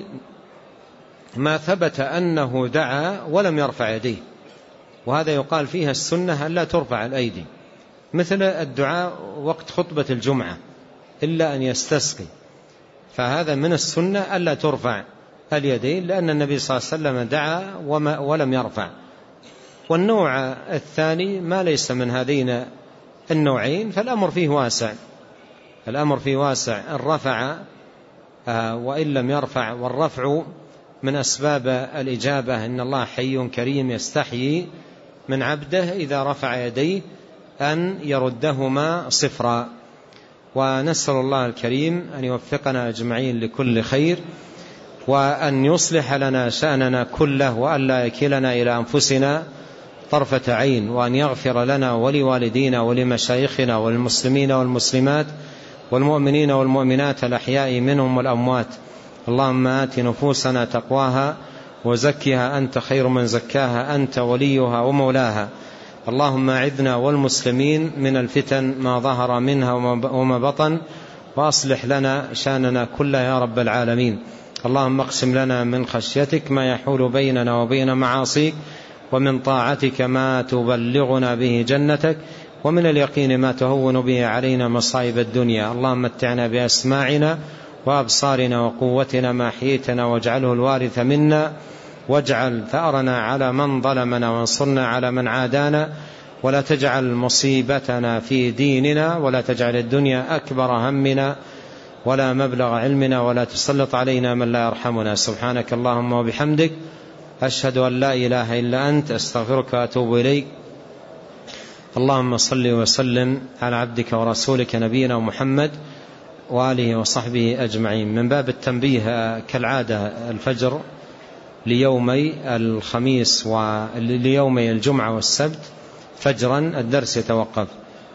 ما ثبت أنه دعا ولم يرفع يديه، وهذا يقال فيها السنة أن لا ترفع الأيدي، مثل الدعاء وقت خطبة الجمعة إلا أن يستسقي، فهذا من السنة أن لا ترفع اليدين، لأن النبي صلى الله عليه وسلم دعا وما ولم يرفع. والنوع الثاني ما ليس من هذين النوعين فالأمر فيه واسع، الأمر فيه واسع، الرفع وإن لم يرفع، والرفع من أسباب الإجابة، إن الله حي كريم يستحيي من عبده إذا رفع يديه أن يردهما صفرا. ونسأل الله الكريم أن يوفقنا أجمعين لكل خير، وأن يصلح لنا شأننا كله، وأن لا يكلنا إلى أنفسنا طرفة عين، وأن يغفر لنا ولوالدينا ولمشايخنا والمسلمين والمسلمات والمؤمنين والمؤمنات الأحياء منهم والأموات. اللهم آت نفوسنا تقواها وزكها أنت خير من زكاها، أنت وليها ومولاها. اللهم أعذنا والمسلمين من الفتن ما ظهر منها وما بطن، وأصلح لنا شأننا كله يا رب العالمين. اللهم اقسم لنا من خشيتك ما يحول بيننا وبين معاصيك، ومن طاعتك ما تبلغنا به جنتك، ومن اليقين ما تهون به علينا مصائب الدنيا. اللهم متعنا بأسماعنا وأبصارنا وقوتنا ما أحييتنا، واجعله الوارث منا، واجعل ثأرنا على من ظلمنا، وانصرنا على من عادانا، ولا تجعل مصيبتنا في ديننا، ولا تجعل الدنيا أكبر همنا ولا مبلغ علمنا، ولا تسلط علينا من لا يرحمنا. سبحانك اللهم وبحمدك، أشهد أن لا إله إلا أنت، أستغفرك وأتوب إليك. اللهم صل وسلم على عبدك ورسولك نبينا محمد وآله وصحبه أجمعين. من باب التنبيه كالعادة، الفجر ليومي الخميس وليومي الجمعة والسبت فجرا الدرس يتوقف،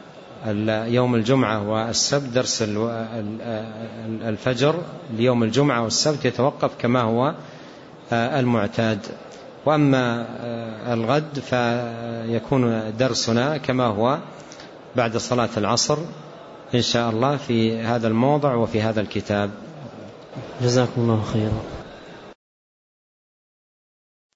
يوم الجمعة والسبت درس الفجر ليوم الجمعة والسبت يتوقف كما هو المعتاد. وأما الغد فيكون درسنا كما هو بعد صلاة العصر إن شاء الله في هذا الموضع وفي هذا الكتاب. جزاكم الله خيرا.